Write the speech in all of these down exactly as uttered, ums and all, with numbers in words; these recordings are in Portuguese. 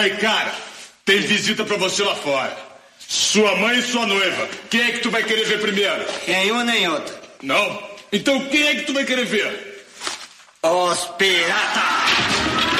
Aí, cara, tem visita pra você lá fora. Sua mãe e sua noiva. Quem é que tu vai querer ver primeiro? Nem uma nem outra. Não? Então quem é que tu vai querer ver? Os piratas!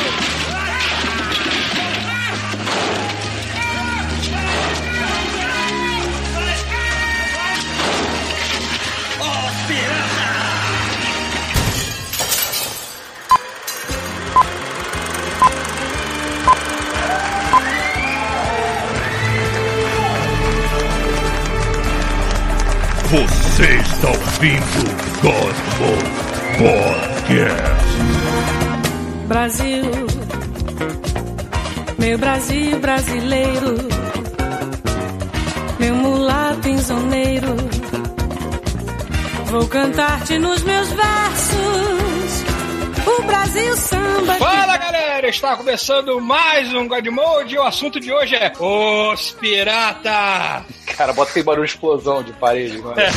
Você está ouvindo Cosmo Podcast. Brasil, meu Brasil brasileiro, meu mulato insoneiro, vou cantar-te nos meus versos o Brasil samba. Fala, galera, está começando mais um God Mode e o assunto de hoje é Os Pirata. Cara, bota aquele barulho de explosão de parede, mano. É.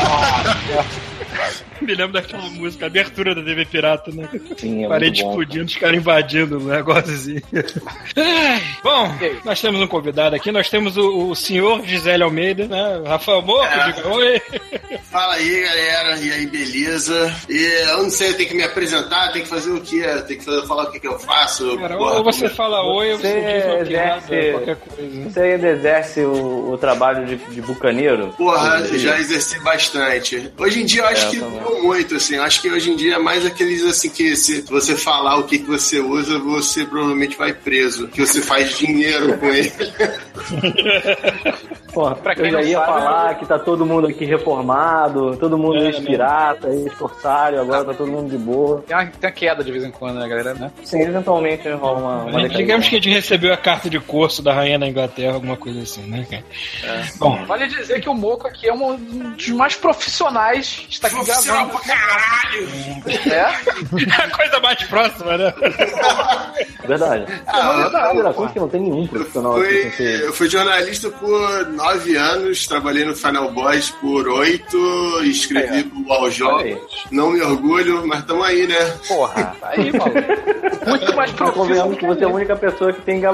Me lembro daquela música, abertura da T V Pirata, né? Sim, é parede explodindo, os caras invadindo o negóciozinho. Bom, nós temos um convidado aqui, nós temos o, o senhor Gisele Almeida, né? Rafael Moco, é. Diga oi. Fala aí, galera, e aí, beleza? E eu não sei, eu tenho que me apresentar, tenho que fazer o quê? Tem que fazer, falar o que, que eu faço. Cara, ou você fala oi, ou você diz uma piada, qualquer coisa. Você ainda exerce o, o trabalho de, de bucaneiro? Porra, já exerci bastante. Hoje em dia eu acho é, que não muito, assim. Acho que hoje em dia é mais aqueles, assim, que se você falar o que, que você usa, você provavelmente vai preso. Que você faz dinheiro com ele. Porra, pra quem eu já ia sabe, falar eu... que tá todo mundo aqui reformado, todo mundo é, ex-pirata, ex-corsário, agora ah, tá todo mundo de boa. Tem uma, tem uma queda de vez em quando, né, galera? Né? Sim, eventualmente rola uma... uma digamos que a gente recebeu a carta de curso da rainha da Inglaterra, alguma coisa assim, né, cara? É. Bom, vale dizer que o Moco aqui é um dos mais profissionais. Está aqui profissional pra caralho! É? A coisa mais próxima, né? Verdade. Ah, é verdade, era coisa que não tem nenhum profissional eu fui, aqui. Ser... Eu fui jornalista por nove anos, trabalhei no Final Boys por oito, escrevi é. pro All Jogos. Não me orgulho, mas tamo aí, né? Porra, tá aí, maluco. Muito mais profissional que você é a única pessoa que tem...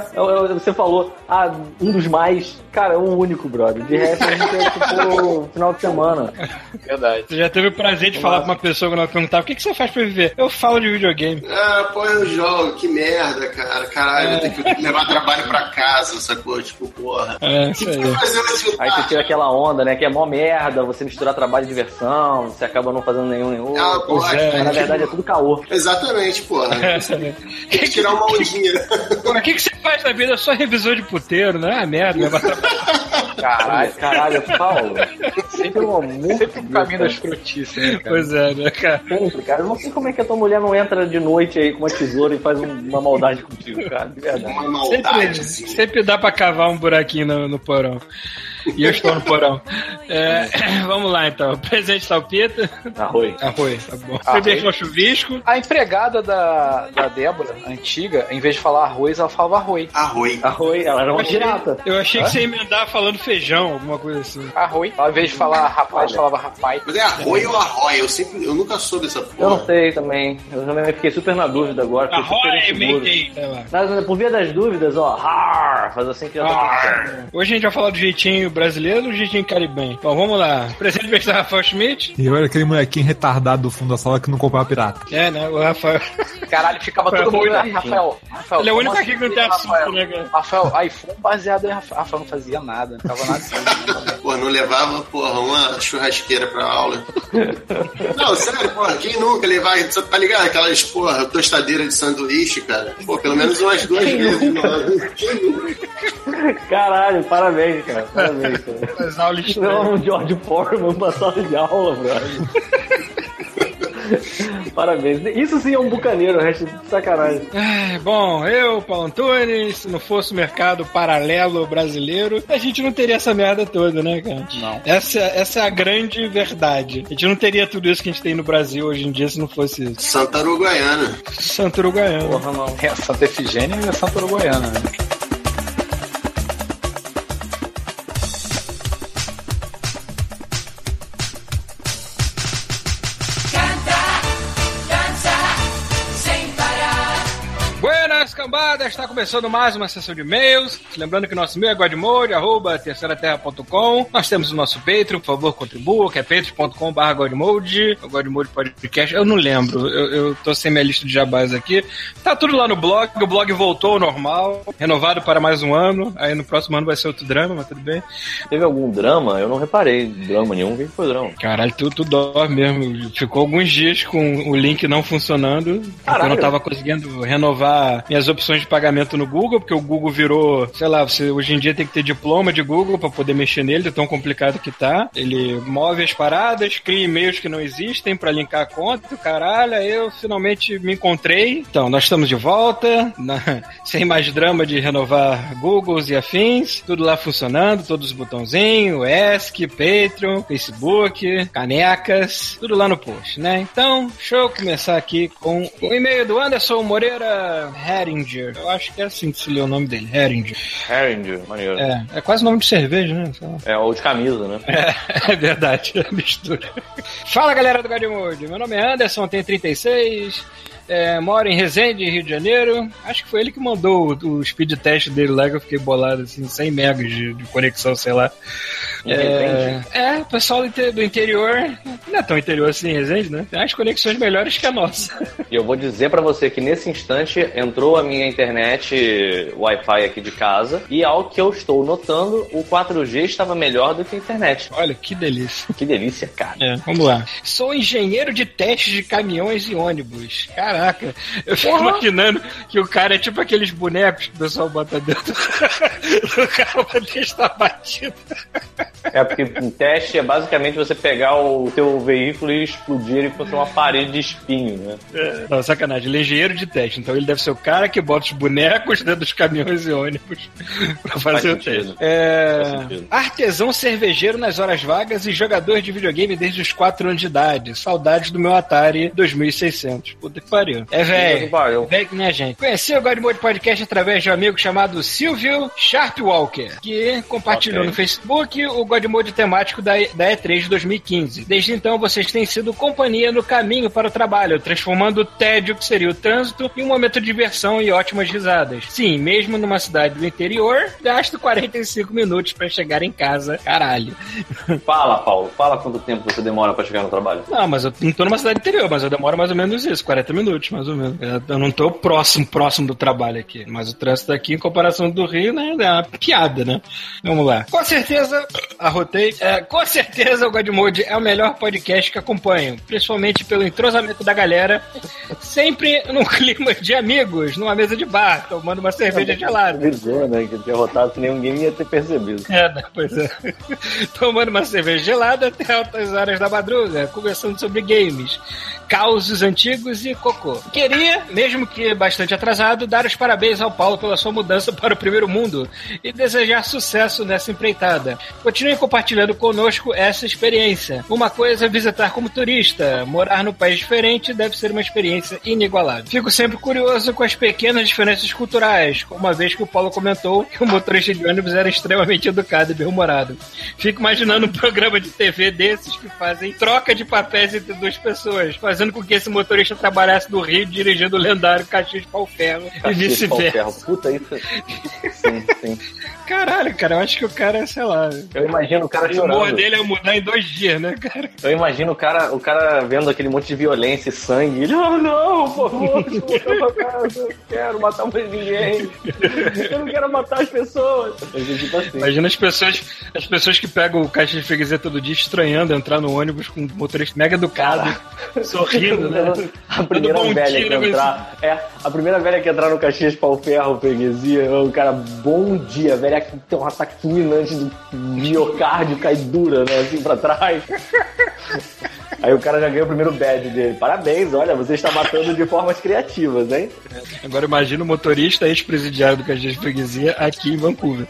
É, você falou, ah, um dos mais... Cara, é um único, brother. De resto, a gente é tipo final de semana. Verdade. Você já teve o prazer de Nossa. falar pra uma pessoa quando ela perguntava o que, que você faz pra viver? Eu falo de videogame. Ah, pô, eu jogo. Que merda, cara. Caralho, é. eu tenho que levar trabalho pra casa, sacou? Tipo, porra. É, isso aí. Aí você tira aquela onda, né? Que é mó merda, você misturar trabalho e diversão, você acaba não fazendo nenhum nem outro. Ah, porra, é, mas na verdade é tudo caô. Exatamente, porra. É. Tem que tirar uma ondinha. O que, que você faz na vida? Só revisor de puteiro, né? Ah, merda, levar trabalho. Caralho, caralho, Paulo. Sempre um amor. Sempre o caminho das frutícias, né, cara? Pois é, né, cara? Sempre, cara. Eu não sei como é que a tua mulher não entra de noite aí com uma tesoura e faz um, uma maldade contigo, cara. De verdade. Uma maldade, sempre, assim. Sempre dá pra cavar um buraquinho no, no porão. E eu estou no porão. É, vamos lá, então. Presente salpita. Arroz. Arroz, tá bom. Arroz. No chuvisco. A empregada da, da Débora, antiga, em vez de falar arroz, ela falava arroz. Arroz. Arroz, ela era uma pirata. Eu achei Hã? que você ia emendar falando feijão, alguma coisa assim. Arroz. Ao invés de falar rapaz, falava rapaz. Mas é arroz ou arroz? Eu sempre, eu nunca soube dessa porra. Eu não sei também. Eu também fiquei super na dúvida agora. Arroz é meio gay, sei lá. Mas, por via das dúvidas, ó, har, faz assim que já tá. Hoje a gente vai falar do jeitinho brasileiro ou do jeitinho caribenho? Bom, vamos lá. Presente pra Rafael Schmidt. E eu era aquele molequinho retardado do fundo da sala que não comprava pirata. É, né? O Rafael. Caralho, ficava todo mundo aí, Rafael. Rafael. Ele é o único aqui que não tem assunto, né, cara? Rafael, iPhone baseado em Rafael. Rafael não fazia nada, não tava nada assim. Pô, não levava, porra, uma churrasqueira pra aula. Não, sério, porra, quem nunca levar, tá ligado? Aquelas, porra, tostadeiras de sanduíche, cara. Pô, pelo menos umas duas quem vezes. Caralho, parabéns, cara. Parabéns, cara. As aulas não, um George Foreman pra sala de aula, brother. Parabéns. Isso sim é um bucaneiro, o resto de sacanagem. É, bom, eu, Paulo Antunes, se não fosse o mercado paralelo brasileiro, a gente não teria essa merda toda, né, cara? Não. Essa, essa é a grande verdade. A gente não teria tudo isso que a gente tem no Brasil hoje em dia se não fosse isso. Santa Uruguaiana. Santa Uruguaiana. Porra, não. É Santa Efigênia e é Santa Uruguaiana, né? moçada, está começando mais uma sessão de e-mails. Lembrando que nosso e-mail é godmode, arroba terceira terra ponto com. Nós temos o nosso Patreon, por favor, contribua, que é patreon ponto com barra godmode. O Godmode Podcast, eu não lembro, eu, eu tô sem minha lista de jabás aqui. Tá tudo lá no blog, o blog voltou ao normal, renovado para mais um ano. Aí no próximo ano vai ser outro drama, mas tudo bem. Teve algum drama? Eu não reparei drama nenhum. O que foi drama? Caralho, tu, tu dorme mesmo. Ficou alguns dias com o link não funcionando. Eu não tava conseguindo renovar minhas opções de pagamento no Google, porque o Google virou, sei lá, você hoje em dia tem que ter diploma de Google pra poder mexer nele, de tão complicado que tá. Ele move as paradas, cria e-mails que não existem pra linkar a conta, caralho, aí eu finalmente me encontrei. Então, nós estamos de volta, na, sem mais drama de renovar Googles e afins, tudo lá funcionando, todos os botãozinhos, ESC, Patreon, Facebook, canecas, tudo lá no post, né? Então, deixa eu começar aqui com o e-mail do Anderson Moreira Heringer. Eu acho que é assim que se lê o nome dele, Heringer. Heringer, maneiro. É, é quase nome de cerveja, né? É, ou de camisa, né? É, é verdade, é mistura. Fala, galera do Godmode. Meu nome é Anderson, tenho trinta e seis, é, moro em Resende, Rio de Janeiro. Acho que foi ele que mandou o, o speed test dele lá, que eu fiquei bolado, assim, cem megas de, de conexão, sei lá. É, é, o pessoal do interior, não é tão interior assim, Resende, né? Tem as conexões melhores que a nossa. E eu vou dizer pra você que nesse instante entrou a minha internet Wi-Fi aqui de casa e ao que eu estou notando, o quatro G estava melhor do que a internet. Olha, que delícia. Que delícia, cara. É, vamos lá. Sou engenheiro de testes de caminhões e ônibus. Caraca, eu fico Porra. imaginando que o cara é tipo aqueles bonecos que o pessoal bota dentro do carro pra testar batido. É, porque um teste é basicamente você pegar o teu veículo e explodir ele contra uma parede de espinho, né? É, não, sacanagem. Ele é engenheiro de teste, então ele deve ser o cara que bota os bonecos dentro dos caminhões e ônibus pra fazer Faz o sentido. teste. É... Artesão cervejeiro nas horas vagas e jogador de videogame desde os quatro anos de idade. Saudades do meu Atari dois mil e seiscentos. Puta que pariu. É velho. Velho que nem a gente. Conheci o Godmode Podcast através de um amigo chamado Silvio Sharpwalker, que compartilhou okay. no Facebook o Godmode temático da, da E três de dois mil e quinze. Desde então, vocês têm sido companhia no caminho para o trabalho, transformando o tédio que seria o trânsito em um momento de diversão e ótimas risadas. Sim, mesmo numa cidade do interior, gasto quarenta e cinco minutos para chegar em casa. Caralho. Fala, Paulo. Fala quanto tempo você demora para chegar no trabalho. Não, mas eu não tô numa cidade interior, mas eu demoro mais ou menos isso, quarenta minutos, mais ou menos. Eu não tô próximo, próximo do trabalho aqui, mas o trânsito aqui, em comparação do Rio, né, é uma piada, né? Vamos lá. Com certeza, arrotei, é, com certeza o Godmode é o melhor podcast que acompanho, principalmente pelo entrosamento da galera, sempre num clima de amigos, numa mesa de bar, tomando uma cerveja gelada. Avisou, né, que tinha rotado que ninguém ia ter percebido. É, né, pois é. Tomando uma cerveja gelada até altas horas da madruga, conversando sobre games, causos antigos e cocô. Queria, mesmo que bastante atrasado, dar os parabéns ao Paulo pela sua mudança para o primeiro mundo e desejar sucesso nessa empreitada. Continue compartilhando conosco essa experiência. Uma coisa é visitar como turista, morar num país diferente deve ser uma experiência inigualável. Fico sempre curioso com as pequenas diferenças culturais, como uma vez que o Paulo comentou que o motorista de ônibus era extremamente educado e bem-humorado. Fico imaginando um programa de T V desses que fazem troca de papéis entre duas pessoas, fazendo com que esse motorista trabalhasse no Rio dirigindo o lendário Caxias Pau Ferro e vice-versa. Puta, isso... Sim, sim. Caralho, cara, eu acho que o cara, sei lá... Eu imagino o cara o chorando. O humor dele é mudar em dois dias, né, cara? Eu imagino o cara, o cara vendo aquele monte de violência e sangue. Ele, oh, não, por favor, eu não quero matar mais ninguém. Eu não quero matar as pessoas. Tipo assim. Imagina as pessoas, as pessoas que pegam o caixa de freguesia todo dia estranhando entrar no ônibus com um motorista mega educado, sorrindo, né? A primeira velha que entrar... É, a primeira velha que entrar no Caxias Pau Ferro, freguesia, o cara, bom dia, velha que tem um ataque fulminante do miocárdio, cai dura, né, assim pra trás. Aí o cara já ganhou o primeiro badge dele. Parabéns, olha, você está matando de formas criativas, hein? Agora imagina o motorista ex-presidiário do Caxias de Freguesia aqui em Vancouver.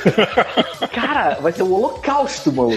Cara, vai ser um holocausto, maluco.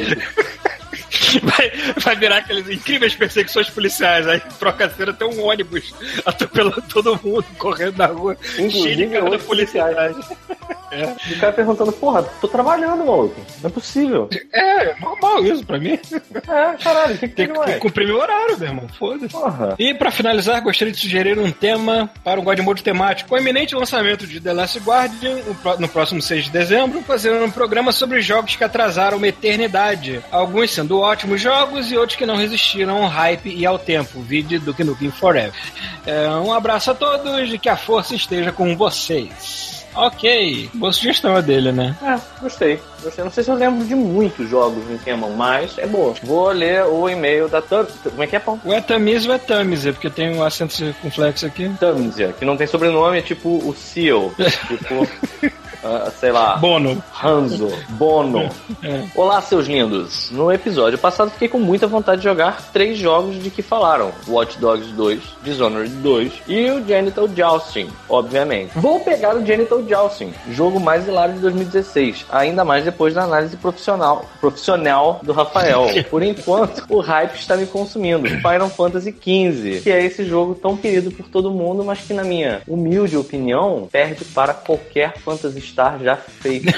Vai, vai virar aquelas incríveis perseguições policiais. Aí troca a cena, tem um ônibus atropelando todo mundo, correndo na rua, cheio de câmera policiais. É. E o cara perguntando, porra, tô trabalhando, maluco. Não é possível. É, é normal isso pra mim. É, caralho, o que que Tem tem que, mais? tem que cumprir meu horário, meu irmão. Foda-se. Porra. E pra finalizar, gostaria de sugerir um tema para o Godmode temático. Com o iminente lançamento de The Last Guardian, no próximo seis de dezembro, fazer um programa sobre jogos que atrasaram uma eternidade. Alguns sendo ótimos jogos e outros que não resistiram ao hype e ao tempo. Vídeo do Duke Nukem Forever. É, um abraço a todos e que a força esteja com vocês. Ok, boa sugestão a dele, né? É, gostei. Gostei. Não sei se eu lembro de muitos jogos em tema, mas é boa. Vou ler o e-mail da Tam... Como é que é, Paulo? O é Tamisa ou é Tamisa, porque tem um acento circunflexo aqui. Tamisia, que não tem sobrenome, é tipo o Seal. Tipo... Uh, sei lá. Bono. Hanzo. Bono. É. Olá, seus lindos. No episódio passado fiquei com muita vontade de jogar três jogos de que falaram. Watch Dogs dois, Dishonored dois e o Genital Jousting, obviamente. Vou pegar o Genital Jousting, jogo mais hilário de dois mil e dezesseis, ainda mais depois da análise profissional, profissional do Rafael. Por enquanto, o hype está me consumindo. Final Fantasy quinze, que é esse jogo tão querido por todo mundo, mas que na minha humilde opinião, perde para qualquer Phantasy Star já feito.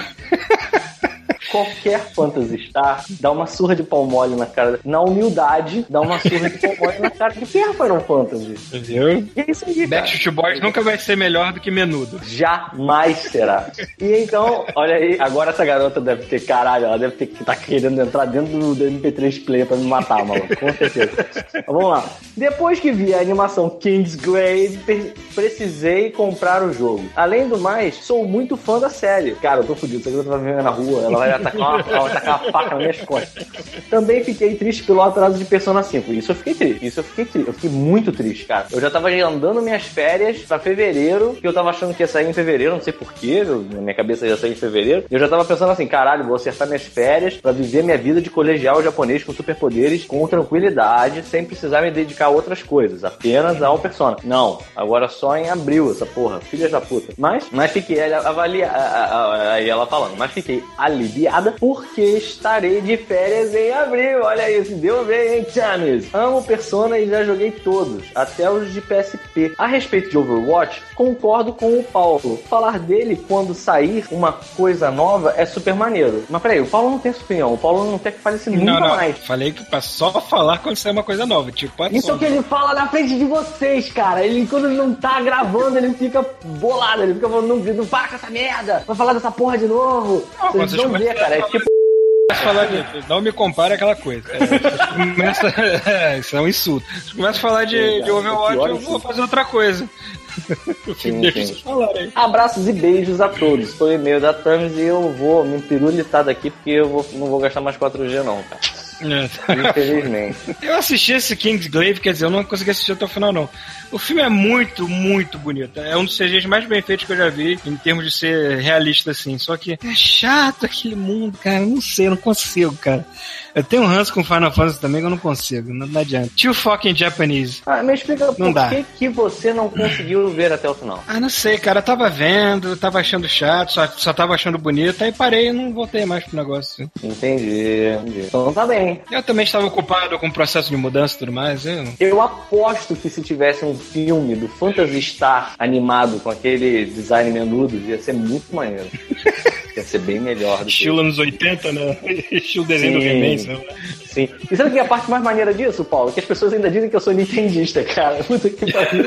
Qualquer Phantasy Star dá uma surra de pau mole na cara. Na humildade, dá uma surra de pau mole na cara de quem é Final Fantasy. Entendeu? E é isso aí, cara. Backstreet Boys nunca vai ser melhor do que Menudo. Jamais será. E então, olha aí, agora essa garota deve ter, caralho, ela deve ter que estar tá querendo entrar dentro do, do M P três Player pra me matar, maluco. Com certeza. Vamos lá. Depois que vi a animação Kingsglaive, precisei comprar o jogo. Além do mais, sou muito fã da série. Cara, eu tô fudido. Se a garota vai me ver na rua, ela vai atacar uma, ela vai atacar uma faca nas minhas costas. Também fiquei triste pelo atraso de Persona cinco. Isso eu fiquei triste. Isso eu fiquei triste. Eu fiquei muito triste, cara. Eu já tava andando minhas férias pra fevereiro, que eu tava achando que ia sair em fevereiro, não sei porquê, na minha cabeça ia sair em fevereiro. E eu já tava pensando assim, caralho, vou acertar minhas férias pra viver minha vida de colegial japonês com superpoderes, com tranquilidade, sem precisar me dedicar a outras coisas, apenas ao Persona. Não, agora só em abril, essa porra, filha da puta. Mas, mas fiquei avaliada, aí ela falando, mas fiquei aliviada porque estarei de férias em abril. Olha isso, deu bem, hein, Chames? Amo Persona e já joguei todos, até os de P S P. A respeito de Overwatch, concordo com o Paulo. Falar dele quando sair uma coisa nova é super maneiro. Mas peraí, o Paulo não tem essa opinião. O Paulo não quer que fale isso nunca não, não. mais. Falei que pra só falar quando sair uma coisa nova. Tipo, isso é o que ele fala na frente de vocês, cara. Ele, quando ele não tá gravando, ele fica bolado. Ele fica falando, não, não para com essa merda. Vai falar dessa porra de novo. Não, vocês vão ver, cara. É tipo... Falar de, não me compare aquela coisa. É, começa, é, isso é um insulto. Se começa a falar de, é, de Overwatch, é eu vou fazer outra coisa. Sim, deixa vocês falarem. Abraços e beijos a todos. Foi o e-mail da Thames e eu vou me pirulitar daqui porque eu vou, não vou gastar mais quatro G não, cara. É. Infelizmente. Eu assisti esse Kingsglaive, quer dizer, eu não consegui assistir até o final não. O filme é muito, muito bonito. É um dos C Gs mais bem feitos que eu já vi, em termos de ser realista, assim. Só que é chato aquele mundo, cara. Eu não sei, eu não consigo, cara. Eu tenho um ranço com Final Fantasy também que eu não consigo. Não, não adianta. Too fucking Japanese. Ah, me explica não por dá. que, que você não conseguiu ver até o final. Ah, não sei, cara. Eu tava vendo, tava achando chato, só, só tava achando bonito. Aí parei e não voltei mais pro negócio. Entendi, entendi. Então tá bem. Eu também estava ocupado com o processo de mudança e tudo mais. Eu... eu aposto que se tivesse um filme do Phantasy Star animado com aquele design menudo, ia ser muito maneiro. Ia ser bem melhor do que... Estilo anos oitenta, né? Estilo desenho do He-Man, né? Sim. E sabe que é a parte mais maneira disso, Paulo? Que as pessoas ainda dizem que eu sou nintendista, cara. Puta que pariu.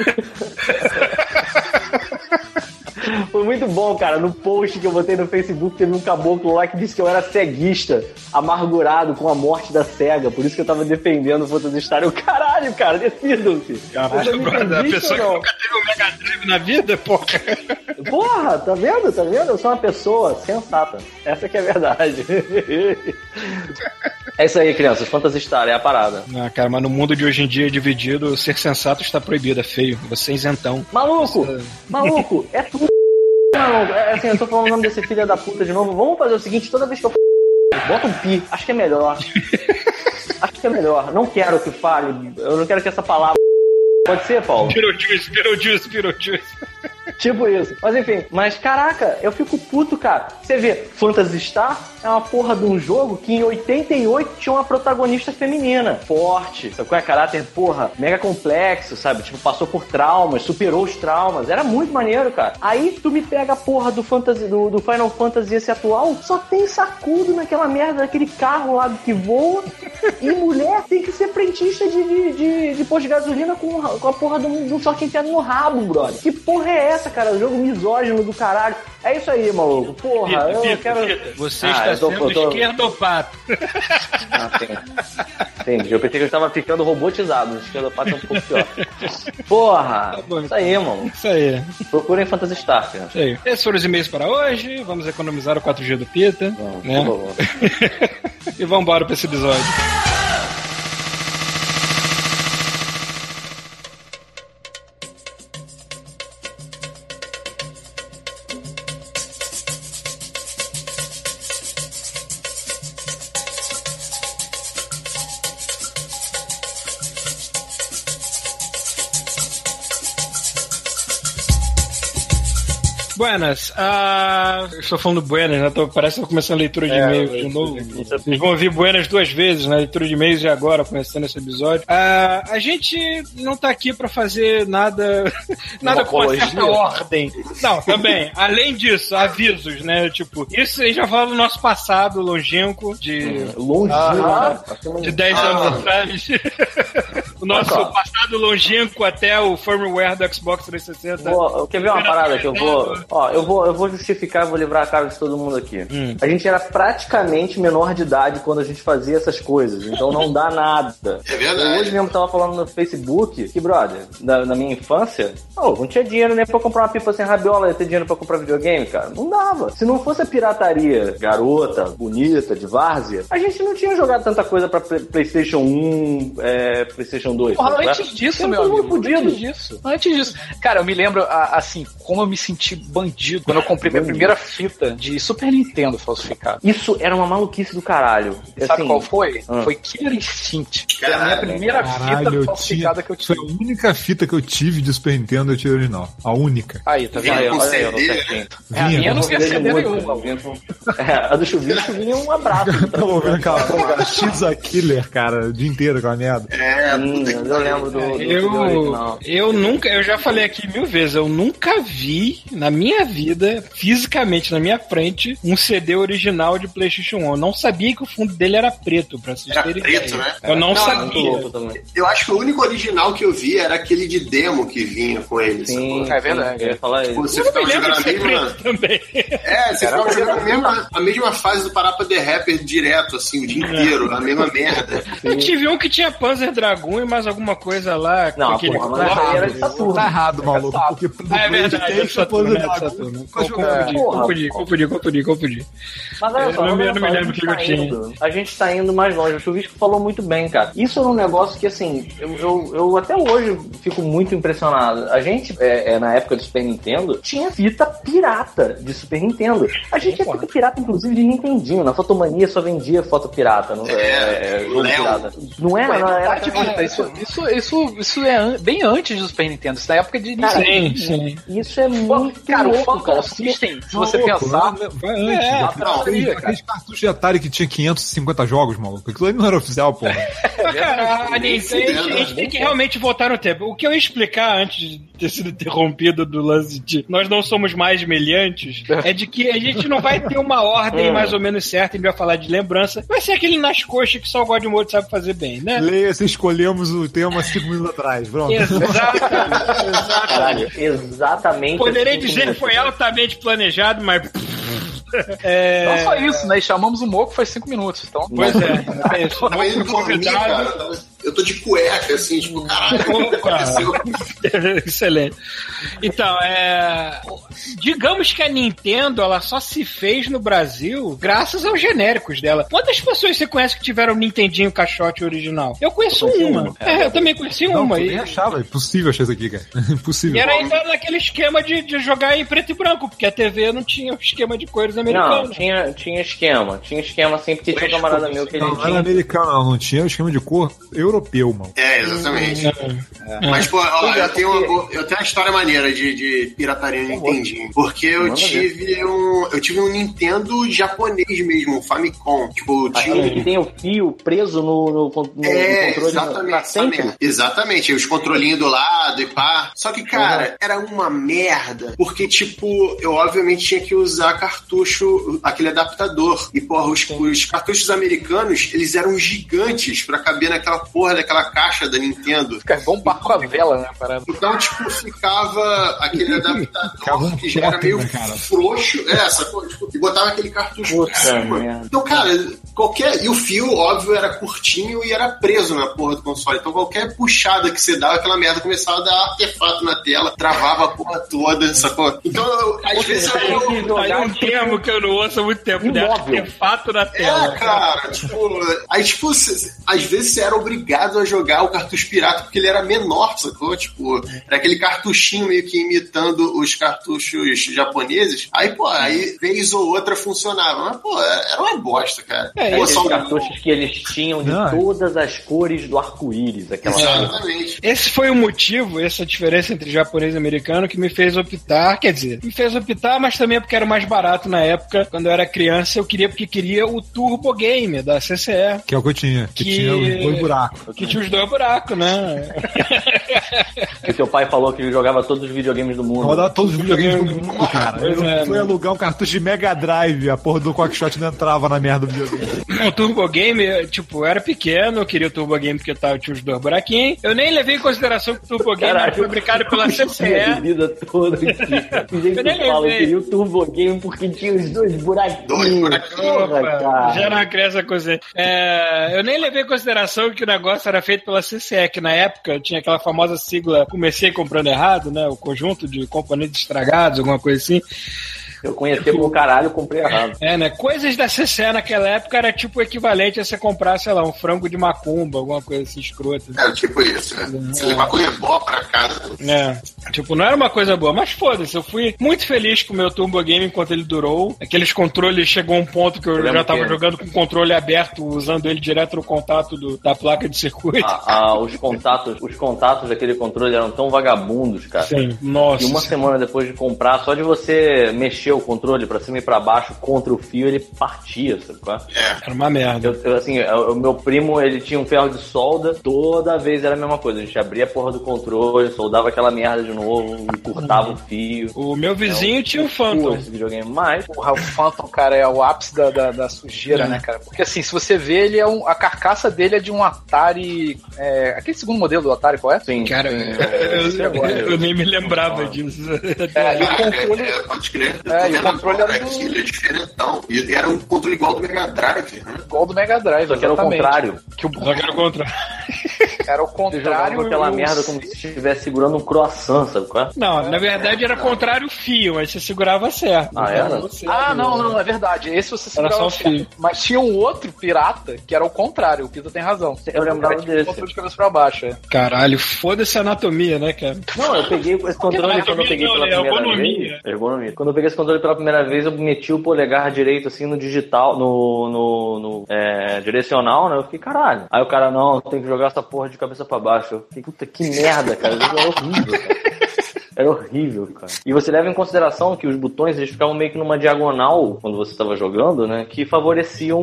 Foi muito bom, cara. No post que eu botei no Facebook, teve um caboclo lá que disse que eu era ceguista, amargurado com a morte da cega. Por isso que eu tava defendendo o Phantasy Star. Eu, caralho, cara, decidam-se. Caralho, brother, a pessoa que nunca teve um Mega Drive na vida, porra. Porra, tá vendo? Tá vendo? Eu sou uma pessoa sensata. Essa que é a verdade. É isso aí, crianças. Phantasy Star é a parada. Ah, cara, mas no mundo de hoje em dia dividido, ser sensato está proibido, é feio. Você é isentão. Maluco! Você... Maluco! É tudo. Não, é assim, eu tô falando o nome desse filho da puta de novo. Vamos fazer o seguinte, toda vez que eu bota um pi, acho que é melhor. Acho que é melhor. Não quero que fale, eu não quero que essa palavra... Pode ser, Paulo? Beetlejuice, Beetlejuice, Beetlejuice. Tipo isso. Mas enfim, mas caraca, eu fico puto, cara. Você vê, Phantasy Star é uma porra de um jogo que em oitenta e oito tinha uma protagonista feminina. Forte, sabe qual é? Caráter, porra, mega complexo, sabe? Tipo, passou por traumas, superou os traumas. Era muito maneiro, cara. Aí tu me pega a porra do Fantasy, do, do Final Fantasy esse atual, só tem sacudo naquela merda, daquele carro lá que voa. E mulher tem que ser frentista de, de, de, de posto de gasolina com, com a porra de um, de um short enfiado no rabo, brother. Que porra é essa, cara? Jogo misógino do caralho. É isso aí, maluco. Porra, Pita, eu Pita, quero... Pita. Você ah, está tô, sendo tô... esquerdopato. Ah, tem. Entendi. Eu pensei que eu estava ficando robotizado. Esquerdopato é um pouco pior. Porra! Tá bom, isso aí, mano. Isso aí. Procurem Phantasy Star, cara. Isso aí. Esses foram os e-mails para hoje. Vamos economizar o quatro G do Pita. Vamos, né? Por favor. E vamos embora para esse episódio. Buenas, uh, estou falando buenas, né? Tô, parece que eu começando a leitura de é, e-mails de novo. Vocês vão ouvir buenas duas vezes, né? Leitura de e-mails e agora, começando esse episódio. Uh, a gente não tá aqui pra fazer nada, nada com uma certa ordem. Não, também. Além disso, avisos, né? Tipo, isso aí já fala do nosso passado longínquo, de... Longínquo? Ah, de dez ah. anos atrás. O nosso ah, passado longínquo até o firmware do Xbox trezentos e sessenta. Vou, quer ver uma parada que eu vou... Ó, eu vou, eu vou justificar, vou livrar a cara de todo mundo aqui. Hum. A gente era praticamente menor de idade quando a gente fazia essas coisas, então não dá nada. É verdade. Eu hoje mesmo tava falando no Facebook que, brother, na, na minha infância, oh, não tinha dinheiro nem pra comprar uma pipa sem rabiola, ia ter dinheiro pra comprar videogame, cara. Não dava. Se não fosse a pirataria garota, bonita, de várzea, a gente não tinha jogado tanta coisa pra PlayStation um, é, PlayStation dois. Porra, tá, antes disso, meu amigo. Antes disso. Antes disso. Cara, eu me lembro, assim, como eu me senti bandido quando eu comprei minha primeira fita de Super Nintendo falsificada. Isso era uma maluquice do caralho. Sabe assim, qual foi? Hum. Foi Killer Instinct. Foi a minha primeira caralho, fita falsificada tinha, que eu tive. Foi a única fita que eu tive de Super Nintendo, eu tive original. A única. Aí, tá vendo? Vinha com olha aí, C D, né? É, a minha não tinha C D nenhuma. É, a do Chuvisco vinha um abraço. Tava ouvindo aquela porra X-A Killer, cara, o dia inteiro com a merda. É, hum, eu lembro do, do eu, eu nunca, eu já falei aqui mil vezes, eu nunca vi na minha vida, fisicamente na minha frente, um C D original de PlayStation um. Eu não sabia que o fundo dele era preto, pra vocês era terem preto, ideia. né? Eu não, não sabia. Eu acho que o único original que eu vi era aquele de demo que vinha com ele. Sim, sabe? É verdade. Eu ia falar isso. Você ficava jogando a mesma... também. É, você ficava jogando a mesma, a mesma fase do Parapa The Rapper direto, assim, o dia inteiro, a mesma merda. Eu tive um que tinha Panzer Dragoon e mais alguma coisa lá. Não, aquele porra, mas aí era de Saturno. Tá errado, maluco. Porque é verdade, é de Saturno. É de Saturno. Confundi, confundi, confundi, confundi. Mas olha só, eu não, olha eu não só, me lembro o que eu tinha. Indo, a gente tá indo mais longe. O Chuvisco falou muito bem, cara. Isso é um negócio que, assim, eu, eu, eu até hoje fico muito impressionado. A gente, é, é, na época do Super Nintendo, tinha fita pirata de Super Nintendo. A gente tinha fita pirata, inclusive, de Nintendinho. Na Fotomania só vendia foto pirata. Não, é, é, jogo pirata. Não é? Não era, era, isso, isso, isso, isso é an- bem antes do Super Nintendo. Isso é na época de Nintendo. Sim, sim. Isso é muito cara, louco, o Phantom cara. System, se você louco, pensar... Vai antes. É, aqueles, aqueles cartuchos de Atari que tinha quinhentos e cinquenta jogos, maluco. Aquilo aí não era oficial, porra. Cara, a Nintendo, a gente tem que realmente voltar no tempo. O que eu ia explicar antes de ter sido interrompido do lance de nós não somos mais meliantes, é de que a gente não vai ter uma ordem mais ou menos certa, a gente vai falar de lembrança. Vai ser aquele nas coxas que só o Godmode sabe fazer bem, né? Leia, se escolhemos o tema cinco minutos atrás, pronto. Exatamente. Caralho, exatamente. Poderei dizer que foi altamente planejado, mas... É... Não só isso, né? E chamamos o Moco faz cinco minutos. Então... Pois é. é isso. Não, ele convidado. Eu tô de cueca, assim, tipo, caralho, o que aconteceu? Excelente. Então, é... digamos que a Nintendo, ela só se fez no Brasil graças aos genéricos dela. Quantas pessoas você conhece que tiveram o Nintendinho caixote original? Eu conheço eu uma. uma. É, eu também conheci não, uma. Eu nem achava, é impossível achar isso aqui, cara. Impossível. E era ainda naquele esquema de, de jogar em preto e branco, porque a T V não tinha o esquema de cores americanas. Não, tinha, tinha esquema. Tinha esquema assim, porque tinha um camarada meu que ele não, tinha... Não era americano, não, não tinha o esquema de cor. Eu europeu, mano. É, exatamente. É. Mas, pô, ó, eu, tenho uma, eu tenho uma história maneira de, de pirataria no Nintendinho. Porque eu Manda tive ver. um. Eu tive um Nintendo japonês mesmo, um Famicom. Tipo, tinha Aquele que tem o fio preso no, no, no, é, no controle exatamente, pra sempre. Exatamente, os controlinhos do lado e pá. Só que, cara, uhum. era uma merda. Porque, tipo, eu obviamente tinha que usar cartucho, aquele adaptador. E, porra, os, os cartuchos americanos, eles eram gigantes pra caber naquela porra daquela caixa da Nintendo. Fica bom barco a vela, né, parada? Então, tipo, ficava aquele adaptador que já era meio cara. frouxo. É, sacou? Tipo, e botava aquele cartucho por cima. Então, cara, qualquer... E o fio, óbvio, era curtinho e era preso na porra do console. Então, qualquer puxada que você dava, aquela merda começava a dar artefato na tela, travava a porra toda, sacou? Então, eu, às vezes... Aí é um termo que eu não ouço há muito tempo, né? Artefato na tela. É, cara, tipo... Aí, tipo, cê, às vezes você era obrigado a jogar o cartucho pirata porque ele era menor, sacou? Tipo, era aquele cartuchinho meio que imitando os cartuchos japoneses. Aí, pô, aí vez ou outra funcionava. Mas, pô, era uma bosta, cara. É, pô, esses só... cartuchos que eles tinham de não. todas as cores do arco-íris. Aquela Exatamente. Esse foi o motivo, essa diferença entre japonês e americano que me fez optar, quer dizer, me fez optar, mas também é porque era mais barato na época. Quando eu era criança, eu queria porque queria o Turbo Game da C C E. Que é o que eu tinha. Que, que tinha os dois buracos. Que tinha os dois buracos, né? Que seu pai falou que jogava todos os videogames do mundo. Rodava todos os videogames do mundo, cara. Eu é, fui alugar um cartucho de Mega Drive, a porra do Quackshot não entrava na merda do videogame. O Turbo Game, tipo, eu era pequeno, eu queria o Turbo Game porque eu tava, tinha os dois buraquinhos. Eu nem levei em consideração que o Turbo Game era fabricado pela C C E. A vida toda aqui. O jeito que eu falo, eu queria o Turbo Game porque tinha os dois buraquinhos. Dois buraquinhos. Opa, cara. Já era uma criança coisa. É, eu nem levei em consideração que o negócio era feito pela C C E, que na época tinha aquela famosa sigla, comecei comprando errado, né? O conjunto de componentes estragados, alguma coisa assim. Eu conheci como caralho, comprei errado. É, né? Coisas da C C E naquela época era tipo o equivalente a você comprar, sei lá, um frango de macumba, alguma coisa assim escrota. Era tipo isso, né? Você levar coisa boa pra casa. É. Tipo, não era uma coisa boa, mas foda-se, eu fui muito feliz com o meu Turbo Game enquanto ele durou. Aqueles controles, chegou a um ponto que eu, eu já tava que... jogando com o controle aberto, usando ele direto no contato do, da placa de circuito. Ah, ah, os contatos, os contatos daquele controle eram tão vagabundos, cara. Sim, nossa. E uma semana depois de comprar, só de você mexer o controle pra cima e pra baixo contra o fio, ele partia, sabe qual é? Era uma merda. Eu, eu, assim, o meu primo, ele tinha um ferro de solda, toda vez era a mesma coisa. A gente abria a porra do controle, soldava aquela merda de novo, e cortava hum. o fio. O meu vizinho é, tinha o Phantom. Esse videogame, mas... Porra, o Phantom, cara, é o ápice da, da, da sujeira, é. né, cara? Porque assim, se você vê, ele é um, a carcaça dele é de um Atari... É, aquele segundo modelo do Atari, qual é? Sim. Cara, eu, eu, eu, eu nem me lembrava disso. É, e o controle... É, pode crer. É, e o controle era do... Ele é diferentão. E era um controle igual do Mega Drive, né? Igual do Mega Drive, só que era o contrário. Que o... Só que era o contrário. Era o contrário. Você aquela merda como se estivesse segurando um croissant, sabe qual é? Não, na verdade era contrário o fio, mas você segurava certo. Ah, era? Você, ah, não, não, é verdade. Esse você segurava era só o fio. Mas tinha um outro pirata que era o contrário. O Pita tem razão. Eu lembrava era, tipo, desse. controle de cabeça pra baixo, é. Caralho, foda-se a anatomia, né, cara? Não, eu peguei esse controle quando eu peguei não, pela é primeira ergonomia. vez. Ergonomia. Quando eu peguei esse controle pela primeira vez, eu meti o polegar direito assim no digital, no, no, no é, direcional, né? Eu fiquei, caralho. Aí o cara, não, tem que jogar essa porra de cabeça pra baixo. Eu fiquei, puta, que merda, cara. Isso é horrível, cara. Era horrível, cara. E você leva em consideração que os botões, eles ficavam meio que numa diagonal quando você estava jogando, né? Que favoreciam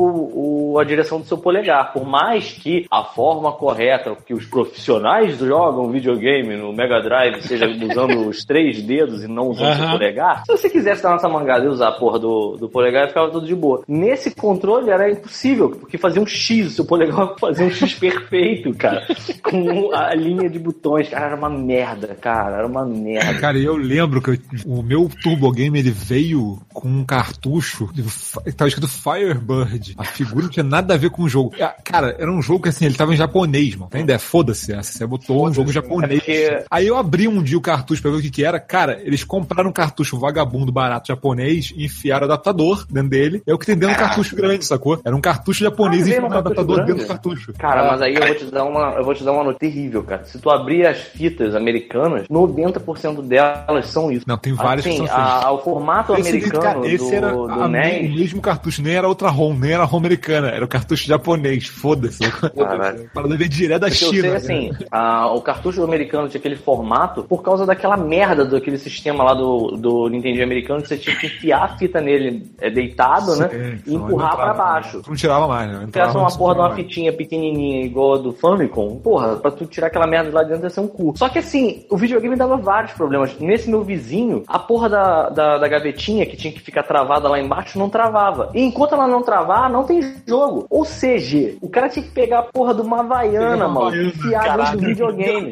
o, o, a direção do seu polegar. Por mais que a forma correta que os profissionais jogam videogame no Mega Drive seja usando os três dedos e não usando o seu polegar, se você quisesse dar nessa mangada e usar a porra do, do polegar, ficava tudo de boa. Nesse controle era impossível, porque fazia um X, o seu polegar fazia um X perfeito, cara. Com a linha de botões. Cara, era uma merda, cara. Era uma merda. Cara, eu lembro que eu, o meu Turbo Game, ele veio com um cartucho que tava escrito Firebird. A figura não tinha nada a ver com o jogo. Cara, era um jogo que assim, ele tava em japonês, mano. Tem ideia? Foda-se. Você botou Foda um jogo japonês. É porque... Aí eu abri um dia o cartucho pra ver o que que era. Cara, eles compraram um cartucho vagabundo barato japonês e enfiaram o adaptador dentro dele. É o que tem dentro do cartucho grande, sacou? Era um cartucho japonês ah, e enfiaram um adaptador grande. dentro do cartucho. Cara, mas aí eu vou te dar uma, eu vou te dar uma notícia terrível, cara. Se tu abrir as fitas americanas, noventa noventa por cento delas são isso. Não, tem várias assim, que são a, o formato esse, americano cara, esse do, era do a, N E S... o mesmo cartucho, nem era outra ROM, nem era ROM americana, era o cartucho japonês, foda-se. Para ver direto da Porque China. eu sei, assim, a, o cartucho americano tinha aquele formato por causa daquela merda daquele sistema lá do, do Nintendo americano que você tinha que enfiar a fita nele é, deitado, sim, né? E empurrar pra baixo. Tu não tirava mais, né? Se tivesse uma porra de uma fitinha pequenininha igual a do Famicom, porra, pra tu tirar aquela merda de lá dentro ia ser um cu. Só que assim, o videogame dava vários problemas. Nesse meu vizinho, a porra da, da, da gavetinha que tinha que ficar travada lá embaixo não travava. E enquanto ela não travar, não tem jogo. Ou seja, o cara tinha que pegar a porra de uma Havaiana, mano, enfiar dentro do videogame.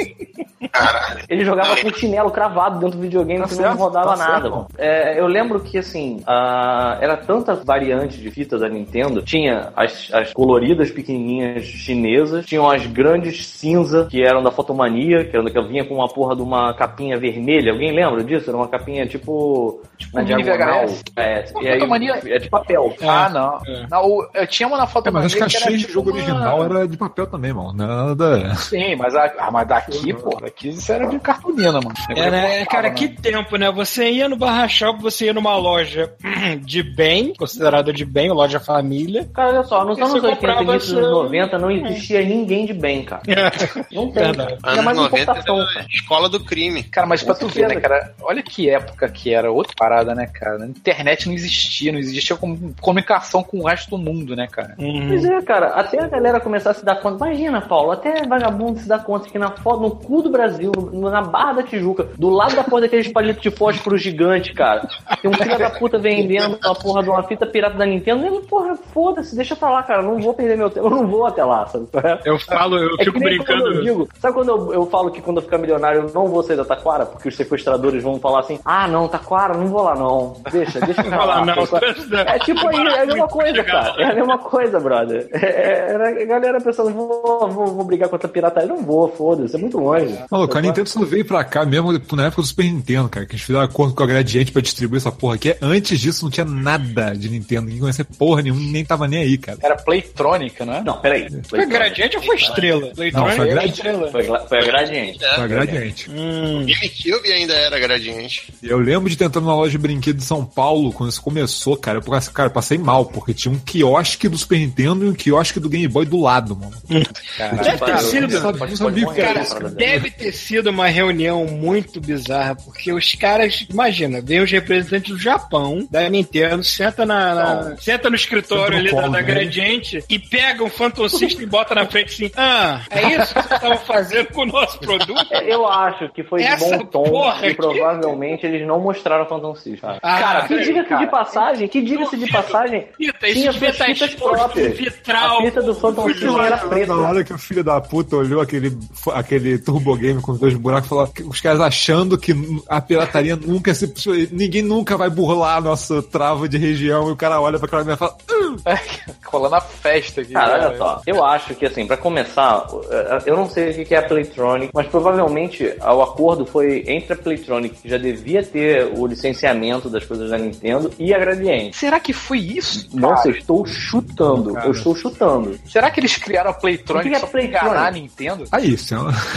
Caralho. Ele jogava com chinelo cravado dentro do videogame, que não rodava nada, mano. É, eu lembro que, assim, uh, era tanta variante de fita da Nintendo. Tinha as, as coloridas pequenininhas chinesas, tinham as grandes cinza, que eram da Fotomania, que, era, que vinha com uma porra de uma capinha vermelha. Alguém lembra disso? Era uma capinha tipo... tipo na diagonal. É, e aí, Fotomania... é de papel. É, ah, não. É. não. Eu tinha uma na Fotomania. É, mas as caixinhas de de jogo uma... original era de papel também, mano. Nada... Sim, mas, a, ah, mas daqui, pô, daqui isso era de cartolina, mano. É, né? Cara, né? Que tempo, né? Você ia no Barra Shop, você ia numa loja de bem, considerada de bem, loja família. Cara, olha só, nos anos oitenta e início dos noventa não existia ninguém de bem, cara. Não tem. Anos mais noventa era escola do crime. Cara, mas pra tu ver, né, cara? Olha que época que era. Outra parada, né, cara? A internet não existia, não existia comunicação com o resto do mundo, né, cara? Uhum. Pois é, cara. Até a galera começar a se dar conta. Imagina, Paulo, até vagabundo se dá conta que na foto, no cu do Brasil, no, na Barra da Tijuca, do lado da porra daqueles palitos de fósforo gigante, cara, tem um filho da puta vendendo uma porra de uma fita pirata da Nintendo. Eu, porra, foda-se, deixa pra lá, cara. Não vou perder meu tempo, eu não vou até lá, sabe? Eu falo, eu é fico brincando. Eu digo, sabe quando eu, eu falo que quando eu ficar milionário eu não vou sair da Taquara? Porque os sequestradores vão falar assim: ah, não, Taquara, não vou lá não. Deixa, deixa eu falar. Não, é tipo aí, é a mesma coisa, cara. É a mesma coisa, brother. É, é, a galera pensando, vou, vou, vou brigar contra a pirataria. Não vou, foda-se, é muito longe. Maluco, a Nintendo só veio pra cá mesmo na época do Super Nintendo, cara, que eles fizeram acordo com a Gradiente pra distribuir essa porra aqui. Antes disso não tinha nada de Nintendo, ninguém conhecia porra nenhuma, nem tava nem aí, cara. Era Playtronic, né? Não, peraí. Foi a Gradiente ou foi Estrela? Não, foi a Gradiente. Foi, foi a Gradiente. É, foi a Gradiente. Hum. O GameCube ainda era Gradiente. Eu lembro de tentar numa loja de brinquedo de São Paulo, quando isso começou, cara, eu, cara, eu passei mal, porque tinha um quiosque do Super Nintendo e um quiosque do Game Boy do lado, mano. Caralho. Deve ter sido, pode, pode, pode, cara, deve ter sido uma reunião muito bizarra, porque os caras, imagina, vem os representantes do Japão, da Nintendo, senta na, na senta no escritório ali da, da Gradiente e pega um Phantom System e bota na frente assim, ah, é isso que vocês estavam fazendo com o nosso produto? Eu acho que foi Essa de bom tom e provavelmente eles não mostraram o Phantom System. Ah, cara, que diga-se de passagem, que diga-se de passagem, tinha suas fitas próprias. Vitral, a fita do Phantom System era preta. Na hora que o filho da puta olhou aquele, aquele Turbo Game com os dois buracos e falou que os caras achando que a pirataria nunca se... Ninguém nunca vai burlar a nossa trava de região e o cara olha pra aquela minha e fala... Colando a festa aqui. Cara, olha só. Eu acho que, assim, pra começar, eu não sei o que é a Playtronic, mas provavelmente o acordo foi entre a Playtronic, que já devia ter o licenciamento das coisas da Nintendo, e a Gradiente. Será que foi isso? Nossa, eu estou chutando. Cara. Eu estou chutando. Será que eles criaram a Playtronic só pra enganar a Nintendo? Ah, isso.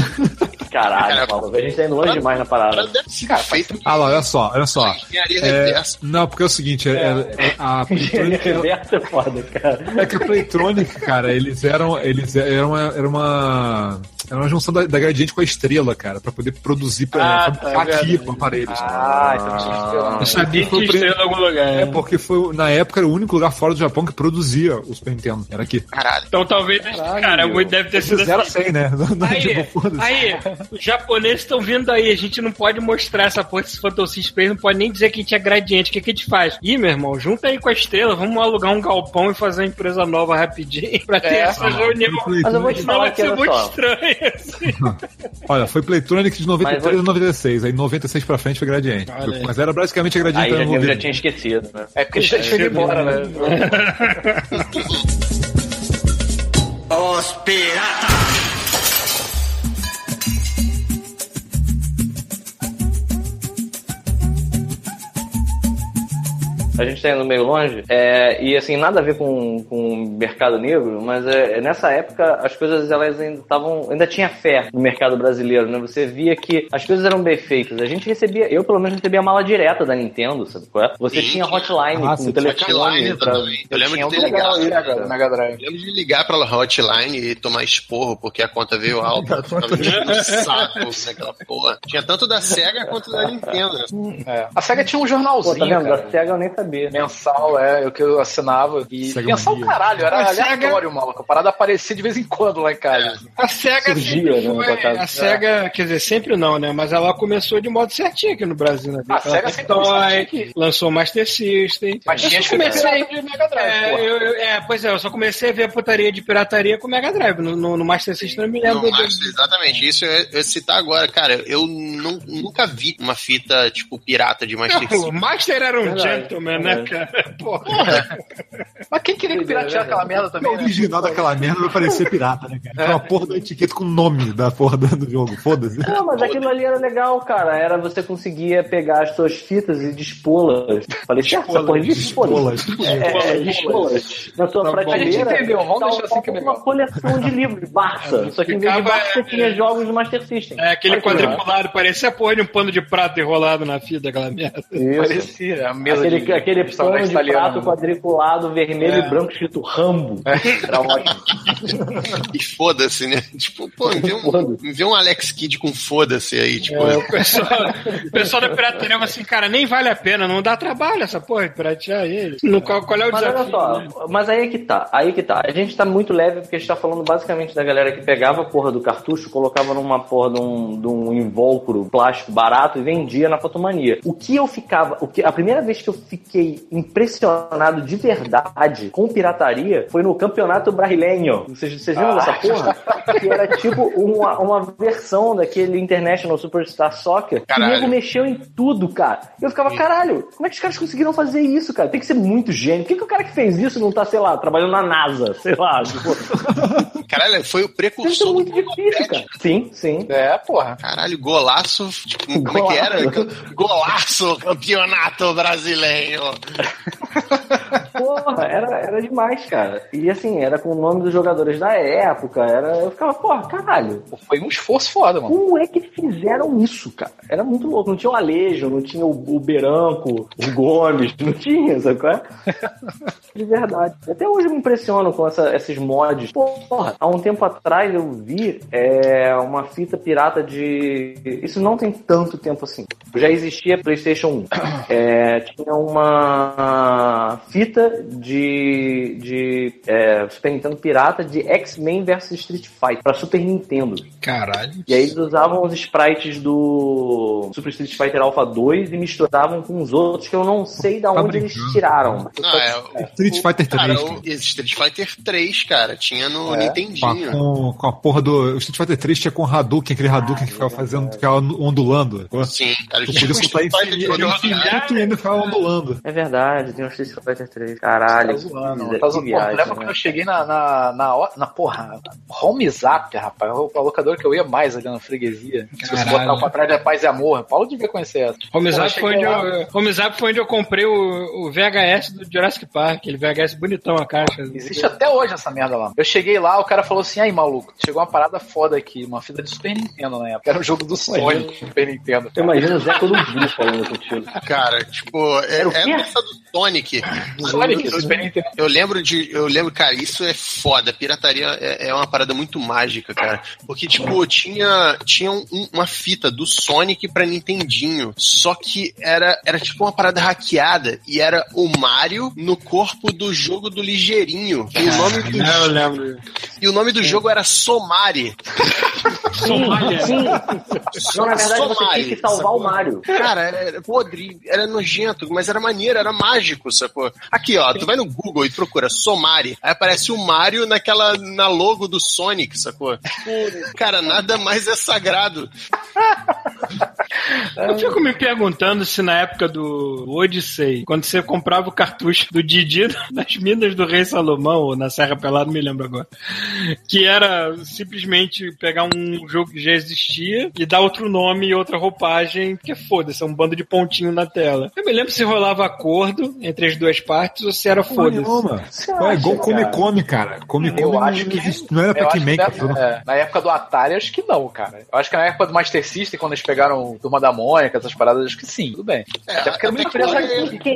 Caralho, Paulo, a gente tá indo longe demais na parada. Cara, ah, lá, olha só, olha só. É, não, porque é o seguinte, é, é, a Playtronic... é foda, cara. É que a Playtronic, cara, eles eram... Eles eram uma... Era uma... Era uma junção da, da Gradiente com a Estrela, cara, pra poder produzir pra, ah, pra, aqui com aparelhos. Ah, então tinha Estrela. Eu sabia que tinha Estrela em algum lugar. É, porque foi, na época, era o único lugar fora do Japão que produzia o Super Nintendo. Era aqui. Caralho. Então talvez, Caralho, cara, muito deve ter sido zero assim. Né? Não, não, aí, tipo, aí, os japoneses estão vindo aí, a gente não pode mostrar essa porra desse Phantom System, não pode nem dizer que a gente é Gradiente. O que, que a gente faz? Ih, meu irmão, junta aí com a Estrela, vamos alugar um galpão e fazer uma empresa nova rapidinho pra ter é, essa reunião. Mas eu vou te falar que é muito só. estranho, assim. Olha, foi Playtronic de noventa e três a noventa e seis, aí noventa e seis pra frente foi Gradiente. Olha. Mas era basicamente a Gradiente. Aí já, já tinha esquecido, né? É porque já tinha ido embora, né? Os piratas! a gente tá indo meio longe, é, e assim, nada a ver com, com o mercado negro, mas é, nessa época as coisas elas ainda estavam, ainda tinha fé no mercado brasileiro, né? Você via que as coisas eram bem feitas. A gente recebia, eu pelo menos recebia a mala direta da Nintendo, sabe qual é? Você Sim. tinha hotline ah, com telefone. Pra... Eu lembro de ter ligado, legal, Mega Drive. Eu lembro de ligar pra hotline e tomar esporro porque a conta veio alta. Tava no saco naquela porra. Tinha tanto da Sega quanto da Nintendo. É. A Sega tinha um jornalzinho. Pô, tá vendo? Cara. Da Sega eu nem sabia. Mensal, é, eu que eu assinava. E Sega mensal, Mania. caralho, era A aleatório, Sega... maluco. A parada aparecia de vez em quando lá em casa. A SEGA Surgia, sempre né, foi, a SEGA, é. quer dizer, sempre não, né? Mas ela começou de modo certinho aqui no Brasil, né? A SEGA sempre Toy, lançou Master System. Mas tinha eu comecei de Mega Drive, é, eu, eu, é, pois é, eu só comecei a ver a putaria de pirataria com o Mega Drive. No, no, no Master System eu me lembro. No Master, exatamente, isso eu ia citar agora. Cara, eu não, nunca vi uma fita, tipo, pirata de Master System. O Master era um Verdade. gentleman, né, cara? Porra. Porra. Mas quem queria piratear aquela merda também? O original né? daquela merda vai parecer pirata, né, cara? É uma porra da etiqueta com o nome da porra do jogo, foda-se. Não, mas aquilo ali era legal, cara. Era você conseguia pegar as suas fitas e dispô-las. Falei, certo, essa porra, dispô-las. É, dispô-las. Na sua prateleira. A gente entendeu, vamos deixar assim que é uma coleção de livros, Barça. Só que em vez de Barça é, tinha jogos do Master System. É, aquele quadriculado, parecia a porra de um pano de prato enrolado na fita, aquela merda. Isso. Parecia, a mesa aquele, de aquele pano de prato quadriculado, vermelho é. e branco, escrito Rambo. É. Era ótimo. E foda-se, né? Tipo, pô, me vê um, me vê um Alex Kidd com foda-se aí, tipo. É, o, pessoal, o pessoal da pirataria fala assim, cara, nem vale a pena, não dá trabalho essa porra de piratear ele. No, qual, qual é o mas desafio? Olha só, né? Mas aí que tá, aí que tá. A gente tá muito leve porque a gente tá falando basicamente da galera que pegava a porra do cartucho, colocava numa porra de um, de um invólucro plástico barato e vendia na Fotomania. O que eu ficava, o que, a primeira vez que eu fiquei impressionado de verdade com pirataria foi no Campeonato Brasileño. Vocês, vocês viram ah. essa porra? Que era tipo uma, uma versão daquele International Superstar Soccer. Caralho. Que o nego mexeu em tudo, cara. Eu ficava, caralho, como é que os caras conseguiram fazer isso, cara? Tem que ser muito gênio. Por que, que o cara que fez isso não tá, sei lá, trabalhando na NASA? Sei lá, tipo... Caralho, foi o precursor. Isso é muito difícil, cara. Sim, sim. É, porra. Caralho, golaço. Tipo, como golaço. é que era? Golaço, campeonato brasileiro. Porra, era, era demais, cara. E assim, era com o nome dos jogadores da época. Era, eu ficava, porra, caralho. Foi um esforço foda, mano. Como é que fizeram isso, cara? Era muito louco. Não tinha o Alejo, não tinha o, o Beranco, o Gomes, não tinha, sabe qual é? De verdade. Até hoje eu me impressiono com essa, esses mods. Porra, há um tempo atrás eu vi é, uma fita pirata de... Isso não tem tanto tempo assim. Já existia PlayStation um. É, tinha uma fita de, de é, Super Nintendo pirata de X-Men versus Street Fighter pra Super Nintendo. Caralho. E aí eles usavam os sprites do Super Street Fighter Alpha dois e misturavam com os outros que eu não sei de onde eles tiraram. Não, é, o, Street Fighter três. Cara, o Street Fighter três, cara, tinha no é, Nintendinho. Com, com a porra do... O Street Fighter três tinha com o Hadouken, aquele Hadouken ah, que ficava fazendo, que ficava ondulando. Sim, cara. Tu podia soltar infinito e ainda ficava ondulando. É verdade, tem um Street Fighter três. Caralho. Tá zoando, que, tá zoando. Viagem, pô, lembra né? quando eu cheguei na, na, na, na porra, Home Zap, rapaz, a locadora que eu ia mais ali na freguesia. Caralho. Se você botar pra trás de Paz e Amor, Paulo devia conhecer essa. Home Zap foi, foi onde eu comprei o, o V H S do Jurassic Park, aquele V H S bonitão a caixa. Existe até hoje essa merda lá. Eu cheguei lá, o cara falou assim, aí maluco, chegou uma parada foda aqui, uma fita de Super Nintendo na época, era um jogo do Sonic, Super Nintendo. Eu imagino o Zé Columbrino falando contigo. Cara, tipo, é, é essa do Sonic. Sonic, eu, Super Nintendo. Eu lembro de, eu lembro, cara, isso é foda, pirataria é, é uma parada muito mágica, cara, porque, tipo, tinha, tinha um, uma fita do Sonic pra Nintendinho, só que era, era tipo uma parada hackeada, e era o Mario no corpo do jogo do Ligeirinho, e o nome do, eu lembro. E o nome do jogo era Somari. Somari. Sim. Não, na verdade Somari, você tinha que salvar sacou? O Mario. Cara, era podre, era nojento, mas era maneiro, era mágico, sacou? Aqui, ó, tu vai no Google e procura Somari, aí aparece o Mario naquela, na logo do Sonic, sacou? Cara, nada mais é sagrado. Eu fico me perguntando se na época do Odyssey, quando você comprava o cartucho do Didi nas Minas do Rei Salomão, ou na Serra Pelada, não me lembro agora, que era simplesmente pegar um jogo que já existia e dar outro nome e outra roupagem, porque foda-se, é um bando de pontinho na tela. Eu me lembro se rolava acordo entre as duas partes ou se era foda-se. É igual Come Come, cara. Come Come eu acho que não era Pac-Man. Que é, na época do Atari, acho que não, cara. Eu acho que na época do Master System, quando eles pegaram Turma da Mônica, essas paradas, acho que sim, tudo bem. É, até porque era uma empresa que, que,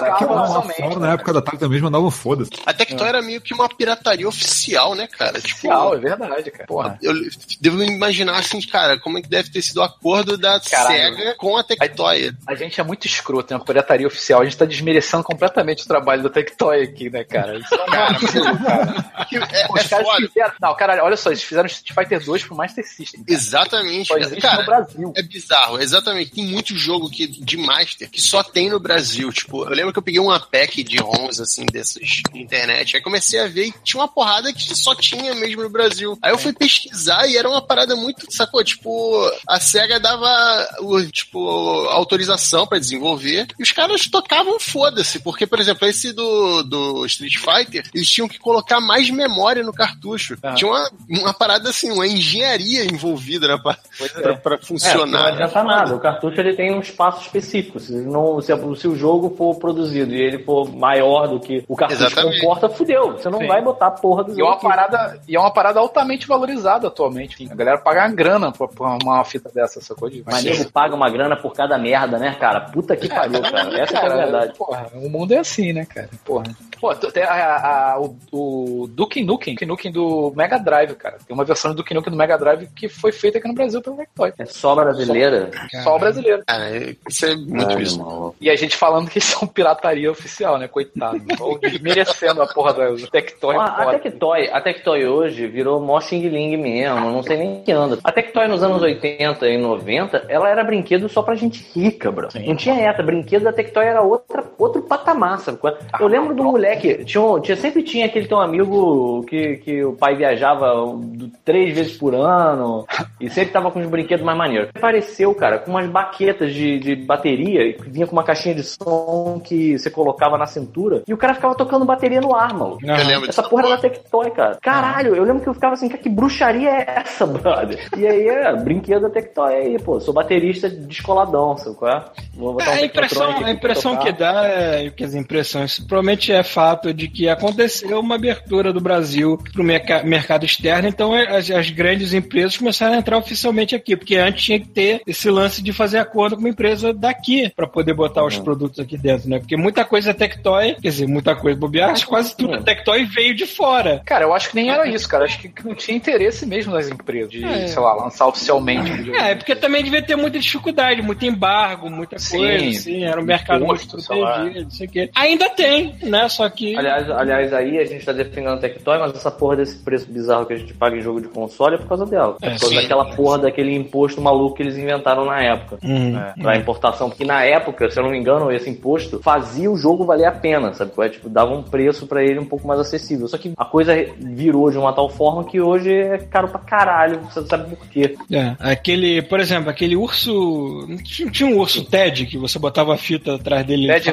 na época da Atari também mandavam foda-se. A Tectoy é. era meio que uma pirataria oficial, né, cara? Oficial, tipo, é verdade, cara. Porra. Eu devo imaginar, assim, cara, como é que deve ter sido o acordo da Caralho. Sega com a Tectoy. A, a gente é muito escroto, é uma pirataria oficial. A gente tá desmerecendo completamente o trabalho da Tectoy aqui, né, cara? Isso é um cara, cara. Que, é, Os é caras foda. Fizeram... Não, caralho, olha só, eles fizeram Street Fighter dois pro Master System. Cara. Exatamente. Só existe cara, no Brasil. É bizarro, exatamente. Tem muito jogo que, de Master que só tem no Brasil. Tipo, eu lembro que eu peguei uma pack de ROMs, assim, dessas de internet. Aí comecei a ver e tinha uma porrada que só tinha mesmo no Brasil. Aí eu fui pesquisar e era uma parada muito, sacou? Tipo, a SEGA dava, o, tipo, autorização pra desenvolver e os caras tocavam foda-se. Porque, por exemplo, esse do, do Street Fighter, eles tinham que colocar mais memória no cartucho. Ah. Tinha uma, uma parada assim, uma engenharia envolvida, né, pra, é. pra, pra funcionar. É, não adianta nada. O cartucho ele tem um espaço específico. Se, não, se, se o jogo for produzido e ele for maior do que o cartucho Exatamente. comporta, fudeu. Você não Sim. vai botar a porra do e jogo. É uma parada, e é uma parada altamente valorizada atualmente. A galera paga uma grana por, por uma fita dessa, sacou? De Mas nego paga uma grana por cada merda, né, cara? Puta que pariu, cara. Essa cara, é a verdade. Porra, o mundo é assim, né, cara? Porra. Pô, tem a, a, a, o, o Duke Nukem, Duke Nukem do Mega Drive, cara. Tem uma versão do Duke Nukem do Mega Drive que foi feita aqui no Brasil pelo Tectoy. É só brasileira? Só, só brasileira. Ah, isso é muito Ai, isso. E a gente falando que isso é um pirataria oficial, né? Coitado. Ou desmerecendo a porra da Tectoy. Ah, a Tectoy, a Tectoy hoje virou mó xing-ling mesmo, não sei nem que anda. A Tectoy nos anos oitenta e noventa, ela era brinquedo só pra gente rica, bro. Sim. Não tinha essa, brinquedo da Tectoy era outra, outro patamar, sabe? Eu lembro do moleque, tinha, tinha, sempre tinha aquele teu amigo que, que o pai viajava três vezes por ano e sempre tava com os brinquedos mais maneiros. Apareceu, cara, com umas baquetas de, de bateria, que vinha com uma caixinha de som que você colocava na cintura e o cara ficava tocando bateria no ar, mano. Uhum. Essa porra era da Tectoy, cara. Caralho, eu lembro que eu ficava assim, que bruxaria é essa, brother? E aí, é, brinquedo da Tectoy aí, pô, sou baterista descoladão, sabe qual é? Vou botar um a impressão, a impressão que dá é, que as impressões, provavelmente é fato de que aconteceu uma abertura do Brasil pro merc- mercado externo, então as, as grandes empresas começaram a entrar oficialmente aqui, porque antes tinha que ter esse lance de fazer acordo com uma empresa daqui pra poder botar os uhum. produtos aqui dentro, né? Porque muita coisa é Tectoy, quer dizer, muita coisa bobear, quase tudo é Tectoy veio de fora. Cara, eu acho que nem era isso, cara. Acho que não tinha interesse mesmo das empresas de, é. sei lá, lançar oficialmente. É, porque também devia ter muita dificuldade, muito embargo, muita Sim, coisa, assim, era um mercado muito protegido, não sei o quê. Ainda tem, né? Só que... Aliás, aliás, aí a gente tá defendendo a Tectoy, mas essa porra desse preço bizarro que a gente paga em jogo de console é por causa dela. É, é por causa sim. daquela porra daquele imposto maluco que eles inventaram na época. Uhum. É, pra importação. Porque na época, se eu não me engano, esse imposto fazia o jogo valer a pena, sabe? É, tipo, dava um preço pra ele um pouco mais acessível. Só que a coisa virou de uma tal forma que hoje é caro pra caralho. Você sabe por quê. É, aquele, por exemplo, aquele urso... Tinha um urso Ted que você botava a fita atrás dele. Ted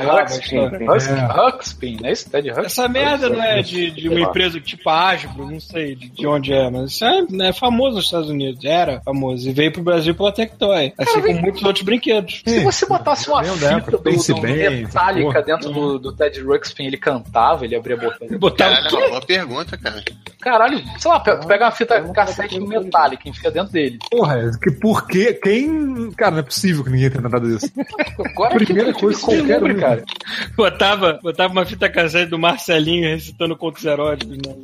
Ruxpin, não é isso? Ted Ruxpin? Essa merda não é de, de uma empresa tipo Hasbro, não sei de, de onde é, mas isso é, é famoso nos Estados Unidos, era famoso, e veio pro Brasil pela Tectoy, assim Cara, como muitos outros brinquedos. Se você botasse uma fita do, do bem, metálica dentro do, do Ted Ruxpin, ele cantava, ele abria a boca. Botava Caralho, é uma boa pergunta, cara. Caralho, sei lá, tu pega uma fita cassete metálica e enfia dentro dele. Porra, que por quê? Quem... Cara, não é possível que ninguém tenha nada disso. Agora Primeira que coisa, qualquer um, cara. Botava, botava uma fita cassete do Marcelinho recitando contos eróticos, né?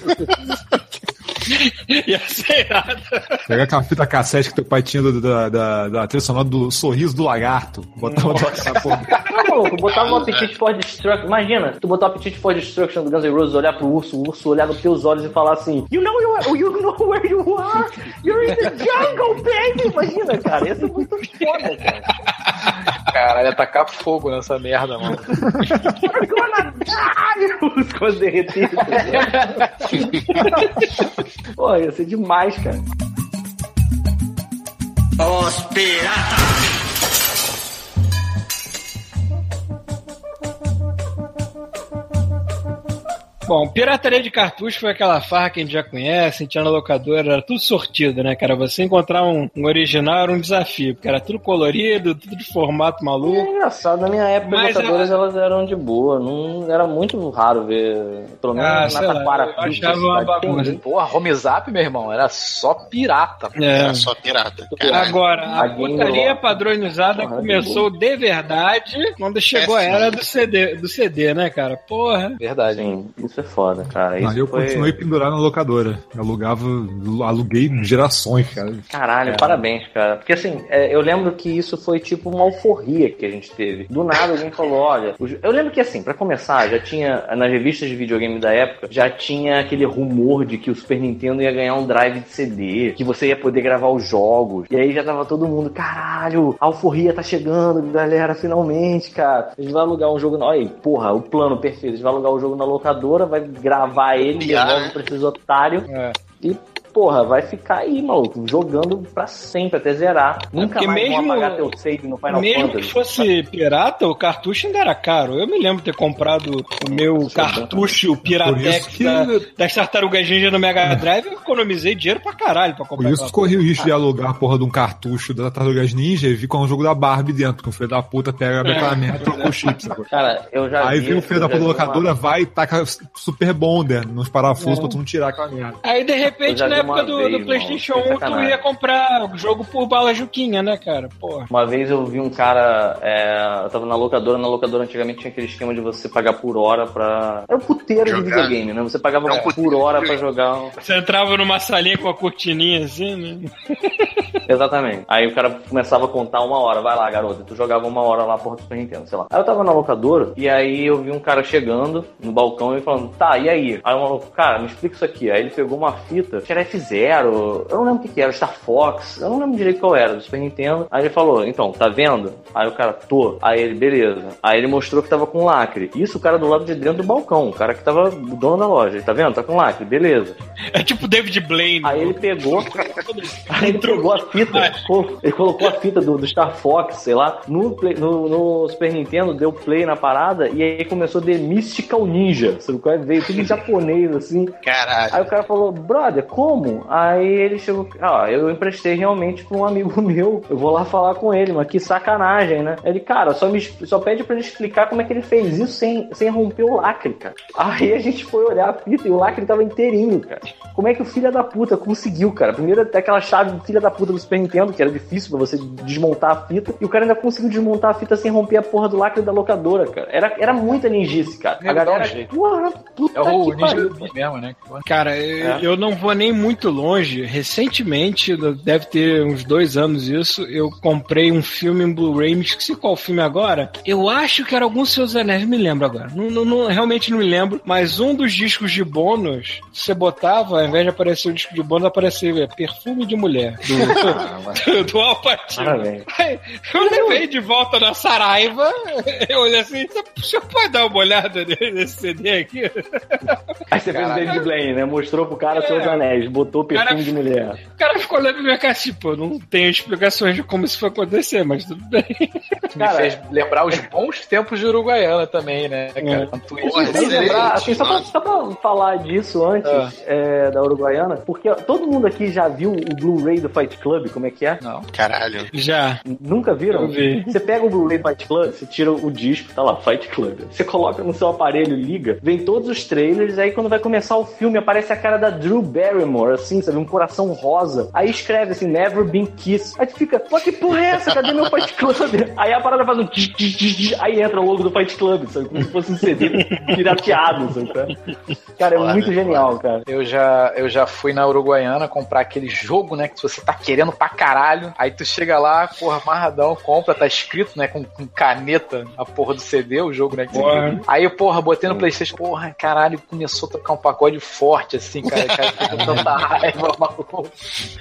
Ia ser nada. Pegar aquela fita cassete que teu pai tinha do, da, da, da trilha sonora do Sorriso do Lagarto. Botava essa porra. Não, tu botava um Appetite for Destruction. Imagina, tu botar o Appetite for Destruction do Guns N' Roses, olhar pro urso, o urso olhar nos teus olhos e falar assim: You know, you, you know where you are? You're in the jungle, baby! Imagina, cara, ia ser muito foda, cara. Caralho, ia tacar fogo nessa merda, mano. You're gonna die! Os coisas derretidas. Pô, ia ser demais, cara. Os piratas! Bom, pirataria de cartucho foi aquela farra que a gente já conhece, a gente ia na locadora, era tudo sortido, né, cara? Você encontrar um, um original era um desafio, porque era tudo colorido, tudo de formato maluco. É engraçado, na minha época as locadoras ela... elas eram de boa, não era muito raro ver, pelo menos ah, na Taquara. Eu achava uma bagunça. Porra, Home Zap, meu irmão, era só pirata. É. Era só pirata. Caralho. Agora, a, a putaria padronizada porra, começou de verdade quando chegou é, a era do C D, do C D, né, cara? Porra. Verdade. Sim, isso é foda, cara. Não, isso eu foi... continuei pendurado na locadora. Eu alugava, aluguei gerações, cara. Caralho, é. Parabéns, cara. Porque assim, é, eu lembro que isso foi tipo uma alforria que a gente teve. Do nada alguém falou, olha... Eu lembro que assim, pra começar, já tinha, nas revistas de videogame da época, já tinha aquele rumor de que o Super Nintendo ia ganhar um drive de C D, que você ia poder gravar os jogos. E aí já tava todo mundo, caralho, a alforria tá chegando, galera, finalmente, cara. A gente vai alugar um jogo... Na... Olha aí, porra, o plano perfeito. A gente vai alugar o jogo na locadora, vai gravar ele, devolve pra esses otários é. E, porra, vai ficar aí, maluco, jogando pra sempre, até zerar. Nunca mais mesmo, vão apagar teu save no Final mesmo Fantasy. Mesmo que fosse pirata, o cartucho ainda era caro. Eu me lembro de ter comprado o meu Nossa, cartucho, o Piratex que... da, das Tartarugas Ninja no Mega Drive, eu economizei dinheiro pra caralho pra comprar. Por isso corri o risco de alugar a porra de um cartucho da Tartarugas Ninja e vi com um jogo da Barbie dentro, que o filho da puta pega a aquela merda e troca o chip. Cara, eu já Aí vi, vem o filho da puta locadora, uma... vai e taca Super Bonder nos parafusos é. pra tu não tirar aquela merda. Aí de repente, na época do, vez, do PlayStation um, tu ia comprar o jogo por bala Juquinha, né, cara? Porra. Uma vez eu vi um cara, é, eu tava na locadora, na locadora antigamente tinha aquele esquema de você pagar por hora pra... Era um puteiro jogar. De videogame, né? Você pagava é um por hora pra jogar. Você entrava numa salinha com a cortininha assim, né? Exatamente. Aí o cara começava a contar uma hora, vai lá, garoto, tu jogava uma hora lá por Super Nintendo, sei lá. Aí eu tava na locadora e aí eu vi um cara chegando no balcão e falando, tá, e aí? Aí o maluco, cara, me explica isso aqui. Aí ele pegou uma fita, que era F zero, eu não lembro o que que era, Star Fox, eu não lembro direito qual era, do Super Nintendo. Aí ele falou, então, tá vendo? Aí o cara, tô. Aí ele, beleza. Aí ele mostrou que tava com lacre. Isso o cara do lado de dentro do balcão, o cara que tava o dono da loja. Ele, tá vendo? Tá com lacre, beleza. É tipo David Blaine. Aí ele pegou, aí ele pegou a fita, ele colocou a fita do, do Star Fox, sei lá, no, play, no, no Super Nintendo, deu play na parada e aí começou The Mystical Ninja, sabe qual é? Veio tudo em japonês, assim. Caralho. Aí o cara falou, brother, como? Aí ele chegou, ó, ah, eu emprestei realmente pra um amigo meu, eu vou lá falar com ele, mas que sacanagem, né? Ele, cara, só, me, só pede pra ele explicar como é que ele fez isso sem, sem romper o lacre, cara. Aí a gente foi olhar a fita e o lacre tava inteirinho, cara. Como é que o filho da puta conseguiu, cara? Primeiro até aquela chave do filho da puta do Super Nintendo, que era difícil pra você desmontar a fita, e o cara ainda conseguiu desmontar a fita sem romper a porra do lacre da locadora, cara. Era, era muita ninjice, cara. A galera, porra, puta é o que pariu. Mesmo, né? Cara, eu, é. eu não vou nem muito longe. Recentemente, deve ter uns dois anos isso, eu comprei um filme em Blu-ray, me esqueci qual filme agora. Eu acho que era algum Seus Anéis, me lembro agora. Não, não, não, realmente não me lembro, mas um dos discos de bônus, você botava, ao invés de aparecer o disco de bônus, aparecia Perfume de Mulher, do, do, do Al Pacino. Eu levei de volta na Saraiva, eu olhei assim, o senhor pode dar uma olhada nesse C D aqui? Aí você Caraca. fez o David Blaine, né? Mostrou pro cara é. Seus Anéis, botou Perfume cara, de Mulher. O cara ficou olhando pra minha cara assim, pô, não tenho explicações de como isso foi acontecer, mas tudo bem. Cara, me fez lembrar os bons tempos de Uruguaiana também, né, cara? É. Lembrar, assim, só, pra, só pra falar disso antes ah. é, da Uruguaiana, porque ó, todo mundo aqui já viu o Blu-ray do Fight Club, como é que é? Não. Caralho. Já. Nunca viram? Eu vi. Você pega o Blu-ray do Fight Club, você tira o disco, tá lá, Fight Club. Você coloca no seu aparelho, liga, vem todos os trailers, aí quando vai começar o filme, aparece a cara da Drew Barrymore, assim, sabe? Um coração rosa. Aí escreve assim, Never Been Kissed. Aí tu fica, pô, que porra é essa? Cadê meu Fight Club? Aí a parada faz um tch, tch, tch, aí entra o logo do Fight Club, sabe? Como se fosse um C D pirateado, sabe? Cara, é Olha, muito genial, cara. Eu já, eu já fui na Uruguaiana comprar aquele jogo, né, que você tá querendo pra caralho, aí tu chega lá, porra, amarradão, compra, tá escrito, né, com, com caneta a porra do C D, o jogo, né, que você... Aí, porra, botei no PlayStation, porra, caralho, começou a tocar um pagode forte, assim, cara, cara, com tanta raiva, maluco.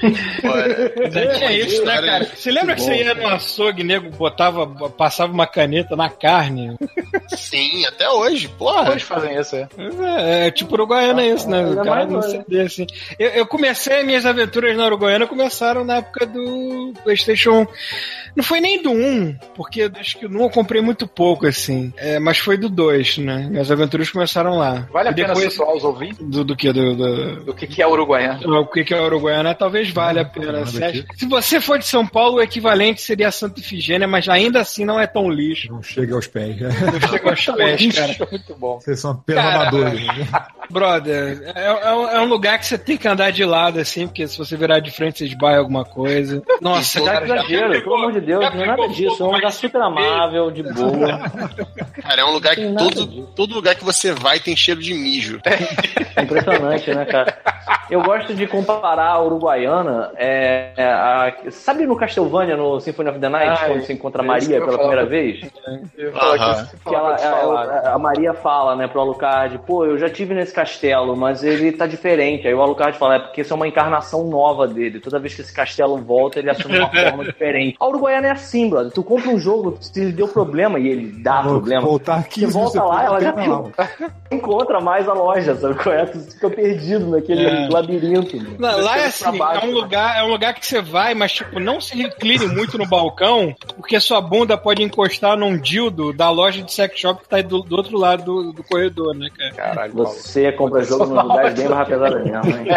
É isso, né, cara? Você lembra que, que você ia no açougue, nego, botava, passava uma caneta na carne? Sim, até hoje, porra. Hoje fazem isso, é. É, é tipo Uruguaiana isso, né? O cara não C D, assim. Eu, eu comecei, minhas aventuras na Uruguaiana começaram na época do PlayStation. Não foi nem do um, porque acho que no um eu comprei muito pouco, assim. É, mas foi do dois, né? Minhas aventuras começaram lá. Vale a e pena depois, situar os ouvintes? Do, do que? Do, do... do que, que é Uruguaiana? O que, que é Uruguaiana? Talvez valha a pena. Se, se você for de São Paulo, o equivalente seria Santa Ifigênia, mas ainda assim não é tão lixo. Não chega aos pés. Não chega aos pés, cara. Muito bom. Vocês são apenas amadores. Né? Brother, é, é, é um lugar que você tem que andar de lado, assim, porque se você virar de frente, você esbarra alguma coisa. Nossa, já exagero, pelo amor de Deus, não é nada disso. É um lugar super amável, de boa. Cara, é um lugar que todo, todo lugar que você vai tem cheiro de mijo. É impressionante, né, cara? Eu gosto de comparar a Uruguaiana. É, é, a, sabe no Castlevania, no Symphony of the Night, Ai, quando você encontra a Maria pela primeira pra... vez? Eu uh-huh. que ela, a, a Maria fala, né, pro Alucard, pô, eu já tive nesse castelo, mas ele tá diferente. Aí o Alucard fala, é porque isso é uma encarnação nova dele. Toda vez que esse castelo volta, ele assume uma forma diferente. A Uruguaiana é assim, brother. Tu compra um jogo, se deu problema, e ele dá Vou problema, voltar aqui, você volta lá, ela já não encontra mais a loja, sabe? Tu fica perdido naquele é. labirinto. Não, lá é assim, baixo, é um lugar, é um lugar que você vai, mas tipo, não se recline muito no balcão, porque sua bunda pode encostar num dildo da loja de sex shop que tá aí do, do outro lado do, do corredor, né, cara? Caralho, você compra jogo nos lugares bem mais pesados mesmo, hein?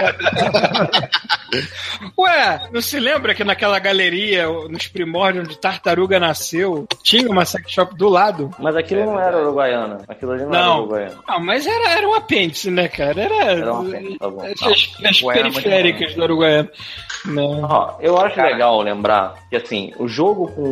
Ué, não se lembra que naquela galeria, nos primórdios onde Tartaruga nasceu, tinha uma sex shop do lado? Mas aquilo é, não era Uruguaiana. Aquilo ali não, não era Uruguaiana. Não, mas era, era um apêndice, né, cara? Era, era um apêndice, tá bom. As, as periféricas do Uruguaiana. Não. Ó, eu acho cara, legal lembrar que, assim, o jogo com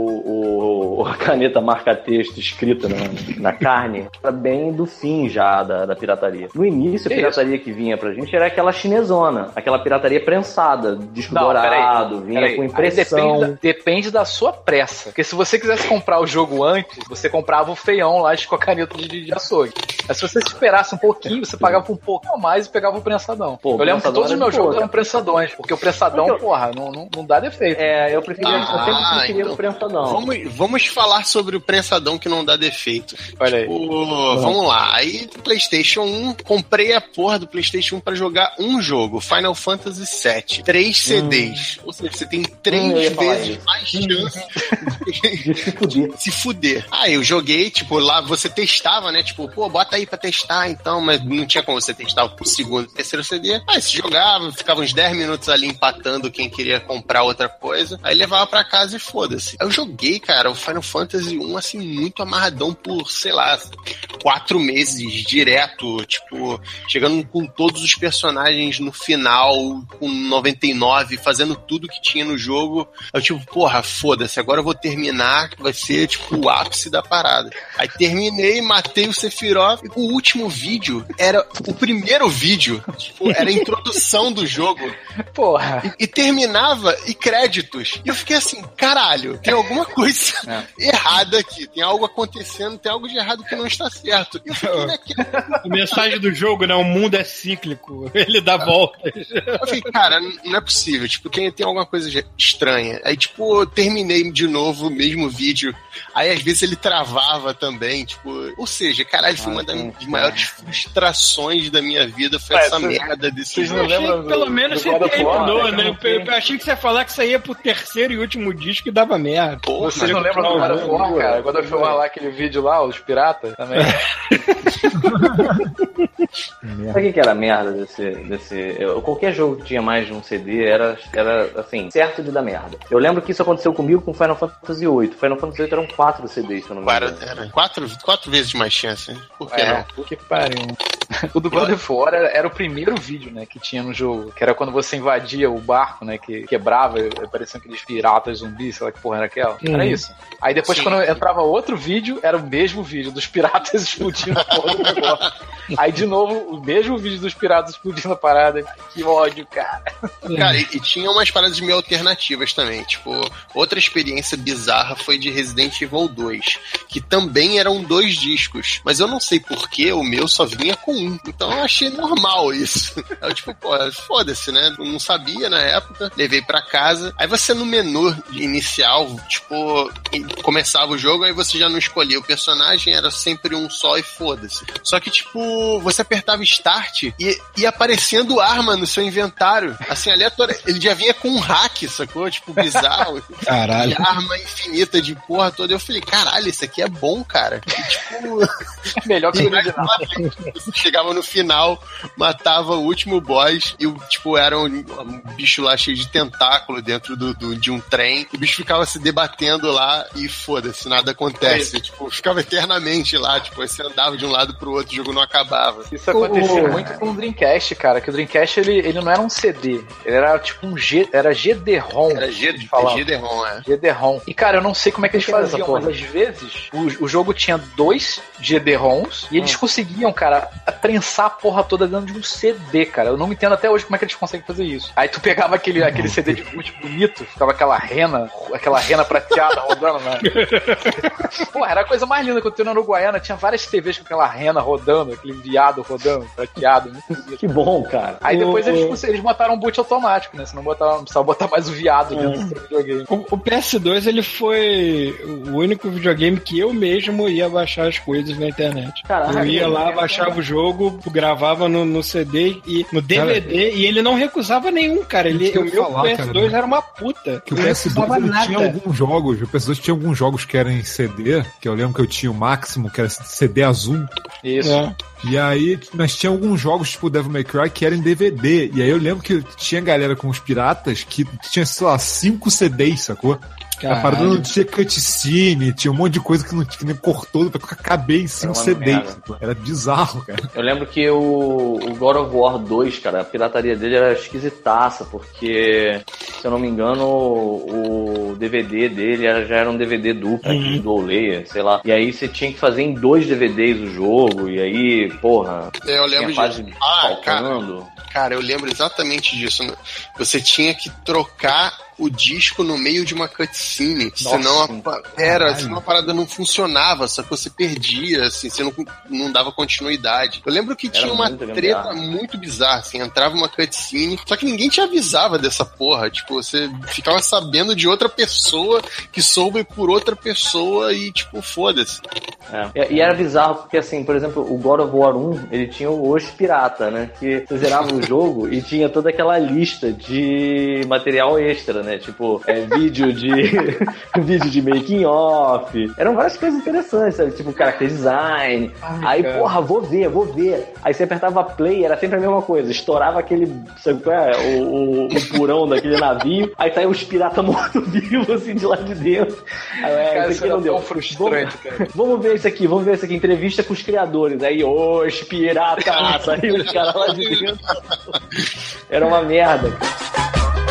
o, o, a caneta marca-texto escrita na, na carne era bem do fim já da, da pirataria. No início, a pirataria que vinha pra gente era aquela chinesona, aquela pirataria prensada, disco não, dourado, vinha peraí. com impressão. Depende, depende da sua pressa. Porque se você quisesse comprar o jogo antes, você comprava o feião lá com a caneta de, de açougue. Mas se você esperasse um pouquinho, você pagava um pouco a mais e pegava o prensadão. Pô, eu lembro que todos os meus jogos eram prensadões, porque o prensadão, porque eu... porra, não, não, não dá defeito. É, eu preferia, ah, eu sempre preferia então, o prensadão. Vamos, vamos falar sobre o prensadão que não dá defeito. Olha aí. Tipo, vamos lá. Aí, PlayStation um, comprei a porra do PlayStation um pra jogar um jogo, Final Fantasy sete. Três C Ds. Hum. Ou seja, você tem três hum, vezes mais chance de se fuder. se fuder. Aí eu joguei, tipo, lá você testava, né? Tipo, pô, bota aí pra testar então, mas não tinha como você testar o segundo e terceiro C D. Aí você jogava, ficava uns dez minutos ali empatando quem queria comprar outra coisa. Aí levava pra casa e foda-se. Aí eu joguei, cara, o Final Fantasy um, assim, muito amarradão por, sei lá, quatro meses direto, tipo, chegando com todos os personagens no final, com noventa e nove, fazendo tudo que tinha no jogo. Eu, tipo, porra, foda-se, agora eu vou terminar, que vai ser, tipo, o ápice da parada. Aí terminei, matei o Sephiroth, e o último vídeo era o primeiro vídeo, tipo, era a introdução do jogo. Porra. E, e terminava, e créditos. E eu fiquei assim, caralho, tem alguma coisa é. errada aqui, tem algo acontecendo, tem algo de errado que não está certo. E eu fiquei naquele... A mensagem do jogo, né, o mundo é cíclico, ele dá ah. voltas. Eu fiquei, cara, não é possível, tipo, tem, tem alguma coisa estranha. Aí, tipo, eu terminei de novo o mesmo vídeo, aí às vezes ele travava também, tipo, ou seja, caralho, foi ah, uma das sim, maiores sim. frustrações da minha vida, foi é, essa cê, merda desse jogo. Eu achei que pelo menos você terminou, né? Eu, eu achei que você ia falar que você ia pro terceiro e último disco e dava merda. Porra, vocês não lembram do God of War, cara? God of War lá, aquele vídeo lá, os piratas também. Sabe o que era a merda desse... desse eu, qualquer jogo que tinha mais de um C D era, era, assim, certo de dar merda. Eu lembro que isso aconteceu comigo com Final Fantasy oito. Final Fantasy oito eram quatro C Ds, se eu não me engano. Era quatro, quatro vezes mais chance, hein? Por que é, não? Por que pariu? O do God of War era, era o primeiro vídeo, né, que tinha no jogo, que era quando você invadia o barco, né, que quebrava, apareciam aqueles piratas zumbis, sei lá que porra era aquela. Hum. Era isso. Aí depois, sim, quando entrava outro vídeo, era o mesmo vídeo dos piratas explodindo a porra do negócio. Aí de novo, o mesmo vídeo dos piratas explodindo a parada. Que ódio, cara. Cara, e, e tinha umas paradas meio alternativas também. Tipo, outra experiência bizarra foi de Resident Evil dois, que também eram dois discos. Mas eu não sei porquê, o meu só vinha com um. Então eu achei normal isso. Eu, tipo, pô, foda-se, né? Eu não sabia na época. Levei pra casa. Aí você no menu inicial, tipo, começava o jogo, aí você já não escolhia o personagem, era sempre um só e foda-se. Só que, tipo, o, você apertava Start e ia aparecendo arma no seu inventário. Assim, aleatório. Ele já vinha com um hack, sacou? Tipo, bizarro. Caralho. E arma infinita de porra toda. Eu falei, caralho, isso aqui é bom, cara. E, tipo... Melhor que o original. Chegava no final, matava o último boss e, tipo, era um, um bicho lá cheio de tentáculo dentro do, do, de um trem. O bicho ficava se debatendo lá e foda-se, nada acontece. Tipo, ficava eternamente lá. Tipo, você andava de um lado pro outro, o jogo não acabava. Isso acontecia uh, muito com o Dreamcast, cara, que o Dreamcast, ele, ele não era um C D, ele era tipo um G, era G D-ROM. Era G D-ROM, é. G D-ROM. E, cara, eu não sei como é que eles faziam, mas às vezes o, o jogo tinha dois G D-ROMs e eles hum. conseguiam, cara, prensar a porra toda dentro de um C D, cara. Eu não me entendo até hoje como é que eles conseguem fazer isso. Aí tu pegava aquele, aquele C D de muito bonito, ficava aquela rena, aquela rena prateada rodando, né? Porra, era a coisa mais linda que eu tenho na Uruguaiana, tinha várias T Vs com aquela rena rodando, aquele viado rodando, prateado. Que bom, cara. Aí depois o... eles, eles botaram um boot automático, né? Você não, botaram, não precisava botar mais o viado dentro é. do videogame. O, o P S dois, ele foi o único videogame que eu mesmo ia baixar as coisas na internet. Caralho, eu ia lá, baixava o jogo, gravava no, no C D e no D V D, cara, e ele não recusava nenhum, cara. Ele, o meu falar, P S dois cara, era uma puta. Que o P S dois ele tinha alguns jogos, o P S dois tinha alguns jogos que eram em C D, que eu lembro que eu tinha o máximo, que era C D azul. Isso. É. E aí, nós tinha alguns jogos, tipo Devil May Cry, que eram em D V D. E aí eu lembro que tinha galera com os piratas que tinha, sei lá, cinco C Ds, sacou? Caralho. A parada não tinha cutscene, tinha um monte de coisa que não que nem cortou pra caber em cinco C Ds. Era bizarro, cara. Eu lembro que o, o God of War dois, cara, a pirataria dele era esquisitaça, porque, se eu não me engano, o, o D V D dele era, já era um D V D duplo, uhum. do Layer, sei lá. E aí você tinha que fazer em dois D V Ds o jogo, e aí, porra, eu lembro tinha fase disso. Ah, faltando. Cara, cara, eu lembro exatamente disso. Você tinha que trocar o disco no meio de uma cutscene, nossa, senão a, era, senão a parada não funcionava, só que você perdia, assim, você não, não dava continuidade. Eu lembro que era tinha uma treta gambiarra. muito bizarra, assim, entrava uma cutscene, só que ninguém te avisava dessa porra, tipo, você ficava sabendo de outra pessoa que soube por outra pessoa e, tipo, foda-se. É. E, e era bizarro porque, assim, por exemplo, o God of War um, ele tinha o Hoje Pirata, né, que você zerava o jogo e tinha toda aquela lista de material extra, né? Tipo, é, vídeo de vídeo de making off. Eram várias coisas interessantes, sabe? Tipo, character design. Ai, aí, cara, porra, vou ver, vou ver. Aí você apertava play, era sempre a mesma coisa. Estourava aquele, sabe qual é? O, o, o purão daquele navio. Aí saiu os piratas mortos-vivos, assim, de lá de dentro. Aí, é, cara, isso aqui não deu. Frustrante, vamos, cara. Vamos ver isso aqui, vamos ver isso aqui. Entrevista com os criadores. Aí, os piratas. Saiu os caras lá de dentro. Era uma merda, cara.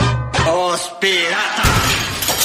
Os piratas!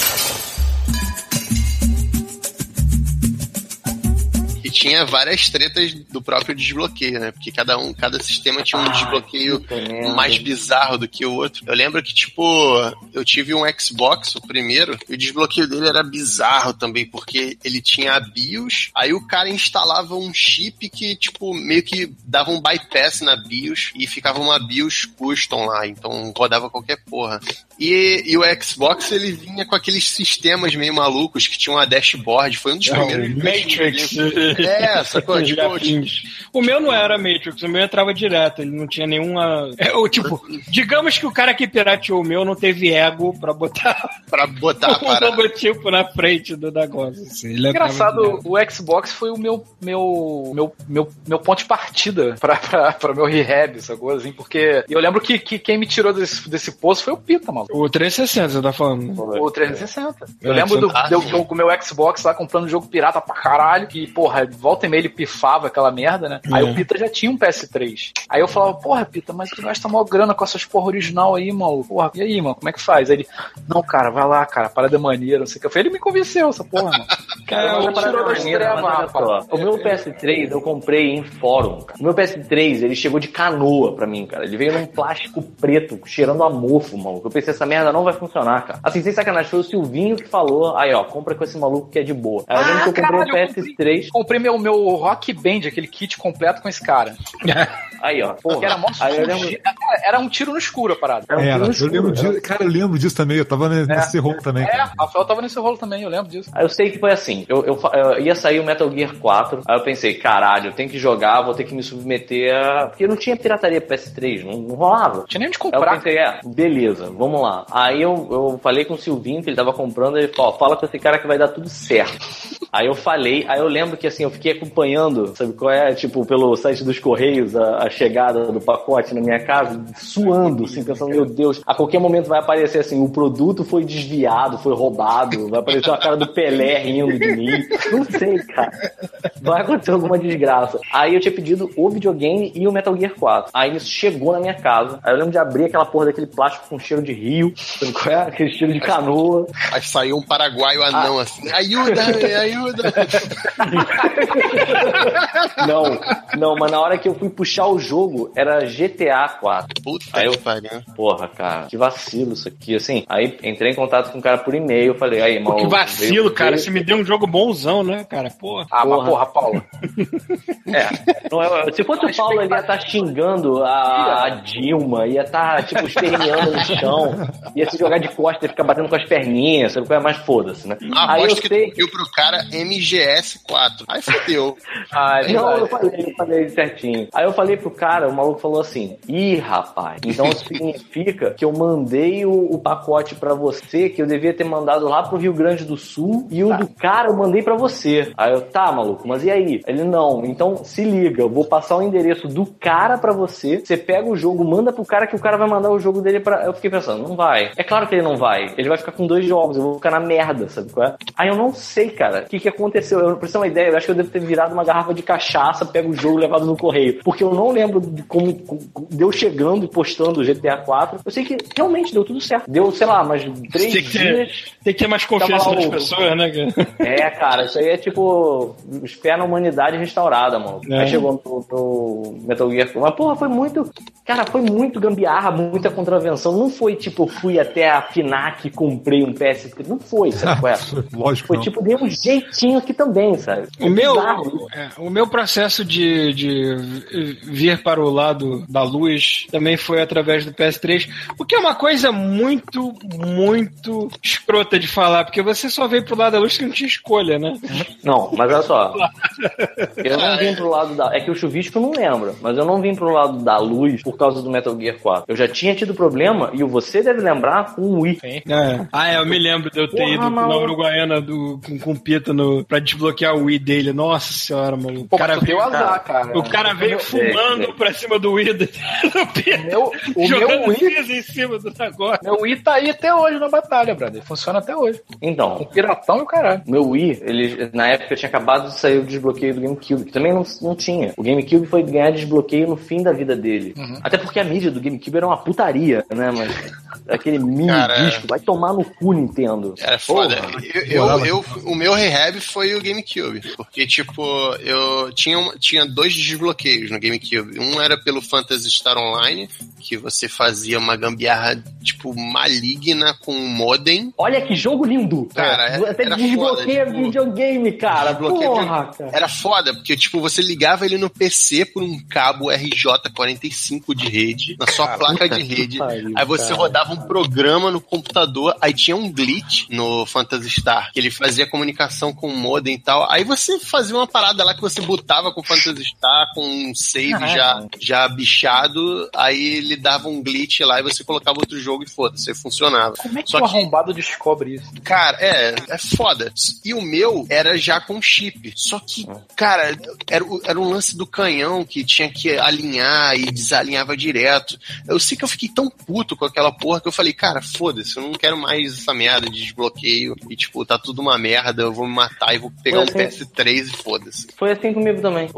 E tinha várias tretas do próprio desbloqueio, né? Porque cada um, cada sistema tinha um ah, desbloqueio mais bizarro do que o outro. Eu lembro que, tipo, eu tive um Xbox, o primeiro, e o desbloqueio dele era bizarro também, porque ele tinha a BIOS, aí o cara instalava um chip que, tipo, meio que dava um bypass na BIOS e ficava uma BIOS custom lá, então rodava qualquer porra. E, e o Xbox, ele vinha com aqueles sistemas meio malucos que tinham uma dashboard, foi um dos é, primeiros... Matrix. É, sacou? Tipo, o meu não era Matrix, o meu entrava direto, ele não tinha nenhuma... É, ou, tipo, digamos que o cara que pirateou o meu não teve ego pra botar... pra botar um logotipo na frente do negócio. Assim. Ele engraçado, o Xbox foi o meu, meu, meu, meu, meu ponto de partida pra, pra, pra meu rehab, sacou? Assim, porque eu lembro que, que quem me tirou desse, desse poço foi o Pita, mano. O trezentos e sessenta, você tá falando? O trezentos e sessenta. Eu lembro do, do, do, do meu Xbox lá comprando jogo pirata pra caralho, que, porra, volta e meia ele pifava aquela merda, né? É. Aí o Pita já tinha um P S três. Aí eu falava, porra, Pita, mas tu gasta mó grana com essas porra original aí, mano. Porra, e aí, mano, como é que faz? Aí ele, não, cara, vai lá, cara, parada é maneira, não sei o que. Eu falei, ele me convenceu, essa porra, mano. Cara, eu tirou da maneira, o meu P S três eu comprei em fórum, cara. O meu P S três, ele chegou de canoa pra mim, cara. Ele veio num plástico preto, cheirando a mofo, mano. Eu pensei, essa merda não vai funcionar, cara. Assim, sem sacanagem, foi o Silvinho que falou, aí, ó, compra com esse maluco que é de boa. Aí eu lembro ah, que eu comprei o P S três. Comprei meu, meu Rock Band, aquele kit completo com esse cara. Aí, ó. Porra. Era mó aí eu lembro... Cara, era um tiro no escuro a parada. Era, um era eu escuro, lembro disso, cara, eu lembro disso também, eu tava nesse é. rolo também. É, cara. Rafael tava nesse rolo também, eu lembro disso. Aí eu sei que foi assim, eu, eu, eu ia sair o Metal Gear quatro, aí eu pensei, caralho, eu tenho que jogar, vou ter que me submeter a... Porque não tinha pirataria P S três, não, não rolava. Tinha nem de comprar. Aí eu pensei, é, beleza, vamos lá. Aí eu, eu falei com o Silvinho, que ele tava comprando, ele falou, fala com esse cara que vai dar tudo certo. Aí eu falei, aí eu lembro que assim, eu fiquei acompanhando, sabe qual é, tipo, pelo site dos Correios, a, a chegada do pacote na minha casa, suando, assim, pensando, meu Deus, a qualquer momento vai aparecer assim, o produto foi desviado, foi roubado, vai aparecer a cara do Pelé rindo de mim, não sei, cara, vai acontecer alguma desgraça. Aí eu tinha pedido o videogame e o Metal Gear quatro, aí isso chegou na minha casa, aí eu lembro de abrir aquela porra daquele plástico com cheiro de rio, sabe qual é, aquele cheiro de canoa. Aí saiu um paraguaio anão ah. assim, ajuda, ajuda. Não, não, mas na hora que eu fui puxar o jogo, era G T A quatro. Puta aí eu, que pariu. Porra, cara, que vacilo isso aqui, assim. Aí entrei em contato com o cara por e-mail, falei, aí, mano. Que vacilo, veio, cara, veio... você me deu um jogo bonzão, né, cara, porra. Ah, porra. mas porra, Paulo. É, não é, se fosse o Paulo, ele ia estar tá xingando a, a Dilma, ia estar, tá, tipo, esperneando no chão, ia se jogar de costas e ficar batendo com as perninhas, sabe qual é? Mais foda-se, né? Ah, aí aposto eu que sei... tu viu pro cara M G S quatro. Aí fodeu. Ah, não, eu falei, eu falei certinho. Aí eu falei pro cara, o maluco falou assim, ih, rapaz, então significa que eu mandei o, o pacote pra você, que eu devia ter mandado lá pro Rio Grande do Sul, e o do cara eu mandei pra você. Aí eu, tá, maluco, mas e aí? Ele, não, então se liga, eu vou passar o endereço do cara pra você, você pega o jogo, manda pro cara que o cara vai mandar o jogo dele pra... Eu fiquei pensando, não vai. É claro que ele não vai. Ele vai ficar com dois jogos, eu vou ficar na merda, sabe qual é? Aí eu não sei, cara, o que que aconteceu. Eu, pra você ter uma ideia, eu acho que eu devo ter virado uma garrafa de cachaça, pego o jogo levado no correio. Porque eu não lembro de como, como deu chegando e postando o G T A quatro. Eu sei que realmente deu tudo certo. Deu, sei lá, mais três tem que ter, dias. Tem que ter mais confiança nas pessoas, né, cara? É, cara, isso aí é tipo os pés na humanidade restaurada, mano. É. Aí chegou no, no Metal Gear. Mas, porra, foi muito. Cara, foi muito gambiarra, muita contravenção. Não foi tipo, eu fui até a FNAC e comprei um P S três. Não foi, sabe qual é? Lógico. Foi não. tipo, dei um jeitinho aqui também, sabe? O meu, é, o meu processo de, de vir para o lado da luz também foi através do P S três, o que é uma coisa muito, muito escrota de falar, porque você só veio pro lado da luz que não tinha escolha, né? Não, mas olha só. Eu não vim pro lado da... É que o Chuvisco não lembra, mas eu não vim pro lado da luz por causa do Metal Gear quatro. Eu já tinha tido problema, e você deve lembrar, com o Wii. É. Ah, é, eu me lembro de eu ter Porra, ido na Uruguaiana do, com, com o Pita no, pra desbloquear o Wii dele. Nossa senhora, mano. O Pô, cara veio, azar, cara. O cara veio meu, fumando é, é. pra cima do Wii do Pita. Meu, o meu Wii em cima do negócio. Meu Wii tá aí até hoje na batalha, brother. Funciona até hoje. Então. Com piratão e o caralho. Meu Wii, ele, na época tinha acabado de sair o desbloqueio do GameCube, que também não, não tinha. O GameCube foi ganhar desbloqueio no fim da vida dele. Uhum. Até porque a mídia do GameCube era uma putaria, né, mas aquele mini cara, disco, vai tomar no cu, Nintendo. Era foda. Eu, eu, eu, o meu rehab foi o GameCube, porque, tipo, eu tinha, uma, tinha dois desbloqueios no GameCube. Um era pelo Phantasy Star Online, que você fazia uma gambiarra, tipo, maligna com um modem. Olha que jogo lindo! Cara, era, Até era desbloqueia foda, tipo, videogame, cara. Porra, cara. Era foda, porque, tipo, você ligava ele no P C por um cabo R J quarenta e cinco de rede, na sua cara, placa de rede. Pariu, aí você cara. rodava um programa no computador, aí tinha um glitch no Phantasy Star, que ele fazia comunicação com o modem e tal. Aí você fazia uma parada lá que você botava com o Phantasy Star, com um save ah, já, já bichado, aí ele dava um glitch lá e você colocava outro jogo e foda-se, funcionava. Como é que Só o arrombado descobre isso? Cara, é, é foda. E o meu era já com chip. Só que, cara, era, era um lance do canhão que tinha que alinhar e desalinhava direto. Eu sei que eu fiquei tão puto com aquela porra que eu falei, cara, foda-se, eu não quero mais essa merda de desbloqueio e, tipo, tá tudo uma merda, eu vou me matar e vou pegar assim, um P S três e foda-se. Foi assim comigo também.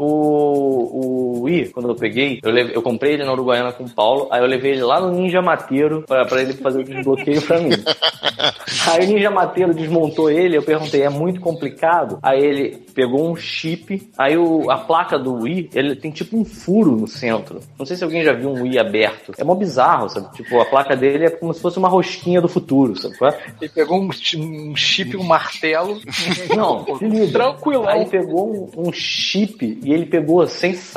O, o Wii, quando eu peguei, eu, levei, eu comprei ele na Uruguaiana com o Paulo, aí eu levei ele lá no Ninja Mateiro pra, pra ele fazer o desbloqueio pra mim. Aí o Ninja Mateiro desmontou ele, eu perguntei, é muito complicado? Aí ele pegou um chip, aí o, a placa do Wii, ele tem tipo um furo no centro. Não sei se alguém já viu um Wii aberto. É mó bizarro, sabe? Tipo, a placa dele é como se fosse uma rosquinha do futuro, sabe? Ele pegou um, um chip, um martelo. Não, tranquilo. Aí pegou um, um chip e ele pegou sem sacanagem.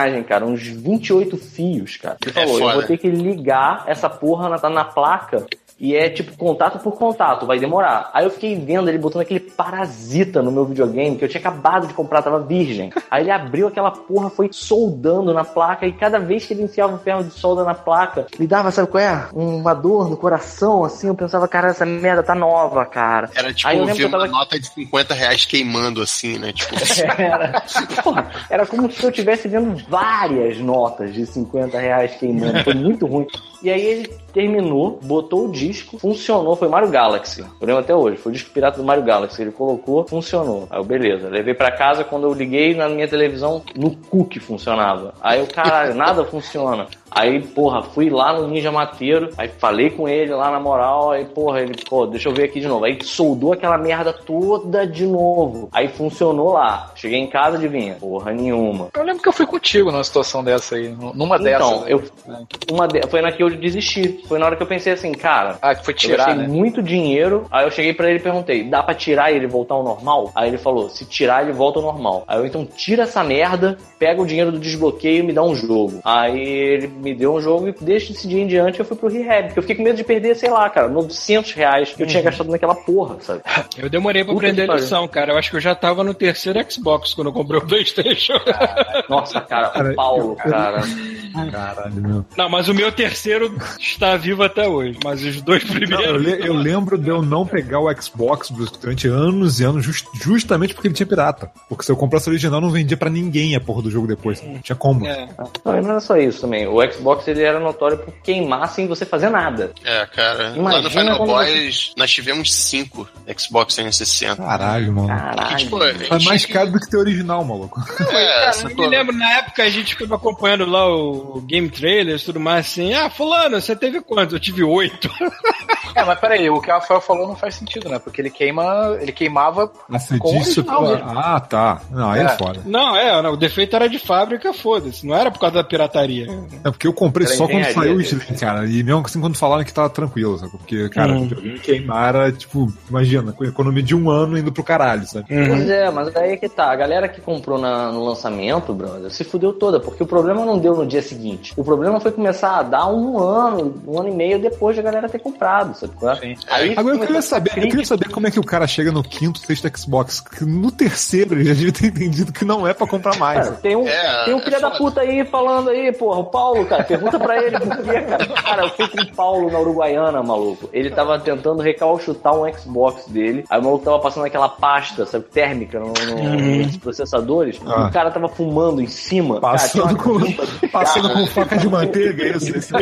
sacanagem, cara, uns vinte e oito fios, cara. Ele falou, foda. eu vou ter que ligar essa porra na, na placa. E é tipo contato por contato, vai demorar. Aí eu fiquei vendo ele botando aquele parasita no meu videogame, que eu tinha acabado de comprar, tava virgem. Aí ele abriu aquela porra, foi soldando na placa, e cada vez que ele enfiava um ferro de solda na placa, me dava, sabe qual é? Uma dor no coração, assim, eu pensava, cara, essa merda tá nova, cara. Era tipo, Aí eu ver lembro que eu uma tava... nota de cinquenta reais queimando assim, né? Tipo... Era, porra, era como se eu estivesse vendo várias notas de cinquenta reais queimando, foi muito ruim. E aí ele terminou, botou o disco, funcionou, foi Mario Galaxy. Eu lembro até hoje, foi o disco pirata do Mario Galaxy. Ele colocou, funcionou. Aí eu, beleza, levei pra casa, quando eu liguei na minha televisão, no cu que funcionava. Aí eu, caralho, nada funciona. Aí, porra, fui lá no Ninja Mateiro, aí falei com ele lá na moral, aí, porra, ele, pô, deixa eu ver aqui de novo. Aí soldou aquela merda toda de novo. Aí funcionou lá. Cheguei em casa, adivinha? Porra nenhuma. Eu lembro que eu fui contigo numa situação dessa aí, numa dessas. Então, eu, uma de, foi na que eu desisti. Foi na hora que eu pensei assim, cara... Ah, que foi tirar, eu gastei né? muito dinheiro, aí eu cheguei pra ele e perguntei, dá pra tirar e ele voltar ao normal? Aí ele falou, se tirar ele volta ao normal. Aí eu, então, tira essa merda, pega o dinheiro do desbloqueio e me dá um jogo. Aí ele me deu um jogo e desde esse dia em diante eu fui pro rehab, porque eu fiquei com medo de perder, sei lá, cara, novecentos reais que eu tinha gastado naquela porra, sabe? Eu demorei pra Puta aprender que a lição, cara. Eu acho que eu já tava no terceiro Xbox quando eu comprei o PlayStation. Nossa, cara, o Paulo, cara... Caralho, meu. Não, mas o meu terceiro está vivo até hoje. Mas os dois primeiros... Não, eu, le- eu lembro de eu não pegar o Xbox durante anos e anos just- justamente porque ele tinha pirata. Porque se eu comprasse o original, não vendia pra ninguém a porra do jogo depois. Não tinha como. É. Não, e não era só isso também. O Xbox, ele era notório por queimar sem você fazer nada. É, cara. Imagina lá no Final quando Boys, nós tivemos cinco Xbox trezentos e sessenta. Caralho, mano. Caralho. Tipo, a gente- É mais caro do que ter original, maluco. É, Cara, essa eu tua- me lembro, na época a gente ficava acompanhando lá o Game Trailers e tudo mais assim. Ah, fulano, você teve quantos? Eu tive oito. É, mas peraí, o que o Rafael falou não faz sentido, né? Porque ele queima, ele queimava Nossa, com o disso. original mesmo. Ah, tá. Não, aí é, É. foda. Não, é, não, o defeito era de fábrica, foda-se. Não era por causa da pirataria. É porque eu comprei Era só quando engenharia saiu o dele. Slim, cara. E mesmo assim quando falaram que tava tranquilo, sabe? Porque, cara, Uhum. videogame queimar era, tipo, imagina, com economia de um ano indo pro caralho, sabe? Pois é, mas aí é que tá. A galera que comprou na- no lançamento, brother, se fudeu toda, porque o problema não deu no dia seguinte. O problema foi começar a dar um ano, um ano e meio depois da galera ter comprado, sabe? Sim. Aí Agora eu começou queria saber, eu crítica. queria saber como é que o cara chega no quinto, sexto Xbox. Que no terceiro ele já devia ter entendido que não é pra comprar mais. Cara, tem um, É, tem um é filho da foda. puta aí falando aí, porra, o Paulo, cara, pergunta pra ele por quê, cara. Cara, eu fui com o Paulo na Uruguaiana, maluco. Ele tava tentando recalchutar um Xbox dele, aí o maluco tava passando aquela pasta, sabe, térmica no, no- nos processadores, Ah. e o cara tava fumando em cima. Passando, cara, tinha uma guimba de com, passando cigarro. com faca de manteiga, isso. isso.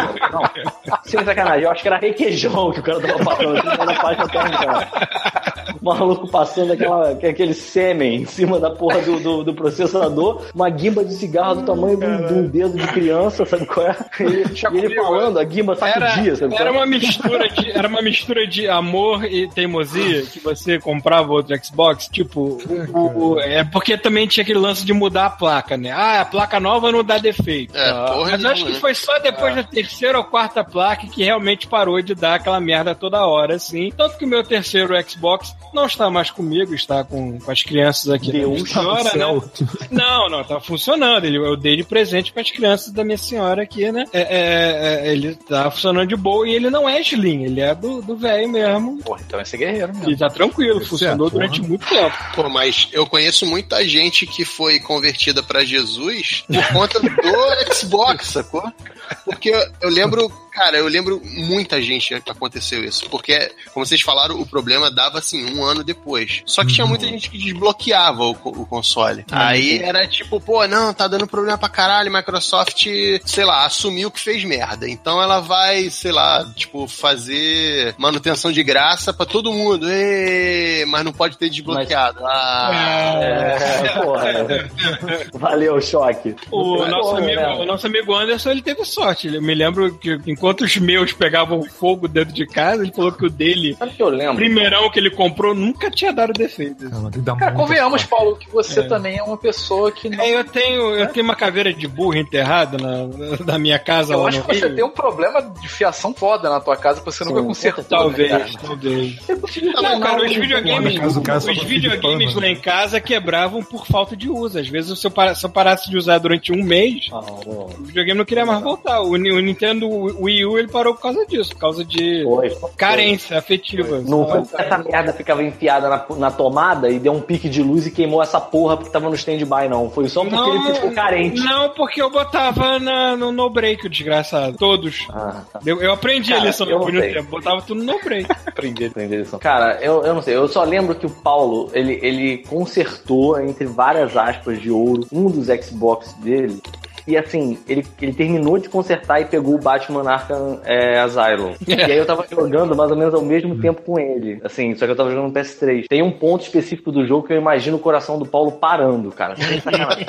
Não, sem sacanagem, eu acho que era requeijão que o cara tava passando em cima da pasta térmica. O maluco passando aquela, aquele sêmen em cima da porra do, do, do processador, uma guimba de cigarro do tamanho de um, de um dedo de criança, sabe qual é? E ele, e ele falando, a guimba sacudia, sabe qual Era é? uma mistura de, era uma mistura de amor e teimosia que você comprava outro Xbox, tipo, o, o- é porque também tinha aquele lance de mudar a placa, né? Ah, a placa nova não dá defeito. É, Ah, porra mas eu acho nenhuma, que né? foi só depois da terceira ou quarta placa que realmente parou de dar aquela merda toda hora, assim. Tanto que o meu terceiro Xbox não está mais comigo, está com, com as crianças aqui da minha senhora, né? Não, não, tá funcionando. Ele, eu dei de presente para as crianças da minha senhora aqui, né? É, é, é, ele tá funcionando de boa e ele não é slim, ele é do do velho mesmo. Porra, então esse é guerreiro mesmo. E tá tranquilo, funcionou porra. durante muito tempo. Pô, mas eu conheço muita gente que foi convertida pra Jesus por conta do Xbox, sacou? Porque eu, eu lembro, cara, eu lembro muita gente que aconteceu isso. Porque, como vocês falaram, o problema dava assim, um ano depois. Só que tinha muita gente que desbloqueava o, co- o console. Aí era tipo, pô, não, tá dando problema pra caralho, Microsoft, sei lá, assumiu que fez merda. Então ela vai, sei lá, tipo, fazer manutenção de graça pra todo mundo. Ê, mas não pode ter desbloqueado. Ah, É, porra. Valeu, choque. O Não tem nosso, como, amigo, né? o nosso amigo Anderson, ele teve sorte. Eu me lembro que em enquanto os meus pegavam fogo dentro de casa, ele falou que o dele, sabe que eu lembro? O primeirão que ele comprou nunca tinha dado defeito. Cara, cara convenhamos, Paulo, que você é. também é uma pessoa que não... É, eu tenho, eu tenho uma caveira de burro enterrada na, na minha casa. Eu lá acho no que você Rio. tem um problema de fiação foda na tua casa que você Sim, nunca consertou. Talvez, né, talvez. Não, cara, os videogames, os videogames lá em casa quebravam por falta de uso. Às vezes, se eu, par, se eu parasse de usar durante um mês, ah, o videogame não queria mais voltar. O, o Nintendo Wii U, ele parou por causa disso, por causa de foi, carência foi. afetiva. Não foi porque essa merda ficava enfiada na, na tomada e deu um pique de luz e queimou essa porra porque tava no stand-by, não. Foi só porque não, ele ficou carente. Não, porque eu botava na, no no-break, o desgraçado. Todos. Ah, tá. eu, eu aprendi Cara, a lição no tempo. Botava tudo no no-break. aprendi, aprendi a lição. Cara, eu, eu não sei. Eu só lembro que o Paulo, ele, ele consertou, entre várias aspas de ouro, um dos Xbox dele. E assim, ele, ele terminou de consertar e pegou o Batman Arkham é, Asylum. E aí eu tava jogando mais ou menos ao mesmo tempo com ele. Assim, só que eu tava jogando no P S três. Tem um ponto específico do jogo que eu imagino o coração do Paulo parando, cara. Sem sacanagem.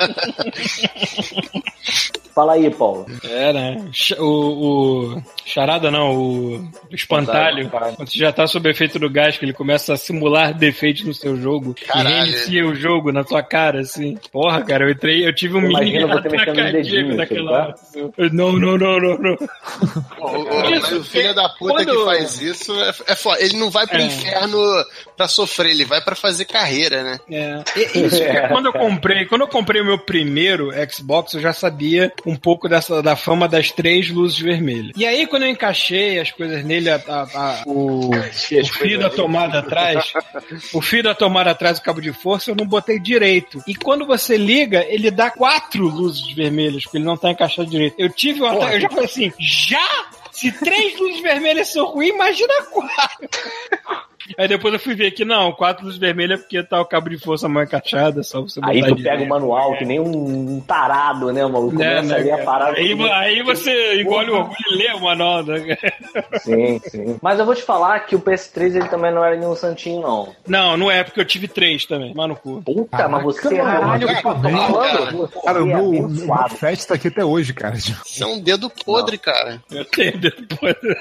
Fala aí, Paulo. É, né? O, o charada não, o espantalho. Quando você já tá sob efeito do gás, que ele começa a simular defeitos no seu jogo. Caralho. E reinicia o jogo na sua cara, assim. Porra, cara, eu entrei, eu tive um mini ataque cardíaco naquela hora. Não, não, não, não, não. O, o, mas o filho da puta quando... que faz isso é, é foda. Ele não vai pro é. inferno pra sofrer, ele vai pra fazer carreira, né? É. Isso, é. Quando eu comprei, quando eu comprei o meu primeiro Xbox, eu já sabia um pouco dessa, da fama das três luzes vermelhas. E aí, quando eu encaixei as coisas nele, a, a, a, o, o fio da tomada atrás, o fio da tomada atrás, o cabo de força, eu não botei direito. E quando você liga, ele dá quatro luzes vermelhas, porque ele não tá encaixado direito. Eu tive um ataque, eu já falei assim, já? Se três luzes vermelhas são ruins, imagina quatro. Aí depois eu fui ver que não, quatro luzes vermelhas é porque tá o cabo de força mal encaixada, só você botar. Aí tu pega o manual, que nem um tarado, né, maluco? Começa é, ali a parar. Aí, aí você engole o orgulho e lê o manual, né? Sim, sim. Mas eu vou te falar que o P S três ele também não era nenhum santinho, não. Não, não é, porque eu tive três também, mas no cu. Puta, Caraca, mas você é caralho, que eu tô falando. Cara, o meu, meu Fat tá aqui até hoje, cara. Você é um dedo podre, não. cara. Eu tenho dedo podre.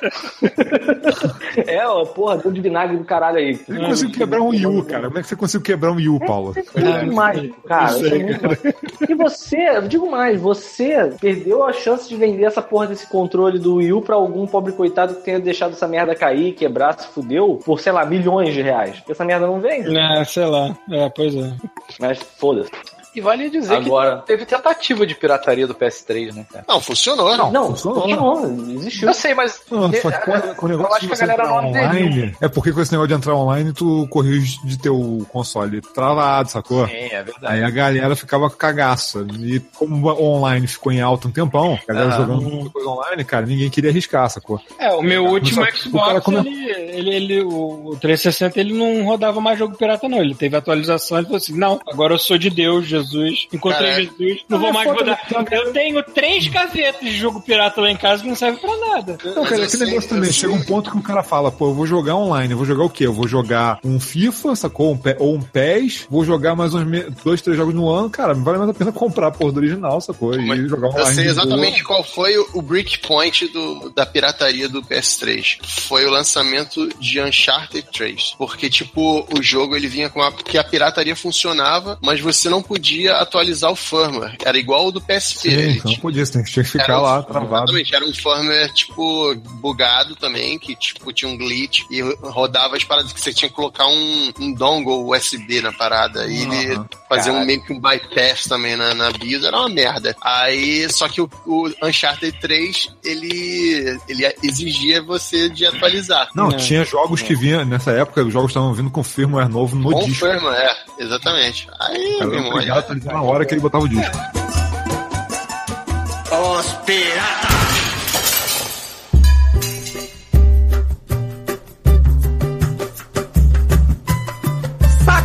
É, ó, porra, dedo de vinagre do caralho aí. Eu não consigo quebrar um Wii U, cara. Como é que você conseguiu quebrar um Wii U, Paulo? É demais, cara. Sei, cara. E você, eu digo mais, você perdeu a chance de vender essa porra desse controle do Wii U pra algum pobre coitado que tenha deixado essa merda cair, quebrar, se fudeu, por, sei lá, milhões de reais. Porque essa merda não vende. É, sei lá. É, pois é. Mas foda-se. E vale dizer Agora... que teve tentativa de pirataria do P S três, né, cara? Não, funcionou. Não, não funcionou. funcionou. Existiu. Eu sei, mas... Não, só que com, com o negócio de você entrar online... É porque com esse negócio de entrar online, tu corriu de ter o console travado, sacou? Sim, é verdade. Aí a galera ficava com cagaça. E como o online ficou em alta um tempão, a galera ah, jogando muita coisa online, cara, ninguém queria arriscar, sacou? É, o meu último só, Xbox, come... ele, ele, ele, o trezentos e sessenta, ele não rodava mais jogo pirata, não. Ele teve atualização e falou assim, não, agora eu sou de Deus, Jesus, enquanto Jesus, não vou mais rodar. Eu tenho três gavetas de jogo pirata lá em casa que não serve pra nada. Não, cara, aquele negócio também. Chega um ponto que o cara fala, pô, eu vou jogar online. Eu vou jogar o quê? Eu vou jogar um FIFA, sacou? Um P- ou um P E S. Vou jogar mais uns me- dois, três jogos no ano. Cara, não vale mais a pena comprar a porra do original, sacou? E Mas jogar online. Eu sei exatamente qual foi o, o breakpoint do, da pirataria do P S três. Foi o lançamento de Uncharted três. Porque, tipo, o jogo ele vinha com a... que a pirataria funcionava, mas você não podia atualizar o firmware. Era igual o do P S P. Sim, ele não tinha, podia, você tinha que ficar um, lá travado. Exatamente, era um firmware, tipo, bugado também, que, tipo, tinha um glitch e rodava as paradas que você tinha que colocar um, um dongle U S B na parada. E uhum. ele fazia um, meio que um bypass também na, na BIOS, era uma merda. Aí, só que o, o Uncharted três, ele, ele exigia você de atualizar. Não, é. tinha jogos é. que vinham, nessa época, os jogos estavam vindo com firmware novo no com disco. Com firmware, é, exatamente. Aí, cara, meu irmão, obrigado, olha, na hora que ele botava o disco. Os piratas!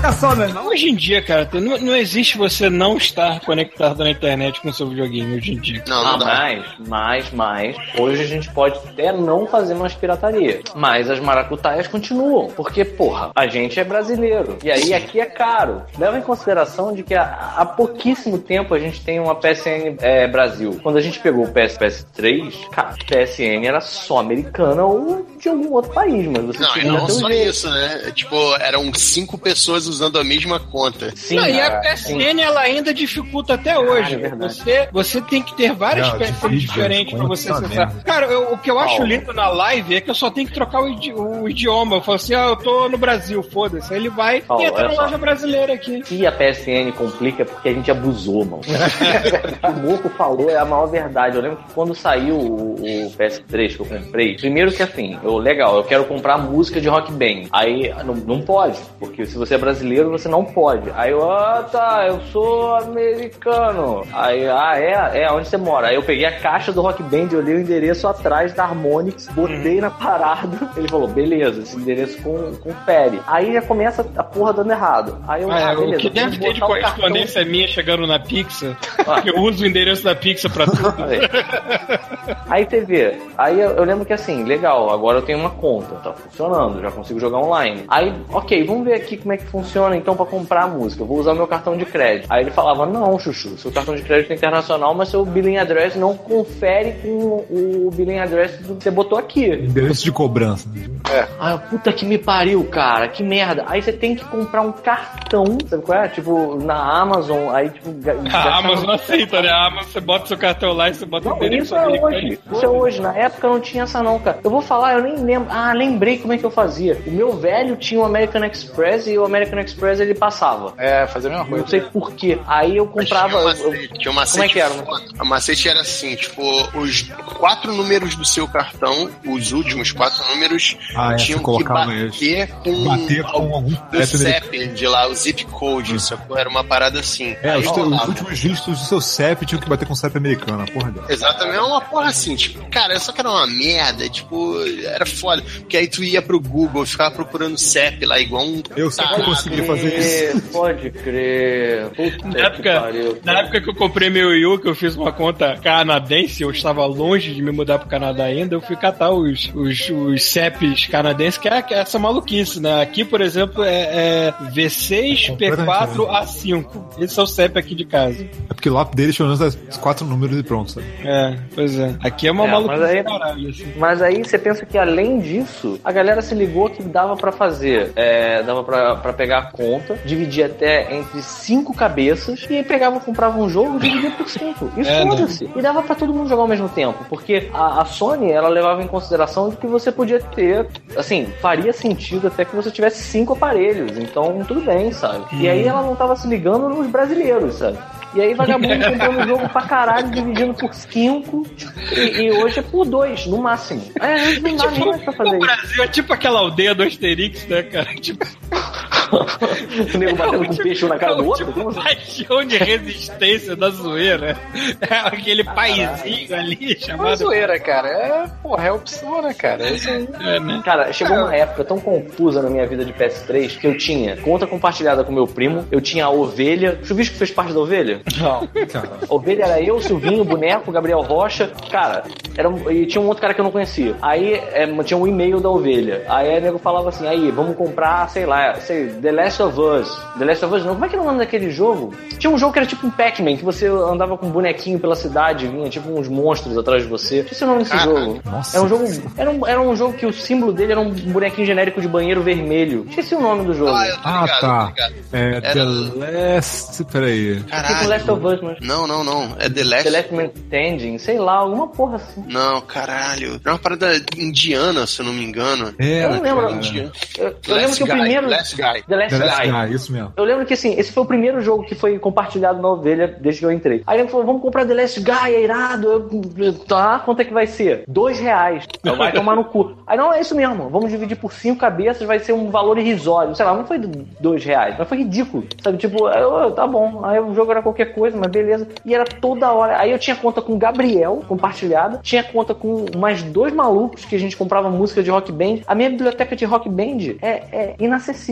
Olha só, meu irmão. Hoje em dia, cara, não, não existe você não estar conectado na internet com o seu videogame hoje em dia. Não, não ah, dá. mais, mais, mais. Hoje a gente pode até não fazer mais pirataria, mas as maracutaias continuam, porque, porra, a gente é brasileiro. E aí aqui é caro. Leva em consideração de que há, há pouquíssimo tempo a gente tem uma P S N é, Brasil. Quando a gente pegou o P S, P S três, cara, P S N era só americana ou de algum outro país, mas você não, tinha não só jeito. isso, né? Tipo, eram cinco pessoas usando a mesma conta. Sim, não, e a P S N ela ainda dificulta até hoje. Ah, é você, você tem que ter várias P S N diferentes pra você acessar. Cara, eu, o que eu acho oh. lindo na live é que eu só tenho que trocar o, idi- o idioma. Eu falo assim, ah, eu tô no Brasil, foda-se. Aí ele vai oh, e entra na só. loja brasileira aqui. Se a P S N complica é porque a gente abusou, mano. O Moco falou é a maior verdade. Eu lembro que quando saiu o, o P S três que eu comprei, primeiro que assim, eu, legal, eu quero comprar música de Rock Band. Aí não, não pode, porque se você é brasileiro, você não pode. Aí eu, ah tá, eu sou americano. Aí, ah é? É, onde você mora? Aí eu peguei a caixa do Rock Band, olhei o endereço atrás da Harmonix, botei na parada. Ele falou, beleza, esse endereço com, confere. Aí já começa a porra dando errado. Aí eu, ah, ah, beleza. O que deve ter de correspondência minha chegando na Pixar, ah. eu uso o endereço da Pixar pra tudo. Aí você vê, aí eu, eu lembro que assim, legal, agora eu tenho uma conta, tá funcionando, já consigo jogar online. Aí, ok, vamos ver aqui como é que funciona então pra comprar a música. Eu vou usar meu cartão de crédito. Aí ele falava, não, Chuchu, seu cartão de crédito é internacional, mas seu billing address não confere com o billing address que você botou aqui. Endereço de cobrança. É. Ai, puta que me pariu, cara, que merda. Aí você tem que comprar um cartão, sabe qual é? Tipo, na Amazon, aí tipo... A Amazon aceita, né? A Amazon, você bota seu cartão lá e você bota não, o endereço. Isso é hoje, isso é hoje. Na época não tinha essa não, cara. Eu vou falar, eu nem lembro. Ah, lembrei como é que eu fazia. O meu velho tinha o American Express e o American Express ele passava. É, fazia a mesma coisa. Não sei porquê. Aí eu comprava... Mas tinha um macete, tinha um macete. Como é que era? A macete era assim, tipo, os quatro números do seu cartão, os últimos quatro números, ah, é, tinham que bater com, bater com algum do C E P de lá, o zip code. Hum. Isso era uma parada assim. É, os, os últimos dígitos do seu C E P tinham que bater com o C E P americano, a porra dela. Exatamente, é uma porra assim, tipo, cara, só que era uma merda, tipo, era foda. Porque aí tu ia pro Google e ficava procurando C E P lá, igual um... Eu sempre consegui fazer isso. Pode crer. Puta na época, pariu, na época que eu comprei meu Wii U, que eu fiz uma conta canadense, eu estava longe de me mudar pro Canadá ainda, eu fui catar os, os, os C E Ps canadenses, que é, que é essa maluquice, né? Aqui, por exemplo, é, é V seis P quatro A cinco. Esse é o C E P aqui de casa. É porque lá deles, pelo menos, é quatro números e pronto, sabe? É, pois é. Aqui é uma é, maluquice mas aí, caralho, assim. Mas aí você pensa que, além disso, a galera se ligou que dava pra fazer, é, dava pra, pra pegar a conta, dividir até entre cinco cabeças, e aí pegava, comprava um jogo, dividia por cinco. E é, foda-se. Né? E dava pra todo mundo jogar ao mesmo tempo, porque a, a Sony, ela levava em consideração de que você podia ter, assim, faria sentido até que você tivesse cinco aparelhos, então tudo bem, sabe? Hum. E aí ela não tava se ligando nos brasileiros, sabe? E aí vagabundo comprando o jogo pra caralho, dividindo por cinco, e, e hoje é por dois, no máximo. É, não dá nem mais pra fazer isso. O Brasil isso. É tipo aquela aldeia do Asterix, né, cara? Tipo... o nego batendo é, com peixe um na cara do outro? Tipo, paixão de resistência da zoeira. É aquele paizinho ali chamado... É zoeira, cara. É, porra, é opção, né, cara? É isso aí. É, né? Cara, chegou uma época tão confusa na minha vida de P S três que eu tinha conta compartilhada com meu primo, eu tinha a ovelha. O Chuvisco fez parte da ovelha? Não. A ovelha era eu, Silvinho, o boneco, Gabriel Rocha. Cara, era um, e tinha um outro cara que eu não conhecia. Aí é, tinha um e-mail da ovelha. Aí o nego falava assim, aí, vamos comprar, sei lá, sei, The Last of Us. The Last of Us não. Como é que era o nome daquele jogo? Tinha um jogo que era tipo um Pac-Man, que você andava com um bonequinho pela cidade, vinha tipo uns monstros atrás de você. Não sei o nome desse Caraca. jogo. Nossa. Era um jogo. Era um, era um jogo que o símbolo dele era um bonequinho genérico de banheiro vermelho. Esqueci o nome do jogo. Ah, eu tô ligado, ah tá. Tô ligado. É era... The Last. Peraí. Caralho. Tipo Last of Us, mas... Não, não, não. É The Last. The Last Man Standing, sei lá, alguma porra assim. Não, caralho. É uma parada indiana, se eu não me engano. É, eu não lembro. Eu, eu lembro que o primeiro. The Last Guy. The Last, The Last Guy. Guy, isso mesmo. Eu lembro que assim, esse foi o primeiro jogo que foi compartilhado na ovelha desde que eu entrei. Aí ele falou, vamos comprar The Last Guy, é irado. Eu, tá, quanto é que vai ser? Dois reais. Então vai tomar no cu. Aí não, é isso mesmo. Vamos dividir por cinco cabeças, vai ser um valor irrisório. Sei lá, não foi dois reais, mas foi ridículo. Sabe, tipo, eu, tá bom. Aí o jogo era qualquer coisa, mas beleza. E era toda hora. Aí eu tinha conta com o Gabriel, compartilhada. Tinha conta com mais dois malucos que a gente comprava música de Rock Band. A minha biblioteca de Rock Band é, é inacessível hoje.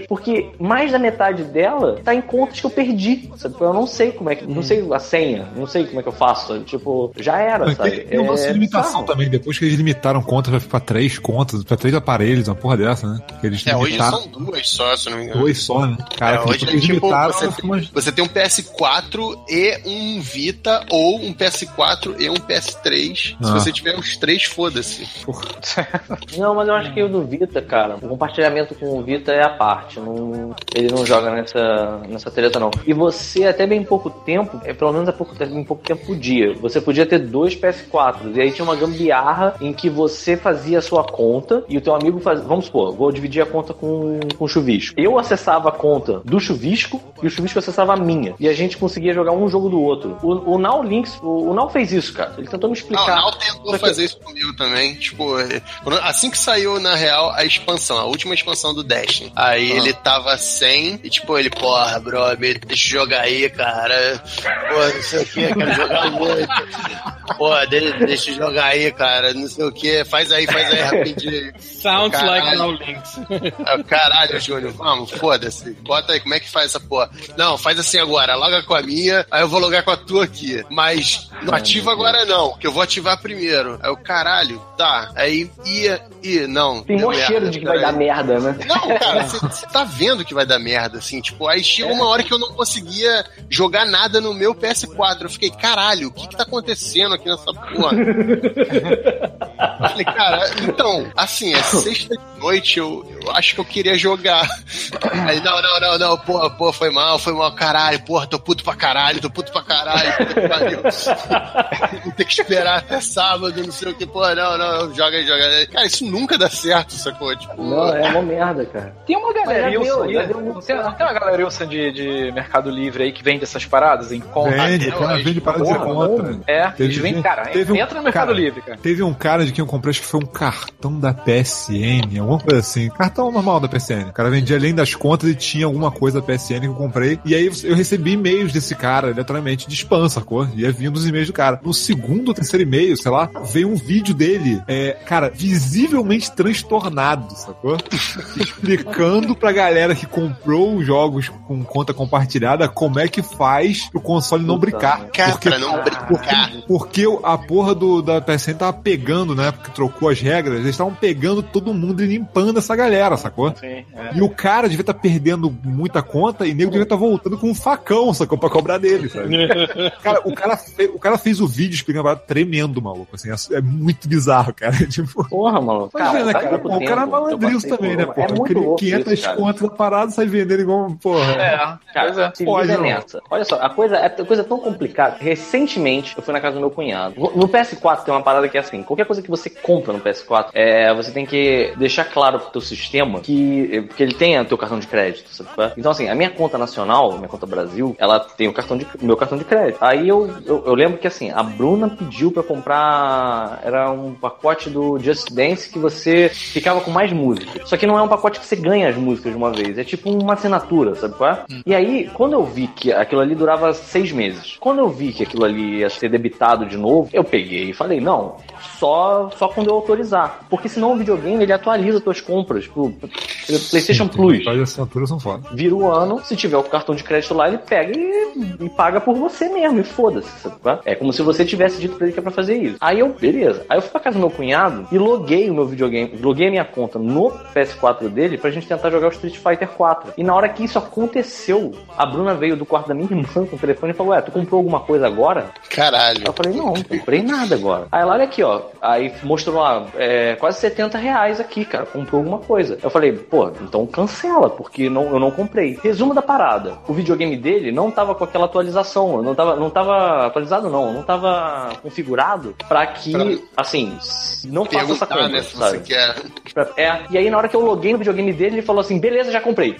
porque mais da metade dela tá em contas que eu perdi, sabe? Eu não sei como é que, não sei a senha, não sei como é que eu faço, sabe? Tipo, já era, sabe? Tem, tem uma é, limitação também, depois que eles limitaram contas, vai pra três contas, pra três aparelhos, uma porra dessa, né? Que eles é, limitaram. hoje são duas só, se não me engano. Duas só, né? Cara, é, hoje é tipo, você, tem, mas... você tem um P S quatro e um Vita, ou um P S quatro e um P S três. Ah. Se você tiver os três, foda-se. Não, mas eu acho que o do Vita, cara, o compartilhamento com o Vita é a parte. Não, ele não joga nessa, nessa treta, não. E você, até bem pouco tempo, é, pelo menos há pouco, bem pouco tempo podia, você podia ter dois P S quatro. E aí tinha uma gambiarra em que você fazia a sua conta e o teu amigo fazia. Vamos supor, vou dividir a conta com, com o Chuvisco. Eu acessava a conta do Chuvisco e o Chuvisco acessava a minha. E a gente conseguia jogar um jogo do outro. O, o Now Links, o, o Now fez isso, cara. Ele tentou me explicar. Não, o Now tentou que... fazer isso comigo também. Tipo, assim que saiu, na real, a expansão, a última expansão do Destiny. Aí ah. ele tava sem, e tipo, ele, porra, bro, deixa eu jogar aí, cara. Porra, não sei o que, quero jogar muito. Porra, deixa eu jogar aí, cara, não sei o que. Faz aí, faz aí rapidinho. Sounds caralho. Like Now Links. Caralho, Júnior, vamos, foda-se. Bota aí, como é que faz essa porra? Não, faz assim agora, loga com a minha, aí eu vou logar com a tua aqui. Mas não ativa agora não, que eu vou ativar primeiro. Aí o caralho, tá. Aí ia, ia, não. Tem um cheiro de que vai aí. Dar merda, né? Não, cara, você tá vendo que vai dar merda, assim, tipo, aí chega é. uma hora que eu não conseguia jogar nada no meu P S quatro. Eu fiquei, caralho, o que que tá acontecendo aqui nessa porra? Eu falei, cara, então, assim, é sexta de noite, eu, eu acho que eu queria jogar. Aí, não, não, não, não, porra, porra, foi mal, foi mal, caralho, porra, tô puto pra caralho, tô puto pra caralho, puto que pariu. Vou ter que esperar até sábado, não sei o que, porra, não, não, joga aí, joga aí. Cara, isso nunca dá certo, sacou? Tipo, não, é uma merda, cara. Tem uma galera Wilson, aí, não tem, não tem uma galera Wilson de, de Mercado Livre aí que vende essas paradas em conta? Vende, cara, vende paradas de conta. É, eles vendem, cara, teve entra um, no Mercado cara, Livre, cara. Teve um cara de quem eu comprei, acho que foi um cartão da P S N, alguma coisa assim, cartão normal da P S N. O cara vendia além das contas e tinha alguma coisa da P S N que eu comprei. E aí eu recebi e-mails desse cara, literalmente, de spam, sacou? Ia vindo os e-mails do cara. No segundo ou terceiro e-mail, sei lá, veio um vídeo dele, é, cara, visivelmente transtornado, sacou? Explicando pra galera que comprou os jogos com conta compartilhada como é que faz o console não brincar. Cara, porque, não brincar. Porque, porque a porra do, da P S N tava pegando, né? Porque trocou as regras, eles estavam pegando todo mundo e limpando essa galera, sacou? Sim, é. E o cara devia estar tá perdendo muita conta e o nego devia estar tá voltando com um facão, sacou? Pra cobrar dele, sabe? Cara, o cara, fez, o cara fez o vídeo explicando tremendo, maluco. Assim, é, é muito bizarro, cara. Tipo, porra, maluco. Cara, é, né, cara? Pô, o cara é malandril também, né, porra? É quinhentas contas da parada, sai vendendo igual, porra. É, cara, se liga nessa. Olha só, a coisa é coisa tão complicada. Recentemente, eu fui na casa do meu cunhado. No P S quatro tem uma parada que é assim, qualquer coisa que você compra no P S quatro, é, você tem que deixar claro pro teu sistema que, que ele tenha o teu cartão de crédito, sabe? Então, assim, a minha conta nacional, minha conta Brasil, ela tem o cartão de, meu cartão de crédito. Aí eu, eu, eu lembro que, assim, a Bruna pediu pra comprar, era um pacote do Just Dance que você ficava com mais músicas. Só que não é um pacote que você ganha as músicas de uma vez, é tipo uma assinatura, sabe qual é? Hum. E aí, quando eu vi que aquilo ali durava seis meses, quando eu vi que aquilo ali ia ser debitado de novo, eu peguei e falei, não, só, só quando eu autorizar. Porque senão o videogame, ele atualiza tuas compras pro, pro PlayStation Sim, Plus. As assinaturas são foda. Vira o ano, se tiver o cartão de crédito lá, ele pega e, e paga por você mesmo, e foda-se, sabe qual é? É como se você tivesse dito pra ele que é pra fazer isso. Aí eu, beleza. Aí eu fui pra casa do meu cunhado e loguei o meu videogame, loguei a minha conta no P S quatro dele pra gente tentar jogar o Street Fighter quatro. E na hora que isso aconteceu, a Bruna veio do quarto da minha irmã com o telefone e falou, ué, tu comprou alguma coisa agora? Caralho. Aí eu falei, não, não comprei nada agora. Aí ela, olha aqui, ó. Aí mostrou lá, é, quase setenta reais aqui, cara, comprou alguma coisa. Eu falei, pô, então cancela, porque não, eu não comprei. Resumo da parada, o videogame dele não tava com aquela atualização, não tava, não tava atualizado não, não tava configurado pra que, pra assim, não faça essa compra, né, sabe? Você quer. É, e aí na hora que eu loguei no videogame dele, ele falou assim, beleza, já comprei.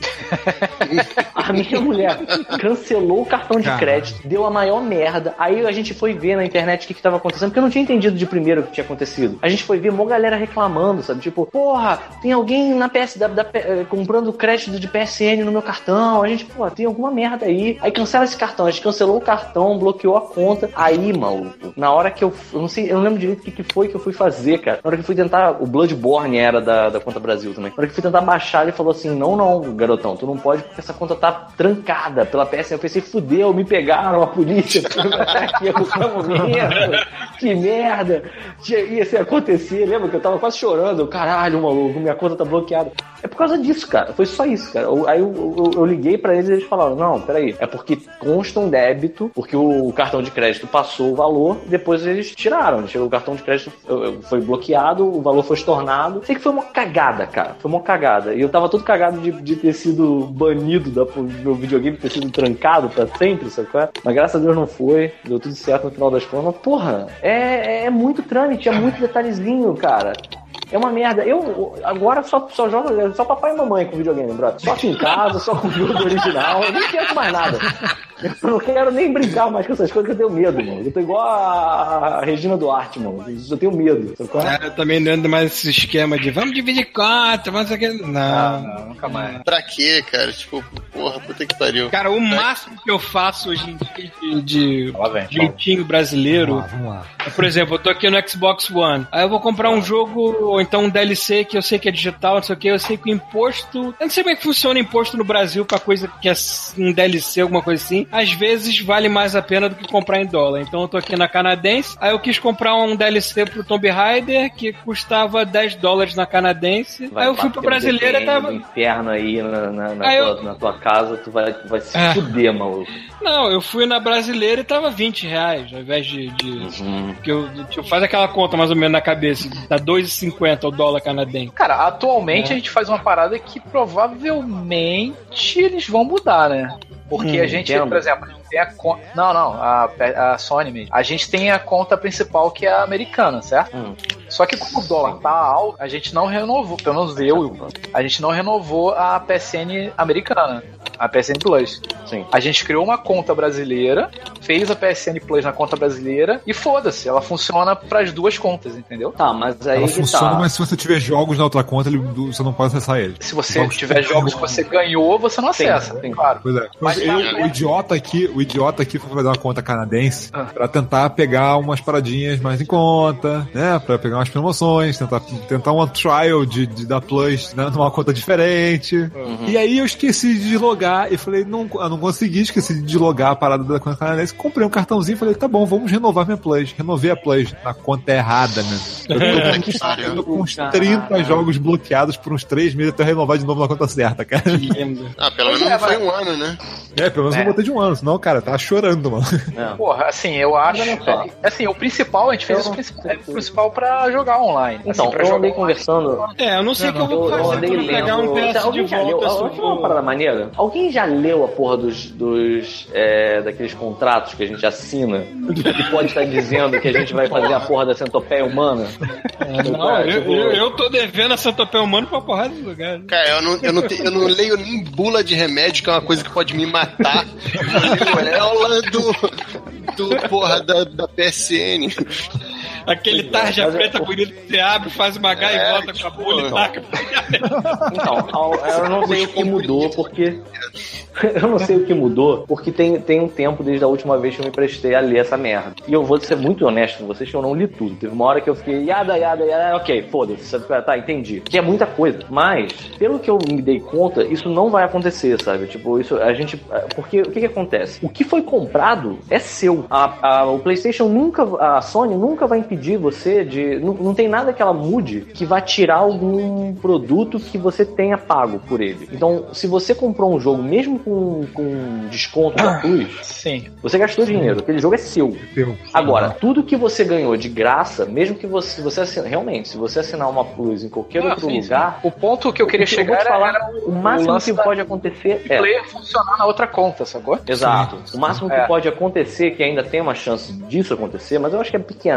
A minha mulher cancelou o cartão de crédito, deu a maior merda, aí a gente foi ver na internet o que que tava acontecendo, porque eu não tinha entendido de primeiro o que tinha acontecido. A gente foi ver uma galera reclamando, sabe? Tipo, porra, tem alguém na P S, da, da, comprando crédito de P S N no meu cartão. A gente, pô, tem alguma merda aí. Aí cancela esse cartão. A gente cancelou o cartão, bloqueou a conta. Aí, maluco, na hora que eu, eu não sei, eu não lembro direito o que, que foi que eu fui fazer, cara. Na hora que eu fui tentar, o Bloodborne era da, da conta Brasil também. Na hora que eu fui tentar baixar, ele falou assim, não, não, garotão, tu não pode porque essa conta tá trancada pela P S N. Eu pensei, fudeu, me pegaram, a polícia, aqui, que merda, ia se acontecer, lembra que eu tava quase chorando, caralho, maluco, minha conta tá bloqueada. É por causa disso, cara, foi só isso, cara. Eu, aí eu, eu, eu liguei pra eles e eles falaram, não, peraí, é porque consta um débito, porque o cartão de crédito passou o valor, depois eles tiraram, o cartão de crédito foi bloqueado, o valor foi estornado. Sei que foi uma cagada, cara, foi uma cagada. E eu tava todo cagado de, de ter sido banido da, do meu videogame, ter sido trancado pra sempre, sabe qual é? Mas graças a Deus não foi, deu tudo certo no final das contas. Mas, porra, é, é muito trâmite, é muito detalhezinho, cara. É uma merda. Eu agora só, só jogo só papai e mamãe com videogame, brother. Só aqui em casa, só com o jogo original. Eu nem quero mais nada. Eu não quero nem brincar mais com essas coisas que eu tenho medo, mano. Eu tô igual a Regina Duarte, mano. Eu tenho medo. É, eu também não ando mais esse esquema de vamos dividir quatro, vamos aqui. Não, não, não, nunca mais. Pra quê, cara? Tipo, porra, puta que pariu. Cara, o máximo que eu faço hoje em dia de, de jeitinho brasileiro. Vamos lá, vamos lá. É, por exemplo, eu tô aqui no Xbox One. Aí eu vou comprar um jogo, ou então um D L C que eu sei que é digital, não sei o que. Eu sei que o imposto. Eu não sei como é que funciona o imposto no Brasil pra coisa que é um D L C, alguma coisa assim. Às vezes vale mais a pena do que comprar em dólar. Então eu tô aqui na canadense. Aí eu quis comprar um D L C pro Tomb Raider que custava dez dólares na canadense. Vai, aí eu fui pro brasileiro e tava. Inferno aí na, na, na, tua, eu... na tua casa, tu vai, tu vai se é. fuder, maluco. Não, eu fui na brasileira e tava vinte reais, ao invés de. de uhum. que eu, eu faz aquela conta mais ou menos na cabeça. Dá dois e cinquenta o dólar canadense. Cara, atualmente é. a gente faz uma parada que provavelmente eles vão mudar, né? Porque hum, a gente, entendo. Por exemplo, a gente tem a conta. Não, não, a, a Sony mesmo. A gente tem a conta principal que é a americana, certo? Hum. Só que como o dólar tá alto, a gente não renovou, pelo menos eu, a gente não renovou a P S N americana, a P S N Plus. Sim. A gente criou uma conta brasileira, fez a P S N Plus na conta brasileira e foda-se, ela funciona pras duas contas, entendeu? Tá, mas aí ela funciona, tá. Mas se você tiver jogos na outra conta, ele, você não pode acessar ele. Se você jogos tiver jogos que você ganhou, você não acessa, tem, tem claro. Pois é. Mas eu, o idiota aqui, o idiota aqui foi fazer uma conta canadense ah. pra tentar pegar umas paradinhas mais em conta, né? Pra pegar umas promoções, tentar, tentar uma trial de, de da Plus, né? Numa conta diferente. Uhum. E aí eu esqueci de logar e falei, não, eu não consegui, esqueci de logar a parada da conta canadense. Comprei um cartãozinho e falei, tá bom, vamos renovar minha Plus. Renovei a Plus na conta errada, né? Eu tô, eu tô com uns trinta jogos bloqueados por uns três meses até renovar de novo na conta certa, cara. Ah, pelo menos não foi um ano, né? É, pelo menos é. não botei de um ano, senão, cara, tava chorando, mano. É. Porra, assim, eu acho. É, assim, o principal, a gente fez o principal, é, o principal pra jogar online. Então, assim, pra eu jogar andei online. conversando. É, eu não sei o que eu vou fazer pra pegar um P S de volta. Alguém uma parada maneira? Alguém já leu a porra dos. dos é, daqueles contratos que a gente assina? Que pode estar dizendo que a gente vai fazer a porra da centopeia humana? É, não, eu, tipo... eu, eu tô devendo a centopeia humana pra porrada de lugar. Cara, eu não, eu, não te, eu não leio nem bula de remédio, que é uma coisa que pode me matar. Eu leio ela do, do porra da, da P S N. Aquele tarja preta bonito que você abre, faz uma H é, e volta com a bolha e taca. Então, eu não sei o que mudou, porque... Eu não sei o que mudou, porque tem, tem um tempo desde a última vez que eu me prestei a ler essa merda. E eu vou ser muito honesto com vocês que eu não li tudo. Teve uma hora que eu fiquei, yada, yada, yada, ok, foda-se, tá, entendi. Que é muita coisa. Mas, pelo que eu me dei conta, isso não vai acontecer, sabe? Tipo, isso, a gente... Porque, o que que acontece? O que foi comprado é seu. A, a, o PlayStation nunca... A Sony nunca vai impedir você de... Não, não tem nada que ela mude que vá tirar algum produto que você tenha pago por ele. Então, se você comprou um jogo, mesmo com, com desconto da Plus, sim, você gastou dinheiro. Aquele jogo é seu. Sim. Agora, tudo que você ganhou de graça, mesmo que você, você assina, realmente, se você assinar uma Plus em qualquer ah, outro sim, lugar... Sim. O ponto que eu queria chegar eu falar, era o, o máximo o que pode acontecer é... player funcionar na outra conta, sacou? Exato. Sim. O máximo que é. pode acontecer, que ainda tem uma chance disso acontecer, mas eu acho que é pequena, é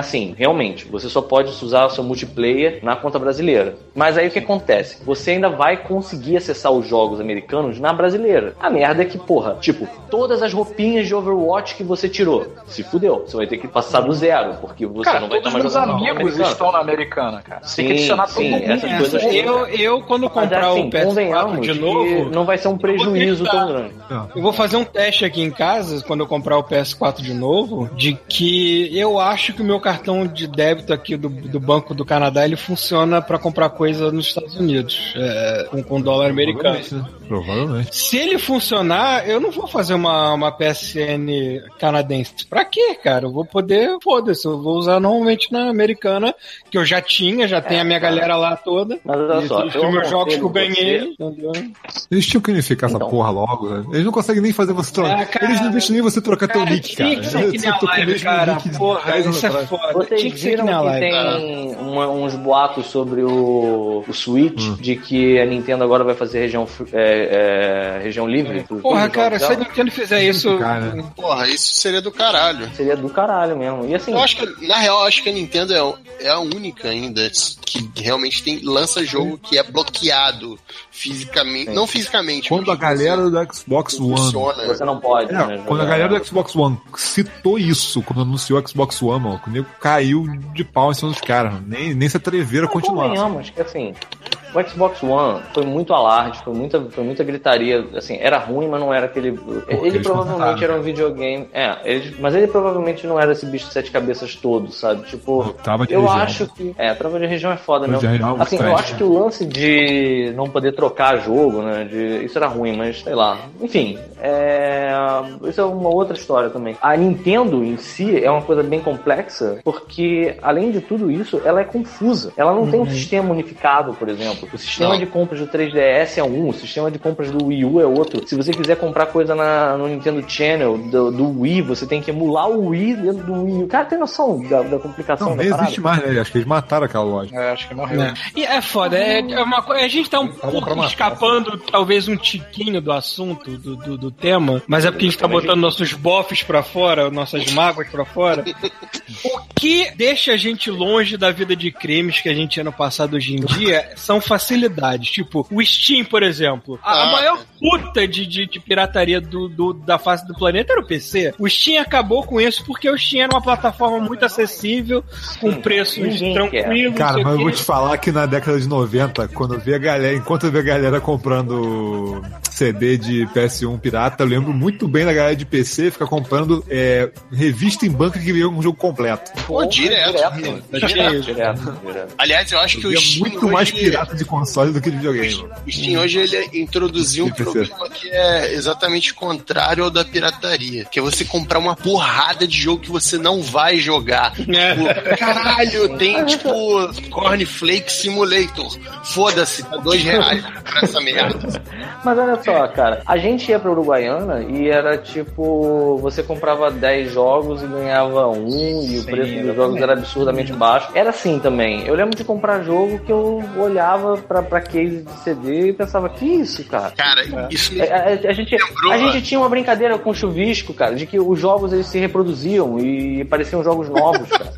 assim, realmente, você só pode usar o seu multiplayer na conta brasileira. Mas aí o que acontece? Você ainda vai conseguir acessar os jogos americanos na brasileira. A merda é que, porra, tipo, todas as roupinhas de Overwatch que você tirou, se fudeu. Você vai ter que passar do zero, porque você cara, não vai estar mais jogando. Todos os amigos estão na americana, cara. Sim, tem que adicionar todo sim, mundo. essas coisas. Eu, eu, quando comprar assim, o P S quatro de novo, não vai ser um prejuízo tão grande. Eu vou fazer um teste aqui em casa, quando eu comprar o P S quatro de novo, de que eu acho que o meu cartão de débito aqui do, do Banco do Canadá, ele funciona pra comprar coisa nos Estados Unidos, é, com, com dólar americano. Provavelmente, né? Provavelmente. Se ele funcionar, eu não vou fazer uma, uma P S N canadense. Pra quê, cara? Eu vou poder, foda-se, eu vou usar normalmente na americana, que eu já tinha, já é, tem a minha cara. galera lá toda. Mas olha só, os meus jogos que eu ganhei. Você... Eles tinham que unificar então. essa porra logo, né? Eles não conseguem nem fazer você trocar. Ah, cara, eles não deixam nem você trocar cara, teu nick, cara. Tinha que ser que nem a live, cara. Porra, isso é foda. Vocês tinha que viram que, que live, tem uma, uns boatos sobre o, o Switch, hum. de que a Nintendo agora vai fazer região, é, é, região livre? Porra, cara, se a Nintendo fizer isso... Cara. Porra, isso seria do caralho. Seria do caralho mesmo. E assim... Eu acho que, na real, eu acho que a Nintendo é, é a única ainda que realmente tem, lança jogo que é bloqueado fisicamente. Sim. Não fisicamente. Quando a galera do Xbox One... Funciona. Você não pode, é, né, quando a galera do Xbox One citou isso, quando anunciou o Xbox One, mano, o nego caiu de pau em cima dos caras. Nem, nem se atreveram a continuar. Convenhamos que assim... O Xbox One foi muito alarde, foi muita, foi muita gritaria, assim, era ruim, mas não era aquele... Porque ele provavelmente era um videogame... É, ele, mas ele provavelmente não era esse bicho de sete cabeças todo, sabe? Tipo, trava de eu região. acho que... É, trava de região é foda mesmo. Região, assim, eu acho que o lance de não poder trocar jogo, né, de, isso era ruim, mas sei lá. Enfim, é, isso é uma outra história também. A Nintendo em si é uma coisa bem complexa, porque, além de tudo isso, ela é confusa. Ela não uhum. tem um sistema unificado, por exemplo. O sistema não. de compras do três D S é um, o sistema de compras do Wii U é outro. Se você quiser comprar coisa na, no Nintendo Channel do, do Wii, você tem que emular o Wii dentro do Wii U. Cara, tem noção da, da complicação não, da nem parada? existe mais, né? Acho que eles mataram aquela loja. É, acho que morreu. É. E é foda, é, é uma coisa. A gente tá um pouco escapando, talvez, um tiquinho do assunto, do, do, do tema, mas é porque a gente tá botando nossos bofs pra fora, nossas mágoas pra fora. O que deixa a gente longe da vida de crimes que a gente tinha no passado hoje em dia são facilidades. Tipo, o Steam, por exemplo. A, ah. a maior puta de, de, de pirataria do, do, da face do planeta era o P C. O Steam acabou com isso porque o Steam era uma plataforma muito acessível, com preços Ninguém tranquilos. Cara, mas eu vou te falar que na década de noventa, quando eu vi a galera, enquanto eu vi a galera comprando C D de P S um pirata, eu lembro muito bem da galera de P C ficar comprando é, revista em banca que veio um jogo completo. Pô, direto. Direto, direto, direto, direto, direto. Aliás, eu acho que o Steam muito mais pirata de console do que de videogame. O Steam hoje ele introduziu um problema que é exatamente contrário ao da pirataria, que é você comprar uma porrada de jogo que você não vai jogar. É. Tipo, caralho, tem tipo Cornflake Simulator. Foda-se, tá dois reais pra essa merda. Mas olha só, cara, a gente ia pra Uruguaiana e era tipo, você comprava dez jogos e ganhava um, e o Sim, preço dos jogos era absurdamente baixo. Era assim também. Eu lembro de comprar jogo que eu olhava pra, pra case de C D e pensava, que isso, cara? Cara, isso me a, a, a, gente, a gente tinha uma brincadeira com o Chuvisco, cara, de que os jogos eles se reproduziam e pareciam jogos novos, cara.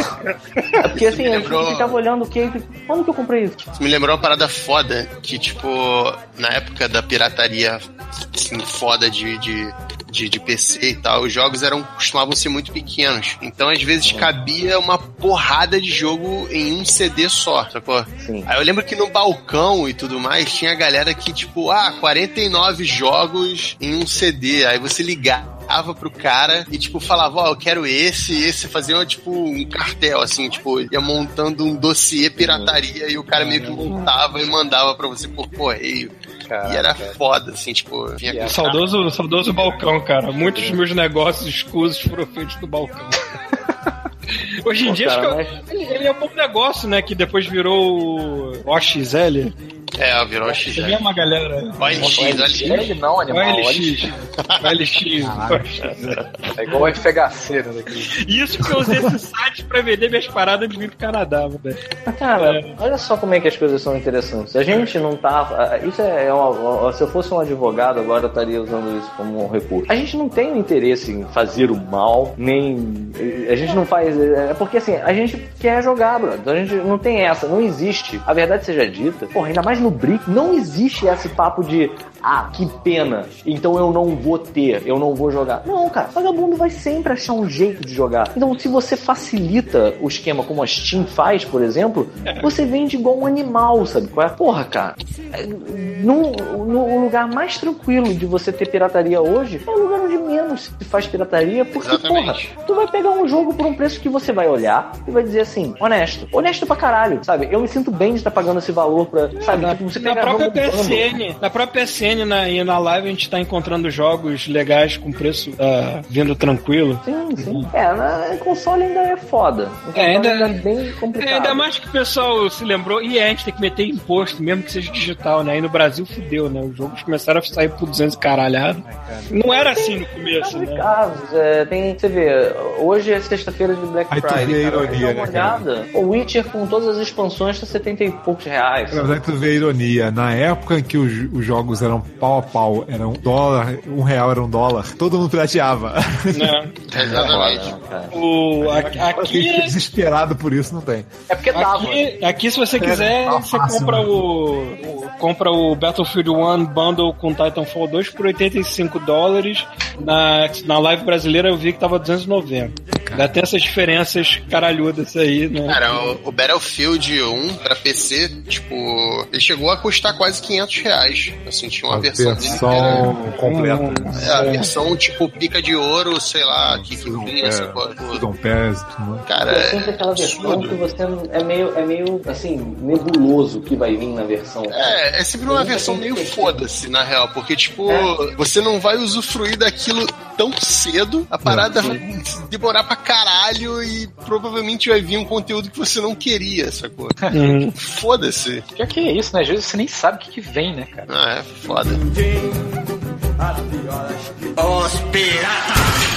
É porque assim, a gente ficava olhando o que. Quando que eu comprei isso? Isso me lembrou uma parada foda, que tipo, na época da pirataria assim, foda de, de, de, de P C e tal, os jogos eram, costumavam ser muito pequenos. Então, às vezes, cabia uma porrada de jogo em um C D só, sacou? Sim. Aí eu lembro que no balcão e tudo mais, tinha galera que, tipo, ah, quarenta e nove jogos em um C D. Aí você ligava pro cara e, tipo, falava, ó, oh, eu quero esse, esse, fazia, tipo, um cartel, assim, tipo, ia montando um dossiê pirataria e o cara meio que montava e mandava pra você por correio. Caraca. E era foda, assim, tipo... Vinha yeah. saudoso, saudoso balcão, cara. Muitos dos meus negócios escusos foram feitos no balcão. Hoje em Pô, dia, cara, acho que mas... ele, ele é um bom negócio, né? Que depois virou o O X L. É, virou o X. Tem uma galera. O L X, O L X não, animal. O L X. O L X. É igual o F H C daqui. Isso que eu usei esse site pra vender minhas paradas de vir pro Canadá, velho. Cara, olha só como é que as coisas são interessantes. A gente não tá. Isso é uma, se eu fosse um advogado agora, eu estaria usando isso como um recurso. A gente não tem interesse em fazer o mal, nem. A gente não faz. É porque assim, a gente quer jogar, brother. A gente não tem essa, não existe. A verdade seja dita, porra, ainda mais no Brick, não existe esse papo de ah, que pena, então eu não vou ter, eu não vou jogar. Não, cara, o vagabundo vai sempre achar um jeito de jogar. Então, se você facilita o esquema como a Steam faz, por exemplo, você vende igual um animal, sabe qual é? Porra, cara, no, no lugar mais tranquilo de você ter pirataria hoje, é o lugar onde menos se faz pirataria, porque, Exatamente. porra, tu vai pegar um jogo por um preço que você vai olhar e vai dizer assim, honesto, honesto pra caralho, sabe? Eu me sinto bem de estar pagando esse valor pra, sabe? Na, tipo, você na própria P S N, na própria P S N na, e na live a gente tá encontrando jogos legais com preço uh, vindo tranquilo. Sim, sim. É, na console ainda é foda. É, ainda, ainda é bem complicado. É, ainda mais que o pessoal se lembrou, e é, a gente tem que meter imposto, mesmo que seja digital, né? Aí no Brasil fudeu, né? Os jogos começaram a sair por duzentos caralhado. Não era assim no começo, né? Casos, é, tem, você vê, hoje é sexta-feira de Black Aí Friday. tu vê a cara, ironia, dá uma né, cara? olhada. O Witcher com todas as expansões tá setenta e poucos reais. Na verdade, tu vê a ironia. Na época em que os, os jogos eram pau a pau, era um dólar, um real era um dólar, todo mundo pirateava. Né? Exatamente. O, a- aqui, Desesperado por isso, não tem. É porque dava. aqui, aqui, se você quiser, tá você fácil, compra né? o, o- compra o Battlefield um Bundle com Titanfall dois por oitenta e cinco dólares. Na, na live brasileira eu vi que tava duzentos e noventa. Dá até essas diferenças caralhudas aí, né? Cara, o, o Battlefield um pra P C, tipo, ele chegou a custar quase quinhentos reais. Assim, tinha uma A versão, versão dele que completa. era, é, a versão, tipo, pica de ouro, sei lá, que que vinha, essa coisa. Season Pass, tudo mais. Cara, É sempre aquela versão absurdo. que você é meio, é meio assim, nebuloso que vai vir na versão. É, é sempre uma versão meio foda-se, na real, porque, tipo, é. você não vai usufruir daquilo tão cedo, a parada vai demorar pra caralho e provavelmente vai vir um conteúdo que você não queria, sacou? Uhum. Foda-se. Pior que é isso, né? Às vezes você nem sabe o que, que vem, né, cara? Ah, é foda. Os piratas!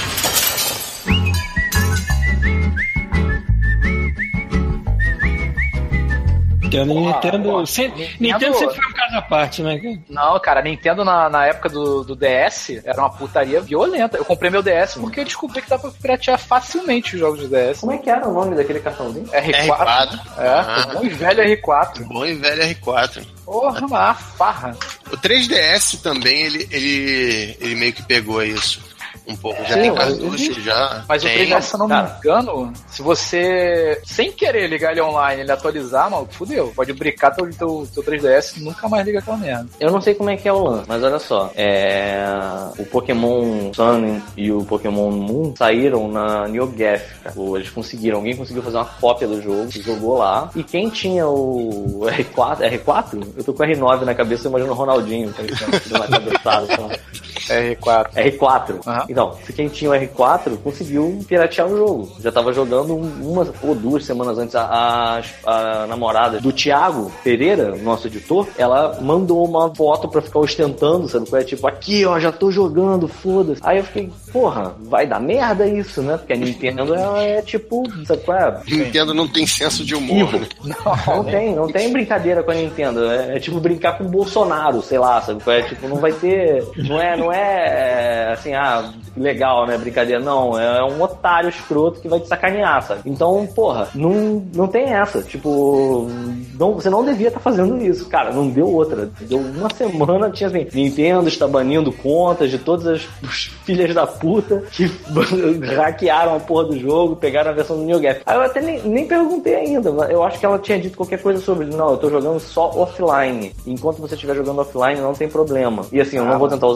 Nintendo, Porra, Nintendo, porra, sem- Nintendo- Nintendo sempre foi um caso à parte, né? Não, cara, a Nintendo na, na época do, do D S era uma putaria violenta. Eu comprei meu D S porque eu descobri que dá pra piratear facilmente os jogos do D S. Como é que era o nome daquele cartãozinho? R quatro. R quatro. É, Ah. o bom e velho R quatro. Bom e velho R quatro. Porra, uma farra. O três D S também, ele, ele, ele meio que pegou isso um pouco. Já Sim, tem mas- cartucho, já. Mas o tem. três D S, se eu não me cara. engano, se você, sem querer ligar ele online e ele atualizar, mano, fudeu. Pode brincar teu, teu, teu três D S e nunca mais liga aquela merda. Eu não sei como é que é o lance, mas olha só, é... o Pokémon Sun e o Pokémon Moon saíram na NeoGaf, cara. Eles conseguiram, alguém conseguiu fazer uma cópia do jogo, jogou lá, e quem tinha o R quatro, R quatro? Eu tô com o R nove na cabeça, eu imagino o Ronaldinho, tá dando uma cabeçada, então. R quatro. R quatro. Aham. Então, se quem tinha o R quatro conseguiu piratear o jogo. Já tava jogando uma ou duas semanas antes. A, a, a namorada do Thiago Pereira, nosso editor, ela mandou uma foto pra ficar ostentando, sabe? É tipo, aqui ó, já tô jogando, foda-se. Aí eu fiquei, porra, vai dar merda isso, né? Porque a Nintendo ela é tipo, sabe qual é? Nintendo não tem senso de humor. né? Não tem, não tem brincadeira com a Nintendo. É, é tipo brincar com o Bolsonaro, sei lá, sabe? É tipo, não vai ter. Não é, não é assim, ah, legal, né? Brincadeira. Não, é um otário escroto que vai te sacanear, sabe? Então, porra, não, não tem essa. Tipo, não, você não devia estar fazendo isso. Cara, não deu outra. Deu uma semana, tinha assim, Nintendo está banindo contas de todas as filhas da puta que hackearam a porra do jogo, pegaram a versão do NeoGaf. Aí eu até nem, nem perguntei ainda. Eu acho que ela tinha dito qualquer coisa sobre, não, eu tô jogando só offline. Enquanto você estiver jogando offline, não tem problema. E assim, eu não vou tentar usar esse save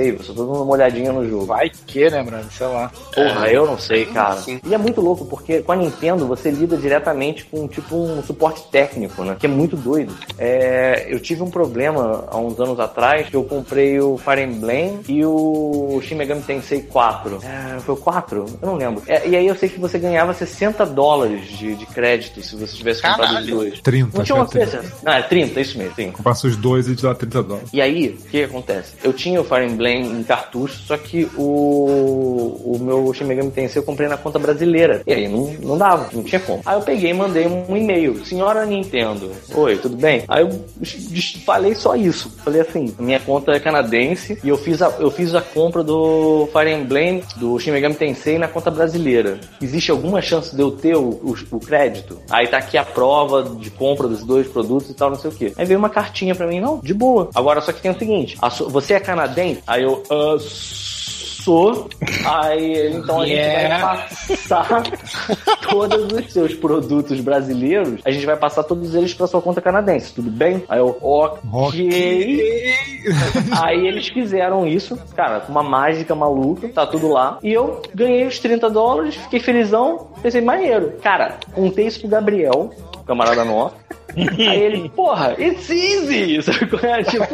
save, só tô dando uma olhadinha no jogo. Vai que, né, Bruno? Sei lá. Porra, eu não sei, cara. E é muito louco, porque com a Nintendo você lida diretamente com, tipo, um suporte técnico, né? Que é muito doido. É, eu tive um problema há uns anos atrás, que eu comprei o Fire Emblem e o Shin Megami Tensei quatro. É, foi o quatro? Eu não lembro. É, e aí eu sei que você ganhava sessenta dólares de, de crédito se você tivesse comprado os dois. trinta. Não tinha uma coisa. Não, é trinta, isso mesmo. Sim. Passa os dois e te dá trinta dólares. E aí, o que acontece? Eu tinha o Fire Emblem em cartucho, só que o, o meu Shin Megami Tensei eu comprei na conta brasileira. E aí não, não dava, não tinha como. Aí eu peguei e mandei um e-mail. Senhora Nintendo, oi, tudo bem? Aí eu falei só isso. Falei assim, minha conta é canadense e eu fiz a, eu fiz a compra do Fire Emblem, do Shin Megami Tensei na conta brasileira. Existe alguma chance de eu ter o, o, o crédito? Aí tá aqui a prova de compra dos dois produtos e tal, não sei o quê. Aí veio uma cartinha pra mim, não, de boa. Agora só que tem o seguinte, a, você é canadense? Aí eu, uh, sou. Aí então a yeah. gente vai passar todos os seus produtos brasileiros, a gente vai passar todos eles pra sua conta canadense, tudo bem? Aí eu, ok. okay. Aí eles fizeram isso, cara, com uma mágica maluca, tá tudo lá. E eu ganhei os trinta dólares, fiquei felizão, pensei, maneiro. Cara, contei isso pro Gabriel, camarada nosso. Aí ele, porra, it's easy! Tipo,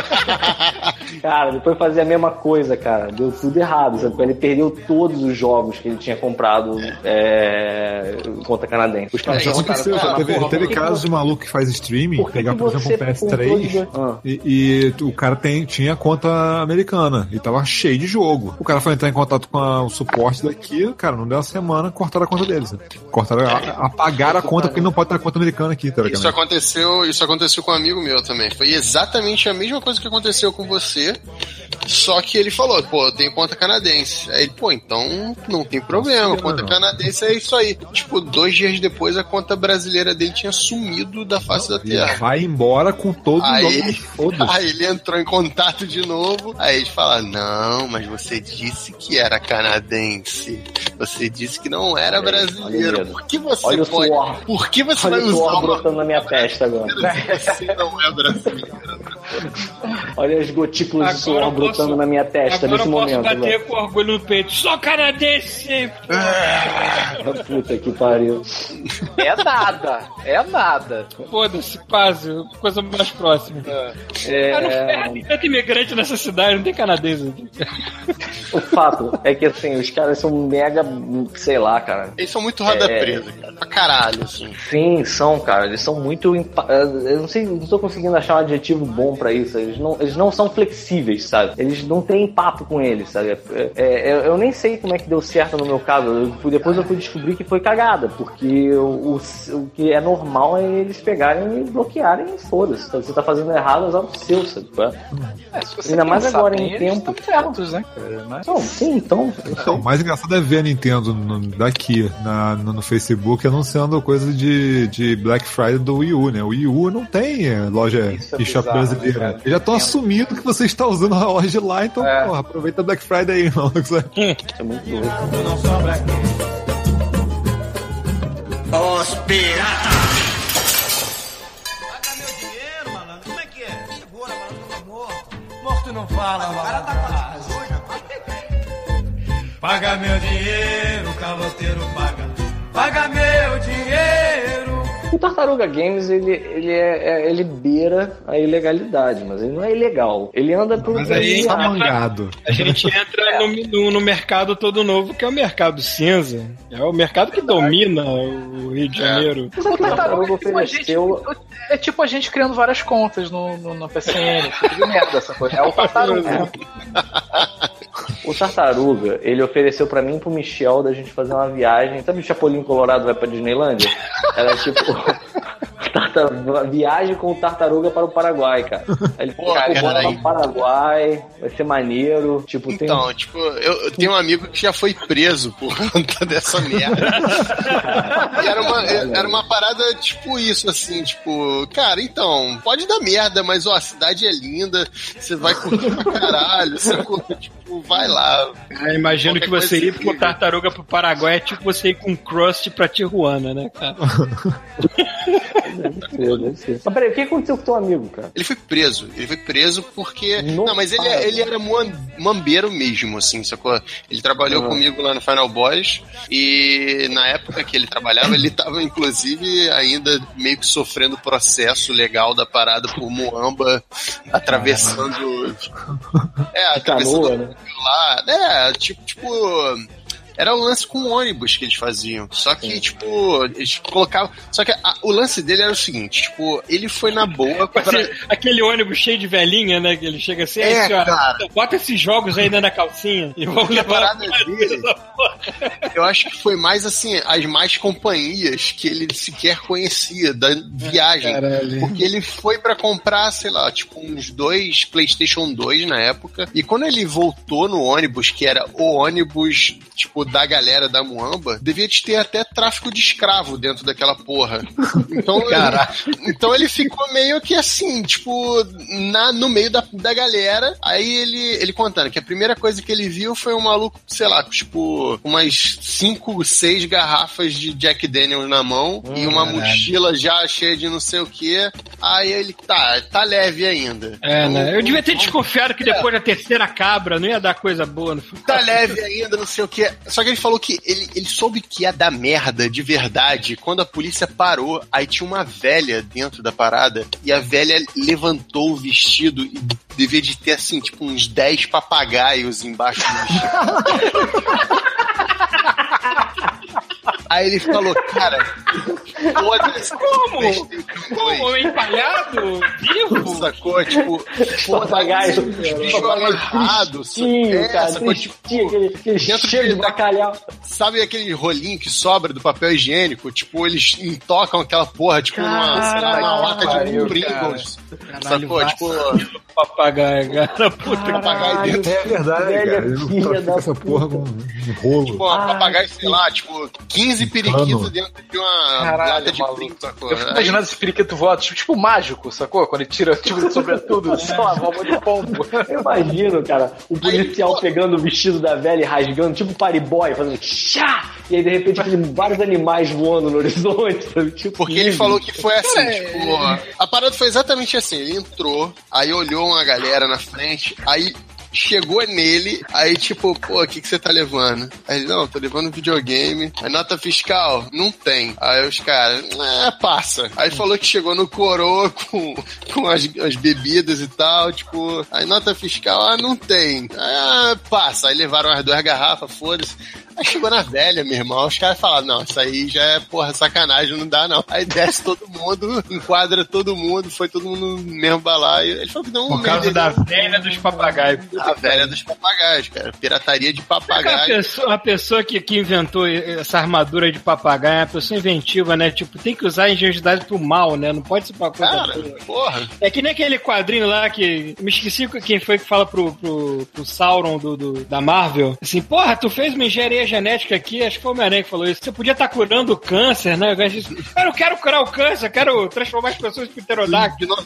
cara, depois fazia a mesma coisa, cara. Deu tudo errado, sabe? Ele perdeu todos os jogos que ele tinha comprado é, conta canadense. Os caras, é, isso aconteceu, cara, teve, porra, teve casos de maluco que faz streaming, que pegar, por exemplo, um P S três ah. e, e o cara tem, tinha conta americana e tava cheio de jogo. O cara foi entrar em contato com a, o suporte daqui, cara, não deu uma semana, cortaram a conta deles. Cortaram, é. apagaram a conta porque ele não pode ter a conta americana aqui, tá ligado? Isso aconteceu, isso aconteceu com um amigo meu também. Foi exatamente a mesma coisa que aconteceu com você, só que ele falou, pô, eu tenho conta canadense. Aí ele, pô, então não tem problema, Nossa, conta não. canadense é isso aí. Tipo, dois dias depois a conta brasileira dele tinha sumido da face da terra. Vai embora com todos aí, os jogos. Aí ele entrou em contato de novo, aí eles falaram, não, mas você disse que era canadense. Você disse que não era brasileiro. Por que você olha pode... O Por que você olha vai o usar uma... brotando na minha testa agora. Você não é brasileiro. Olha as gotículas de suor brotando na minha testa agora nesse eu posso momento. bater agora. com orgulho no peito. Sou canadense! Puta que pariu. É nada. É nada. Foda-se, quase. Coisa mais próxima. É... Ah, não tem tanto imigrante nessa cidade, não tem canadense. O fato é que, assim, os caras são mega, sei lá, cara. Eles são muito roda é... presa, cara. Pra caralho, assim. Sim, são, cara. Eles são muito... Eu não sei, não tô conseguindo achar um adjetivo bom pra isso. Eles não, eles não são flexíveis, sabe? Eles não têm papo com eles, sabe? É, é, eu nem sei como é que deu certo no meu caso. Eu fui, depois eu fui descobrir que foi cagada, porque o, o, o que é normal é eles pegarem e bloquearem e foda-se. Você tá fazendo errado, usar o seu, sabe? É, se você ainda mais agora bem, em tempo. Certos, né, cara? Mas... Não, sim, então. Não, o mais engraçado é ver a Nintendo no, daqui na, no, no Facebook anunciando coisa de, de Black Friday do Wii U, né? O Wii U não tem é, loja eShop é brasileira. Né, eles já estão assumindo que você está usando a loja lá, então, é. porra, aproveita Black Friday aí, irmão. Isso é muito louco. Os piratas! Paga meu dinheiro, malandro. Como é que é? Segura, malandro, tá morto. Morto não fala, malandro. O cara tá com paga meu dinheiro, caloteiro paga. Paga meu dinheiro. O Tartaruga Games, ele, ele, é, é, ele beira a ilegalidade, mas ele não é ilegal. Ele anda por... Mas aí tá mangado. A gente entra no, no, no mercado todo novo, que é o mercado cinza. É o mercado que domina o Rio de Janeiro. É. O Tartaruga ofereceu... É tipo a gente criando várias contas no, no, no P C N. Tipo merda essa coisa. É o Tartaruga. O Tartaruga, ele ofereceu pra mim e pro Michel da gente fazer uma viagem. Sabe o Chapolin Colorado vai pra Disneylândia? Era tipo... viagem com o Tartaruga para o Paraguai, cara. Aí ele pô, cara, bora no Paraguai, vai ser maneiro. Tipo, então, tem... tipo, eu, eu tenho um amigo que já foi preso por conta dessa merda. E era uma, era uma parada tipo isso, assim, tipo, cara, então, pode dar merda, mas ó, a cidade é linda, você vai curtir pra caralho, você curte, tipo, tipo, vai lá. Eu imagino que você ir com tartaruga pro Paraguai é tipo você ir com crust pra Tijuana, né, cara? Deve ser, deve ser. Mas peraí, o que aconteceu com o teu amigo, cara? Ele foi preso. Ele foi preso porque... No não, mas ele, pai, ele era mambeiro mesmo, assim, sacou? Ele trabalhou ah. comigo lá no Final Boss e na época que ele trabalhava, ele tava, inclusive, ainda meio que sofrendo processo legal da parada por Moamba, atravessando... É, atravessando canoa, né? lá. É, tipo... tipo era o lance com o ônibus que eles faziam. Só que, é. tipo, eles colocavam... Só que a, o lance dele era o seguinte, tipo, ele foi na boa... Pra... Aquele ônibus cheio de velhinha, né? Que ele chega assim, é, assim, ó, cara. Bota esses jogos aí dentro da calcinha e vamos levar a dele. Eu acho que foi mais, assim, as mais companhias que ele sequer conhecia da viagem. Caralho. Porque ele foi pra comprar, sei lá, tipo, uns dois PlayStation dois na época. E quando ele voltou no ônibus, que era o ônibus, tipo, da galera da Muamba, devia de ter até tráfico de escravo dentro daquela porra. Então, ele, então ele ficou meio que assim, tipo, na, no meio da, da galera. Aí ele, ele contando que a primeira coisa que ele viu foi um maluco, sei lá, tipo, umas cinco, seis garrafas de Jack Daniels na mão hum, e uma caralho. mochila já cheia de não sei o que. Aí ele, tá, tá leve ainda. É, então, né? Eu devia ter desconfiado que depois é. da terceira cabra não ia dar coisa boa no final. Tá leve ainda, não sei o que. Só que ele falou que ele, ele soube que ia dar merda de verdade quando a polícia parou. Aí tinha uma velha dentro da parada e a velha levantou o vestido e devia de ter, assim, tipo, uns dez papagaios embaixo do vestido. Aí ele falou, cara, foda-se. Como? Como? Empalhado? Vivo? Sacou? Tipo, papagaio. Bicho amarrado. É, cara, sacou? Tipo, aquele, aquele cheiro de bacalhau. Sabe aquele rolinho que sobra do papel higiênico? Tipo, eles intocam aquela porra, tipo, numa, sei lá, uma lata de Pringles. Sacou? Tipo... Papagaio, cara. Puta papagaio dentro. É verdade, cara. Ele não troca essa porra com um rolo. Tipo, um papagaio, sei lá, tipo, quinze periquitos dentro de uma Caralho, lata de maluco. Pringles, sacou? Eu fico imaginando esse periquito voando, tipo, tipo mágico, sacou? Quando ele tira tipo, sobretudo, só a bomba de pombo. Eu imagino, cara, o policial aí, pegando o vestido da velha e rasgando, tipo pariboy, fazendo chá! E aí, de repente, aquele, vários animais voando no horizonte, sabe? Tipo, porque ele falou que foi assim, é... tipo, a parada foi exatamente assim, ele entrou, aí olhou uma galera na frente, aí chegou nele, aí tipo, pô, o que que você tá levando? Aí ele, não, tô levando videogame. Aí, nota fiscal? Não tem. Aí os caras, é, passa. Aí falou que chegou no coroa com, com as, as bebidas e tal, tipo, aí nota fiscal, ah, não tem. Ah, passa. Aí levaram as duas garrafas, foda-se. Aí chegou na velha, meu irmão, os caras falaram, não, isso aí já é, porra, sacanagem, não dá não. Aí desce todo mundo, enquadra todo mundo, foi todo mundo no mesmo balaio. Ele falou que não... Por causa da velha dos papagaios. A velha dos papagaios, cara. Pirataria de papagaio. A pessoa, a pessoa que, que inventou essa armadura de papagaio é uma pessoa inventiva, né? Tipo, tem que usar a ingenuidade pro mal, né? Não pode ser pra coisa. Cara, porra. É que nem aquele quadrinho lá que... Me esqueci quem foi que fala pro, pro, pro Sauron do, do, da Marvel. Assim, porra, tu fez uma engenharia genética aqui, acho que foi o Homem-Aranha que falou isso. Você podia estar tá curando o câncer, né? Eu não quero curar o câncer, eu quero transformar as pessoas em pterodáctilos.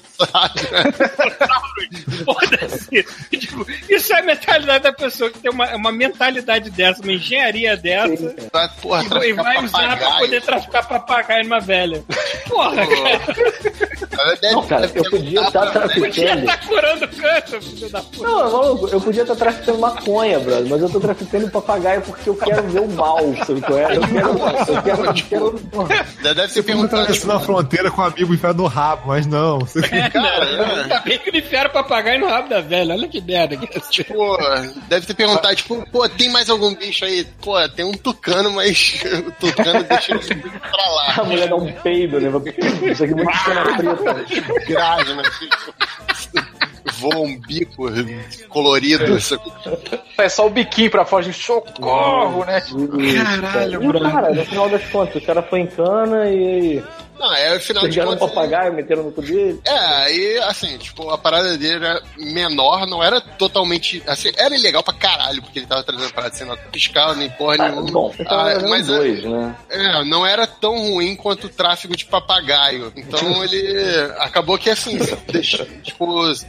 Foda-se. Tipo, isso é a mentalidade da pessoa que tem uma, uma mentalidade dessa, uma engenharia dessa. Vai, porra, e, e vai usar papagaio. Pra poder traficar papagaio numa velha. Porra, cara. Não, cara, eu podia estar tá traficando. Eu podia estar tá curando câncer, filho da puta. Não, maluco, eu podia estar tá traficando maconha, brother, mas eu tô traficando papagaio porque eu quero ver o mal, sabe qual é? Eu quero, eu quero, eu quero... Deve ser perguntando isso na fronteira com um amigo enfiado no rabo, mas não. Você... É, cara, ainda bem que ele enfiaram papagaio no rabo da velha, olha que merda. Que é tipo, deve ter perguntado, tipo, pô, tem mais algum bicho aí? Pô, tem um tucano, mas o tucano deixa ele pra lá. A mulher dá um peido, né? Isso aqui é muito cena preta. Grave, né? Voa um bico colorido. É só o biquinho pra fora de socorro, né? Caralho, bro. Cara, no final das contas, o cara foi em cana e... Não, é o final de contas... Pegaram um papagaio, meteram no cu dele. É, aí, assim, tipo, a parada dele era menor, não era totalmente... Assim, era ilegal pra caralho, porque ele tava trazendo parada sem nota fiscal, nem porra ah, nenhuma. Bom, ah, mas dois, né? É, não era tão ruim quanto o tráfico de papagaio. Então ele acabou que, assim, deixa, tipo...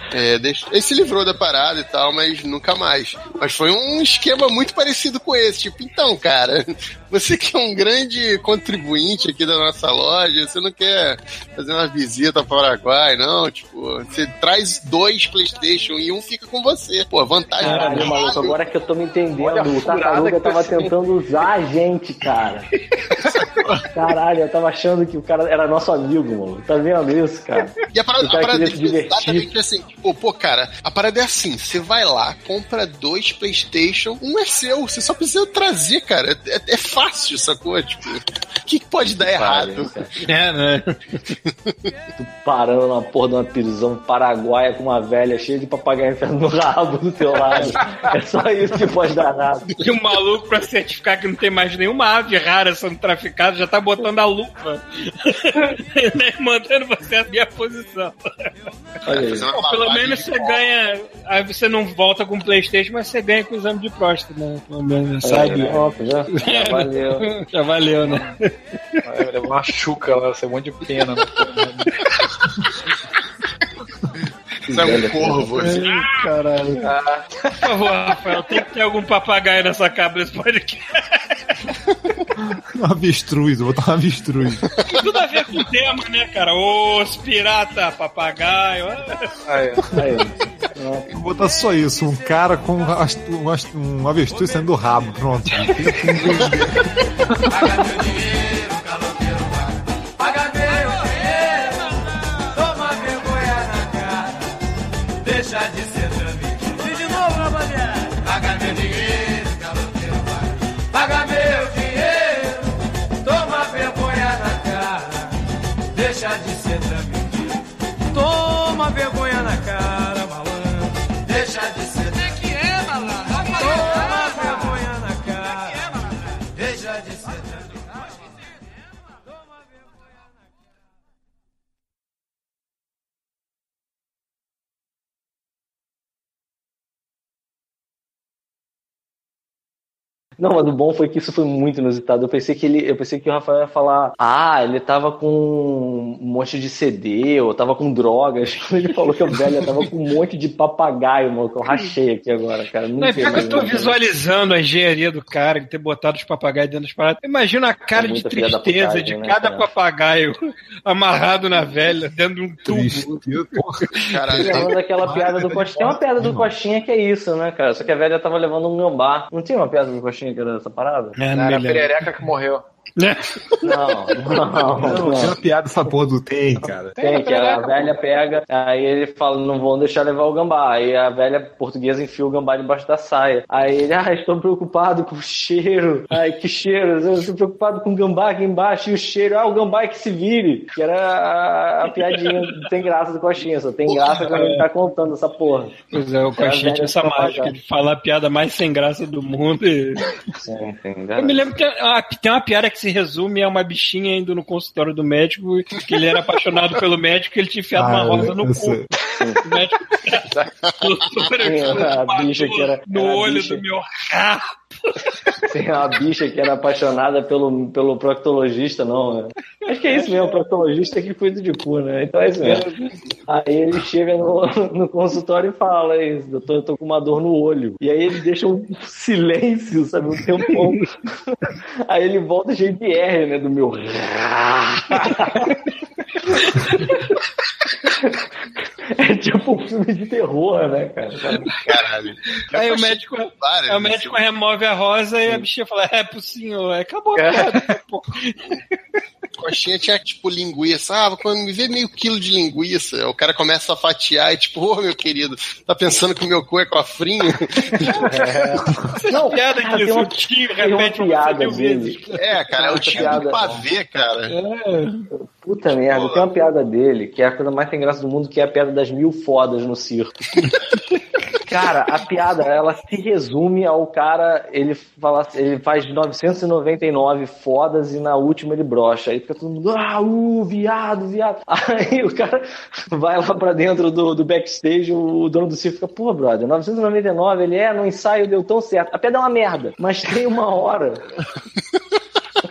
É, deixou, ele se livrou da parada e tal, mas nunca mais. Mas foi um esquema muito parecido com esse. Tipo, então, cara, você que é um grande contribuinte aqui da nossa loja, você não quer fazer uma visita para o Paraguai, não? Tipo, você traz dois PlayStation e um fica com você. Pô, vantagem. Caralho, maluco, agora que eu tô me entendendo, o Tartaruga tava tentando usar a gente, cara. Caralho, eu tava achando que o cara era nosso amigo, mano. Tá vendo isso, cara? E a parada, o cara a parada queria se divertir. Exatamente assim. Pô, pô, cara, a parada é assim: você vai lá, compra dois PlayStation, um é seu. Você só precisa trazer, cara. É, é fácil, sacou? Tipo, o que, que pode dar errado? É, né? Tu parando na porra de uma prisão paraguaia com uma velha cheia de papagaio enfiando no rabo do teu lado. É só isso que pode dar errado. E o maluco, pra certificar que não tem mais nenhuma ave rara sendo traficada, já tá botando a lupa. Né? Mandando você abrir a posição. Olha aí. Pô, pelo menos você ganha. Aí você não volta com o PlayStation, mas você ganha com o exame de próstata, né? Pelo menos, sabe? É, ó, já, já valeu. Já valeu, né? Vai levar uma chuca lá, você é um monte de pena. Né? Isso é um corvo, assim. Ai, caralho. Ah. Por favor, Rafael, tem que ter algum papagaio nessa cabra desse podcast. Um avestruz, eu vou botar um avestruz. Tem tudo a ver com o tema, né, cara? Os pirata, papagaio. Aí, aí. Vou botar só isso, um cara com um, um avestruz saindo do rabo, pronto. Paga meu dinheiro, caloteiro vai. Paga meu dinheiro, toma vergonha na cara. Deixa de ser tramite. E de novo, rapaziada. Paga meu dinheiro, caloteiro vai. Paga meu dinheiro, toma vergonha na cara. Deixa de ser tramite. Toma vergonha na cara, malandro. Deixa de ser tramite. O que é, malandro? Toma vergonha na cara. Deixa de ser tramite. Não, mas o bom foi que isso foi muito inusitado. Eu pensei que ele, eu pensei que o Rafael ia falar, ah, ele tava com um monte de C D, ou tava com drogas. Ele falou que o velho tava com um monte de papagaio, mano, que eu rachei aqui agora, cara. Não, não é que eu tô visualizando a engenharia do cara, de ter botado os papagaios dentro das paradas. Imagina a cara é de tristeza de né, cada cara? papagaio amarrado na velha, dentro de um tubo. Caralho. Tem daquela piada do Coxinha. Tem uma piada do Coxinha que é isso, né, cara? Só que a velha tava levando um gambá. Não tinha uma piada do Coxinha que era essa parada? É, não, era a perereca que morreu. Não, não, não. Tinha uma piada essa porra do tem, cara. Tem, que a velha pega, aí ele fala, não vão deixar levar o gambá. Aí a velha portuguesa enfia o gambá debaixo da saia. Aí ele, ah, estou preocupado com o cheiro. Ai, que cheiro. Eu estou preocupado com o gambá aqui embaixo e o cheiro. Ah, o gambá é que se vire. Que era a, a piadinha sem graça do Coxinha. Só tem graça quando ele tá contando essa porra. Pois é, o Coxinha tinha essa mágica de falar a piada mais sem graça do mundo. E... Sim, sim, eu me lembro que ah, tem uma piada que se resume a uma bichinha indo no consultório do médico, que ele era apaixonado pelo médico e ele tinha enfiado ah, uma rosa no cu. O médico a bicha que era, no era olho bicha. do meu rabo. Tem uma bicha que era apaixonada pelo, pelo proctologista, não, né? Acho que é isso mesmo, o proctologista que cuida de cu, né? Então é isso mesmo. Aí ele chega no, no consultório e fala, é isso, doutor, eu tô com uma dor no olho. E aí ele deixa um silêncio, sabe, um tempão. Aí ele volta cheio de R, né, do meu... É tipo um filme de terror, né, cara? Caralho. Aí o médico, aí o médico remove a rosa e a bichinha fala, é pro senhor. Aí acabou a piada. Coxinha tinha, tipo, linguiça. Ah, quando me vê meio quilo de linguiça, o cara começa a fatiar e, tipo, ô, oh, meu querido, tá pensando que o meu cu é cofrinho? É. Não, piada que tem uma, tio repete uma piada dele. É, cara, é o tio do pavê, cara. É. Puta merda, tem uma piada dele, que é a coisa mais sem graça do mundo, que é a piada das mil fodas no circo. Cara, a piada, ela se resume ao cara, ele, fala, ele faz novecentos e noventa e nove fodas e na última ele brocha. Aí fica todo mundo, ah, uh, viado, viado. Aí o cara vai lá pra dentro do, do backstage, o dono do circo fica, pô, brother, novecentos e noventa e nove, ele é, no ensaio deu tão certo. A piada é uma merda, mas tem uma hora...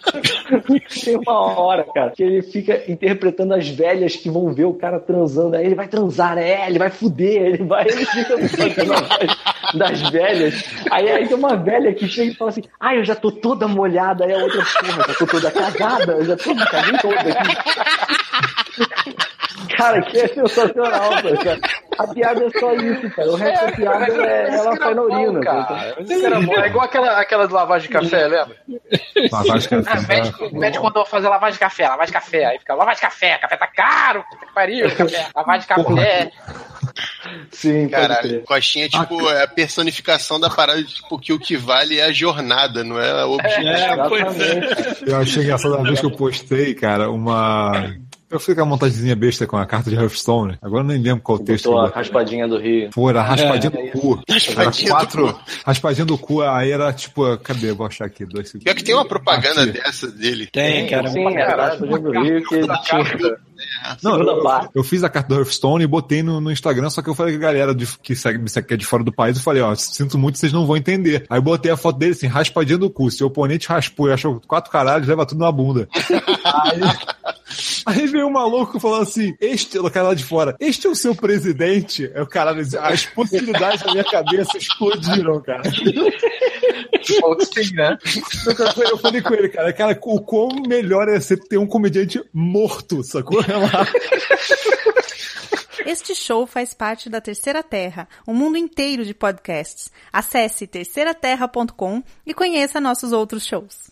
Tem uma hora, cara, que ele fica interpretando as velhas que vão ver o cara transando. Aí ele vai transar, é, ele vai fuder, ele vai. Ele fica fazendo a voz das velhas. Aí, aí tem uma velha que chega e fala assim: ah, eu já tô toda molhada. Aí a outra, porra, já tô toda cagada, eu já tô me caguei toda aqui. Cara, que é sensacional, cara. A piada é só isso, cara. O resto é, da piada cara, é ela sai na urina. Cara. Cara. É igual aquela, aquela de lavagem de café, lembra? Lavagem de café. Ah, médico, médico quando eu fazer lavagem de café, lavagem de café. Aí fica, lavagem de café, café tá caro, puta que pariu, café, lavagem de café. Sim, caralho. Coxinha, tipo, é a personificação da parada, tipo, que o que vale é a jornada, não é o objetivo. É, pois é. Eu achei engraçado a vez que eu postei, cara, uma... Eu fiz uma montagemzinha besta com a carta de Hearthstone. Agora eu nem lembro qual o texto. Botou a raspadinha do Rio. Pô, era a raspadinha é, do cu. Raspadinha era quatro. Do cu. Raspadinha do cu, aí era tipo. Cadê? Vou achar aqui. Dois segundos. Pior que tem uma propaganda aqui dessa dele. Tem, cara. Sim, é a raspadinha do Rio que ele tinha. Não, eu, eu fiz a carta do Hearthstone e botei no, no Instagram, só que eu falei com a galera de, que segue, me segue de fora do país, eu falei, ó, sinto muito, vocês não vão entender. Aí eu botei a foto dele assim, raspadinha do cu. Se o oponente raspou e achou quatro caralhos, leva tudo na bunda. Aí, aí veio um maluco falando assim, este, o cara lá de fora, este é o seu presidente? Aí o caralho, as possibilidades da minha cabeça explodiram, cara. Sim, né? Eu falei com ele, cara, cara, o quão melhor é você ter um comediante morto, sacou? Este show faz parte da Terceira Terra, um mundo inteiro de podcasts. Acesse terceira terra ponto com e conheça nossos outros shows.